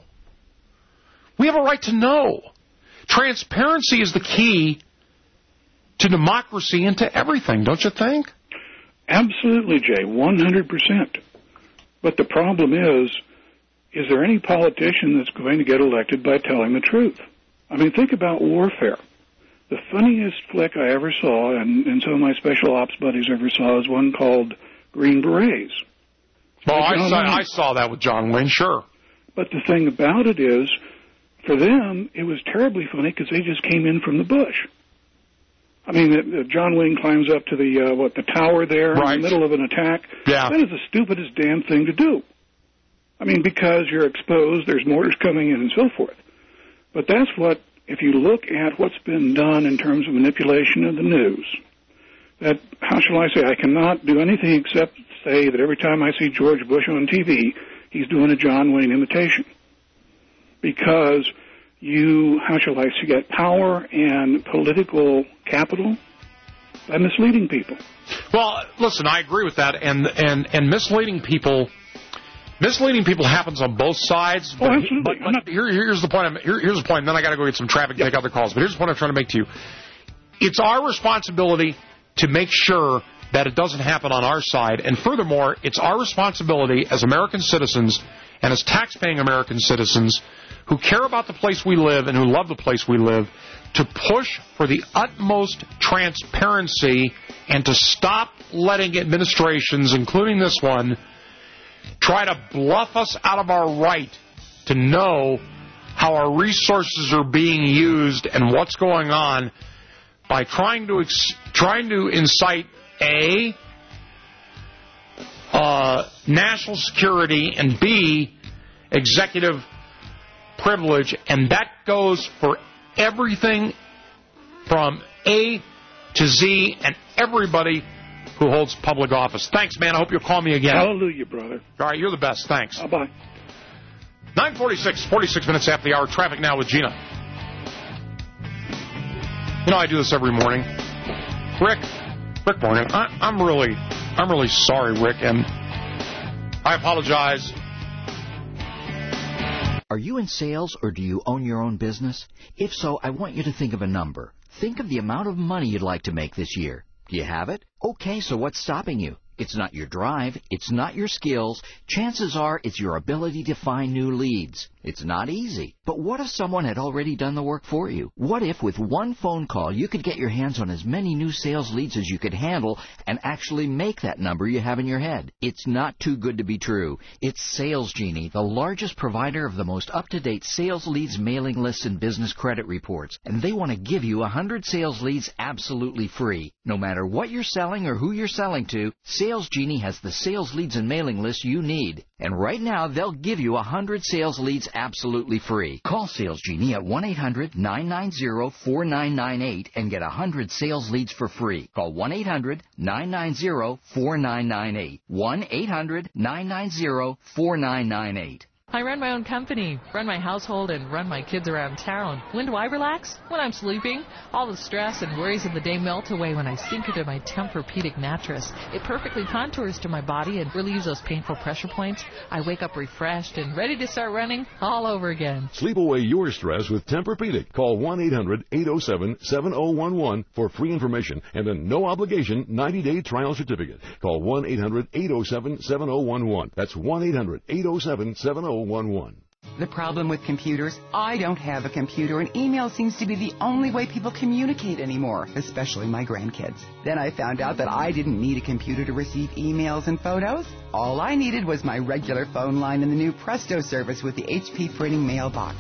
We have a right to know. Transparency is the key to democracy and to everything, don't you think? Absolutely, Jay, one hundred percent. But the problem is, is there any politician that's going to get elected by telling the truth? I mean, think about warfare. The funniest flick I ever saw, and, and some of my special ops buddies ever saw, is one called Green Berets. Well, I saw, I saw that with John Wayne, sure. But the thing about it is, for them, it was terribly funny because they just came in from the bush. I mean, uh, John Wayne climbs up to the, uh, what, the tower there right. in the middle of an attack. Yeah. That is the stupidest damn thing to do. I mean, because you're exposed, there's mortars coming in and so forth. But that's what, if you look at what's been done in terms of manipulation of the news, that, how shall I say, I cannot do anything except say that every time I see George Bush on T V, he's doing a John Wayne imitation. Because you, how shall I say, get power and political capital by misleading people. Well, listen, I agree with that, and and and misleading people, misleading people happens on both sides. Oh, but, absolutely. But, but not, here, here's the point. I'm, here, here's the point. And then I got to go get some traffic and yep. take other calls. But here's the point I'm trying to make to you. It's our responsibility to make sure that it doesn't happen on our side, and furthermore, it's our responsibility as American citizens and as tax-paying American citizens who care about the place we live and who love the place we live to push for the utmost transparency and to stop letting administrations, including this one, try to bluff us out of our right to know how our resources are being used and what's going on by trying to ex- trying to incite A, uh, national security, and B, executive privilege, and that goes for everything from A to Z and everybody who holds public office. Thanks, man. I hope you'll call me again. Hallelujah, brother. All right, you're the best. Thanks. Bye-bye. nine forty-six, forty-six minutes after the hour. Traffic now with Gina. You know, I do this every morning. Rick, Rick Morning, I, I'm really, I'm really sorry, Rick, and I apologize. Are you in sales or do you own your own business? If so, I want you to think of a number. Think of the amount of money you'd like to make this year. Do you have it? Okay, so what's stopping you? It's not your drive. It's not your skills. Chances are it's your ability to find new leads. It's not easy. But what if someone had already done the work for you? What if with one phone call you could get your hands on as many new sales leads as you could handle and actually make that number you have in your head? It's not too good to be true. It's Sales Genie, the largest provider of the most up-to-date sales leads, mailing lists, and business credit reports. And they want to give you one hundred sales leads absolutely free. No matter what you're selling or who you're selling to, Sales Genie has the sales leads and mailing lists you need. And right now, they'll give you one hundred sales leads absolutely free. Call Sales Genie at one eight hundred nine nine zero four nine nine eight and get one hundred sales leads for free. Call one eight hundred nine nine zero four nine nine eight. one eight hundred nine nine zero four nine nine eight. I run my own company, run my household, and run my kids around town. When do I relax? When I'm sleeping. All the stress and worries of the day melt away when I sink into my Tempur-Pedic mattress. It perfectly contours to my body and relieves those painful pressure points. I wake up refreshed and ready to start running all over again. Sleep away your stress with Tempur-Pedic. Call one eight hundred eight oh seven seven oh one one for free information and a no-obligation ninety-day trial certificate. Call one eight hundred eight oh seven seven oh one one. That's one eight hundred eight oh seven seven oh one one. The problem with computers, I don't have a computer, and email seems to be the only way people communicate anymore, especially my grandkids. Then I found out that I didn't need a computer to receive emails and photos. All I needed was my regular phone line and the new Presto service with the H P printing mailbox.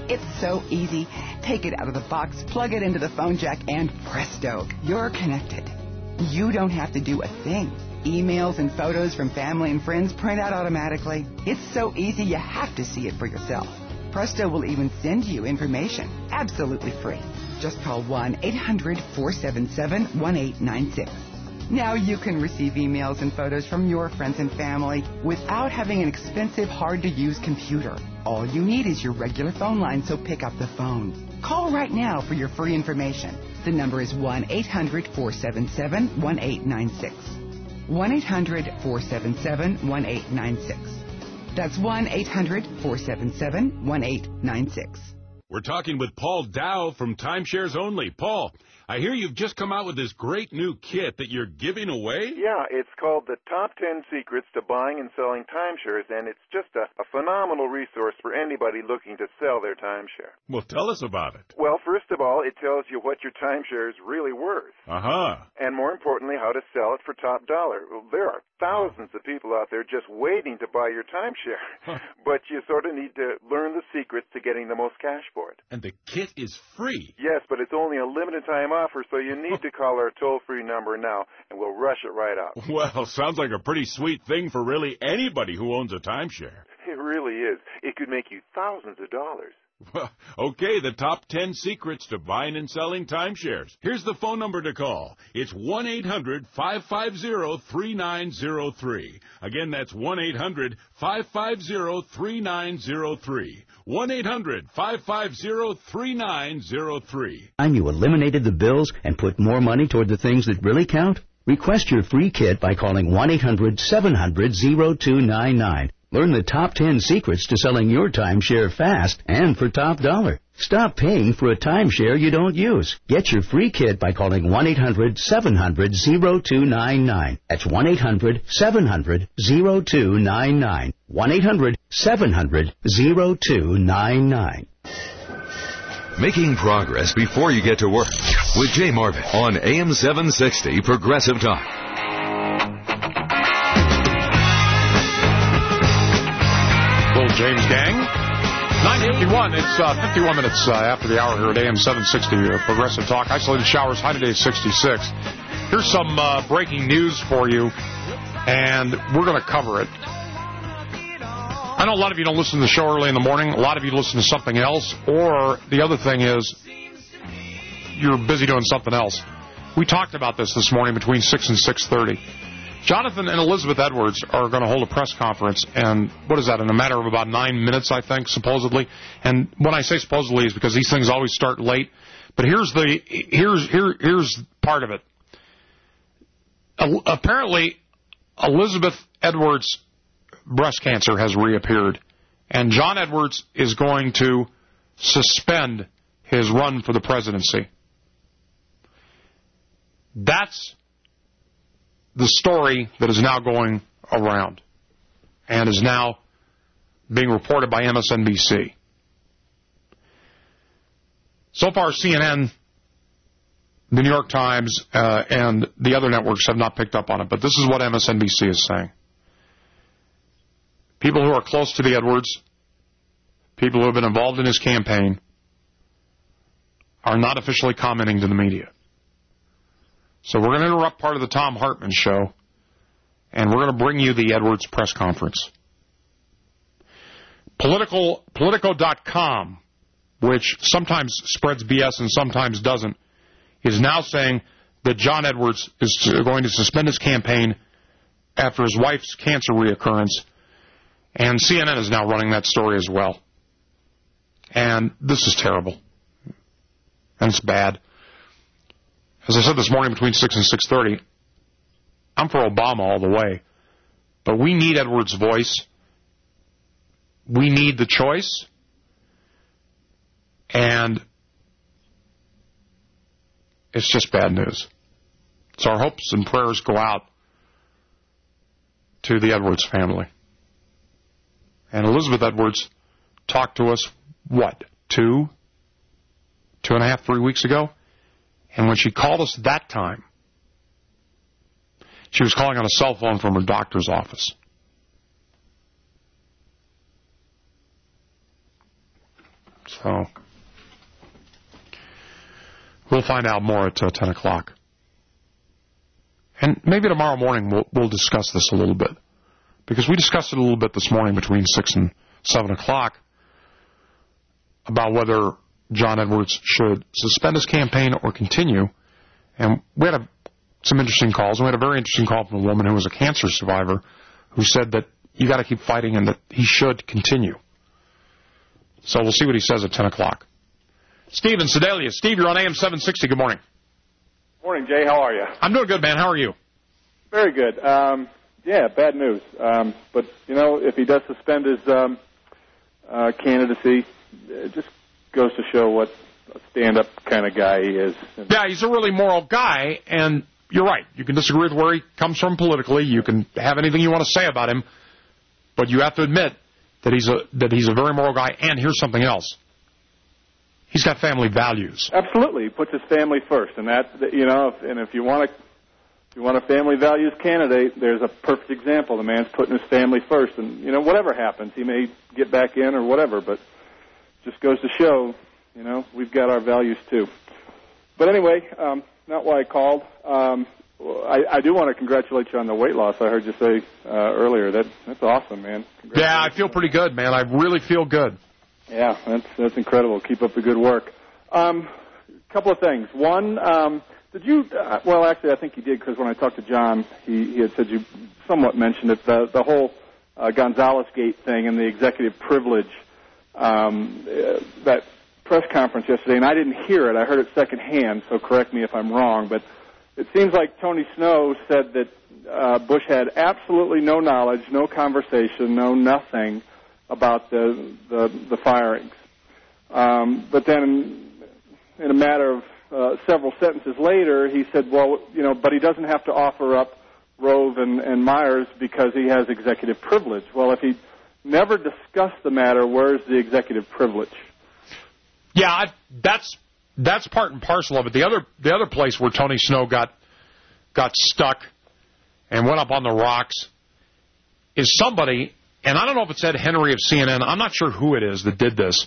It's so easy. Take it out of the box, plug it into the phone jack, and presto, you're connected. You don't have to do a thing. Emails and photos from family and friends print out automatically. It's so easy you have to see it for yourself. Presto will even send you information, absolutely free. Just call one eight hundred four seven seven one eight nine six. Now you can receive emails and photos from your friends and family without having an expensive, hard-to-use computer. All you need is your regular phone line, so pick up the phone. Call right now for your free information. The number is one eight hundred four seven seven one eight nine six. one eight hundred four seven seven one eight nine six. That's one eight hundred four seven seven one eight nine six. We're talking with Paul Dow from Timeshares Only. Paul, I hear you've just come out with this great new kit that you're giving away? Yeah, it's called the Top ten Secrets to Buying and Selling Timeshares, and it's just a, a phenomenal resource for anybody looking to sell their timeshare. Well, tell us about it. Well, first of all, it tells you what your timeshare is really worth. Uh-huh. And more importantly, how to sell it for top dollar. Well, there are thousands of people out there just waiting to buy your timeshare, huh. but you sort of need to learn the secrets to getting the most cash for it. And the kit is free. Yes, but it's only a limited time offer, so you need to call our toll-free number now, and we'll rush it right out. Well, sounds like a pretty sweet thing for really anybody who owns a timeshare. It really is. It could make you thousands of dollars. Well, okay, the top ten secrets to buying and selling timeshares. Here's the phone number to call. It's one eight hundred five five zero three nine zero three. Again, that's one eight hundred five five zero three nine zero three. one eight hundred five five zero three nine zero three. And you eliminated the bills and put more money toward the things that really count? Request your free kit by calling one eight hundred seven hundred zero two nine nine. Learn the top ten secrets to selling your timeshare fast and for top dollar. Stop paying for a timeshare you don't use. Get your free kit by calling one eight hundred seven hundred zero two nine nine. That's one eight hundred seven hundred zero two nine nine. one eight hundred seven hundred zero two nine nine. Making progress before you get to work with Jay Marvin on A M seven sixty Progressive Talk. James Gang. nine fifty-one. It's uh, fifty-one minutes uh, after the hour here at A M seven sixty uh, Progressive Talk. Isolated showers, high today sixty-six. Here's some uh, breaking news for you, and we're going to cover it. I know a lot of you don't listen to the show early in the morning. A lot of you listen to something else, or the other thing is you're busy doing something else. We talked about this this morning between six and six thirty. Jonathan and Elizabeth Edwards are going to hold a press conference, and what is that, in a matter of about nine minutes, I think, supposedly. And when I say supposedly is because these things always start late. But here's the here's here here's part of it. Apparently, Elizabeth Edwards' breast cancer has reappeared, and John Edwards is going to suspend his run for the presidency. That's the story that is now going around and is now being reported by M S N B C. So far, C N N, the New York Times, uh, and the other networks have not picked up on it, but this is what M S N B C is saying. People who are close to the Edwards, people who have been involved in his campaign, are not officially commenting to the media. So we're going to interrupt part of the Thom Hartmann show, and we're going to bring you the Edwards press conference. Political, Politico dot com, which sometimes spreads B S and sometimes doesn't, is now saying that John Edwards is going to suspend his campaign after his wife's cancer reoccurrence, and C N N is now running that story as well. And this is terrible. And it's bad. As I said this morning between six and six thirty, I'm for Obama all the way. But we need Edwards' voice. We need the choice. And it's just bad news. So our hopes and prayers go out to the Edwards family. And Elizabeth Edwards talked to us, what, two, two and a half, three weeks ago? And when she called us that time, she was calling on a cell phone from her doctor's office. So we'll find out more at uh, ten o'clock. And maybe tomorrow morning we'll, we'll discuss this a little bit. Because we discussed it a little bit this morning between six and seven o'clock about whether John Edwards should suspend his campaign or continue. And we had a, some interesting calls. We had a very interesting call from a woman who was a cancer survivor who said that you got to keep fighting and that he should continue. So we'll see what he says at ten o'clock. Steve in Sedalia. Steve, you're on A M seven sixty. Good morning. Morning, Jay. How are you? I'm doing good, man. How are you? Very good. Um, yeah, bad news. Um, but, you know, if he does suspend his um, uh, candidacy, it just goes to show what a stand-up kind of guy he is. Yeah, he's a really moral guy, and you're right. You can disagree with where he comes from politically. You can have anything you want to say about him, but you have to admit that he's a that he's a very moral guy. And here's something else. He's got family values. Absolutely. He puts his family first, and that, you know, if, and if you want to if you want a family values candidate, there's a perfect example. The man's putting his family first, and, you know, whatever happens, he may get back in or whatever, but just goes to show, you know, we've got our values too. But anyway, um, not why I called. Um, I, I do want to congratulate you on the weight loss. I heard you say uh, earlier. That that's awesome, man. Yeah, I feel pretty good, man. I really feel good. Yeah, that's that's incredible. Keep up the good work. Um, a couple of things. One, um, did you? Uh, well, actually, I think you did, because when I talked to John, he, he had said you somewhat mentioned it. The the whole uh, Gonzales Gate thing and the executive privilege. Um, uh, that press conference yesterday, and I didn't hear it. I heard it secondhand, so correct me if I'm wrong. But it seems like Tony Snow said that uh, Bush had absolutely no knowledge, no conversation, no nothing about the the, the firings. Um, but then, in a matter of uh, several sentences later, he said, "Well, you know, but he doesn't have to offer up Rove and, and Myers because he has executive privilege." Well, if he never discussed the matter, where's the executive privilege? Yeah, I, that's that's part and parcel of it. The other the other place where Tony Snow got got stuck and went up on the rocks is somebody, and I don't know if it's Ed Henry of C N N. I'm not sure who it is that did this.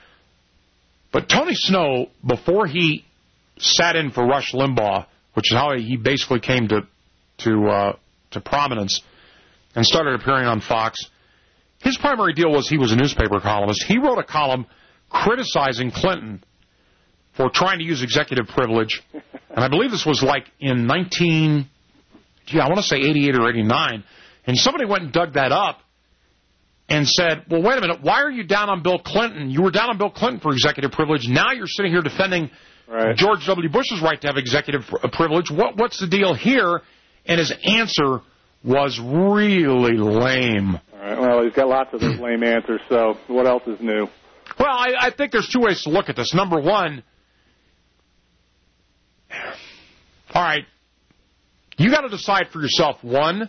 But Tony Snow, before he sat in for Rush Limbaugh, which is how he basically came to to uh, to prominence and started appearing on Fox, his primary deal was he was a newspaper columnist. He wrote a column criticizing Clinton for trying to use executive privilege. And I believe this was like in nineteen, gee, I want to say eighty-eight or eighty-nine. And somebody went and dug that up and said, well, wait a minute, why are you down on Bill Clinton? You were down on Bill Clinton for executive privilege. Now you're sitting here defending right. George W. Bush's right to have executive privilege. What, what's the deal here? And his answer was really lame. All right, well, he's got lots of those lame answers, so what else is new? Well, I, I think there's two ways to look at this. Number one, all right, you got to decide for yourself, one,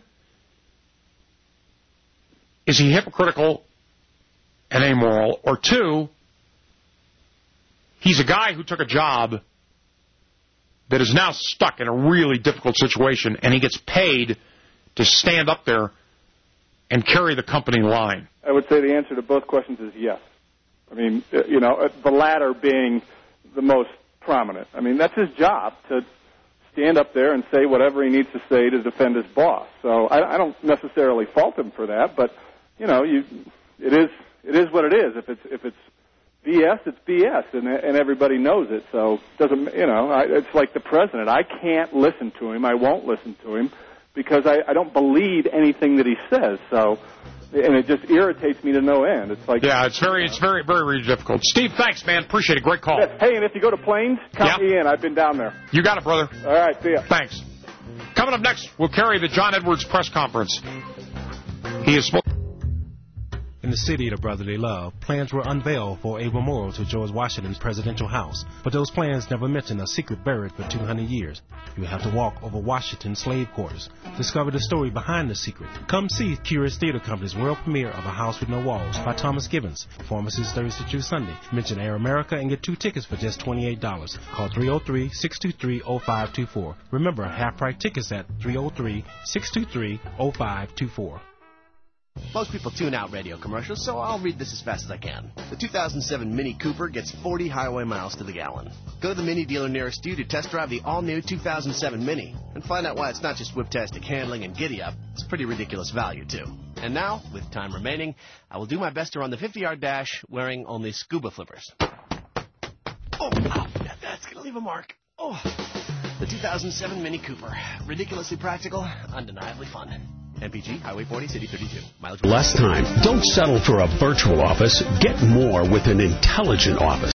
is he hypocritical and amoral? Or two, he's a guy who took a job that is now stuck in a really difficult situation, and he gets paid to stand up there and carry the company line. I would say the answer to both questions is yes. I mean, you know, the latter being the most prominent. I mean, that's his job, to stand up there and say whatever he needs to say to defend his boss. So I, I don't necessarily fault him for that, but, you know, you, it is it is what it is. If it's if it's B S, it's B S, and and everybody knows it. So it doesn't, you know, I, it's like the president. I can't listen to him. I won't listen to him because I, I don't believe anything that he says. So. And it just irritates me to no end. It's like yeah, it's very, it's very, very, very difficult. Steve, thanks, man. Appreciate it. Great call. Yeah. Hey, and if you go to Plains, count yep. me in. I've been down there. You got it, brother. All right, see ya. Thanks. Coming up next, we'll carry the John Edwards press conference. He is. In the city of brotherly love, plans were unveiled for a memorial to George Washington's presidential house, but those plans never mention a secret buried for two hundred years. You have to walk over Washington's slave quarters. Discover the story behind the secret. Come see Curious Theater Company's world premiere of A House with No Walls by Thomas Gibbons. Performances Thursday through Sunday. Mention Air America and get two tickets for just twenty-eight dollars. Call three oh three, six two three, oh five two four. Remember, half-price tickets at three oh three, six two three, oh five two four. Most people tune out radio commercials, so I'll read this as fast as I can. The two thousand seven Mini Cooper gets forty highway miles to the gallon. Go to the Mini dealer nearest you to test drive the all-new two thousand seven Mini and find out why it's not just whip-tastic handling and giddy-up. It's pretty ridiculous value, too. And now, with time remaining, I will do my best to run the fifty-yard dash wearing only scuba flippers. Oh, ow, that, that's going to leave a mark. Oh, the two thousand seven Mini Cooper. Ridiculously practical, undeniably fun. M P G, Highway forty, City thirty-two. Mileage Less time. Don't settle for a virtual office. Get more with an intelligent office.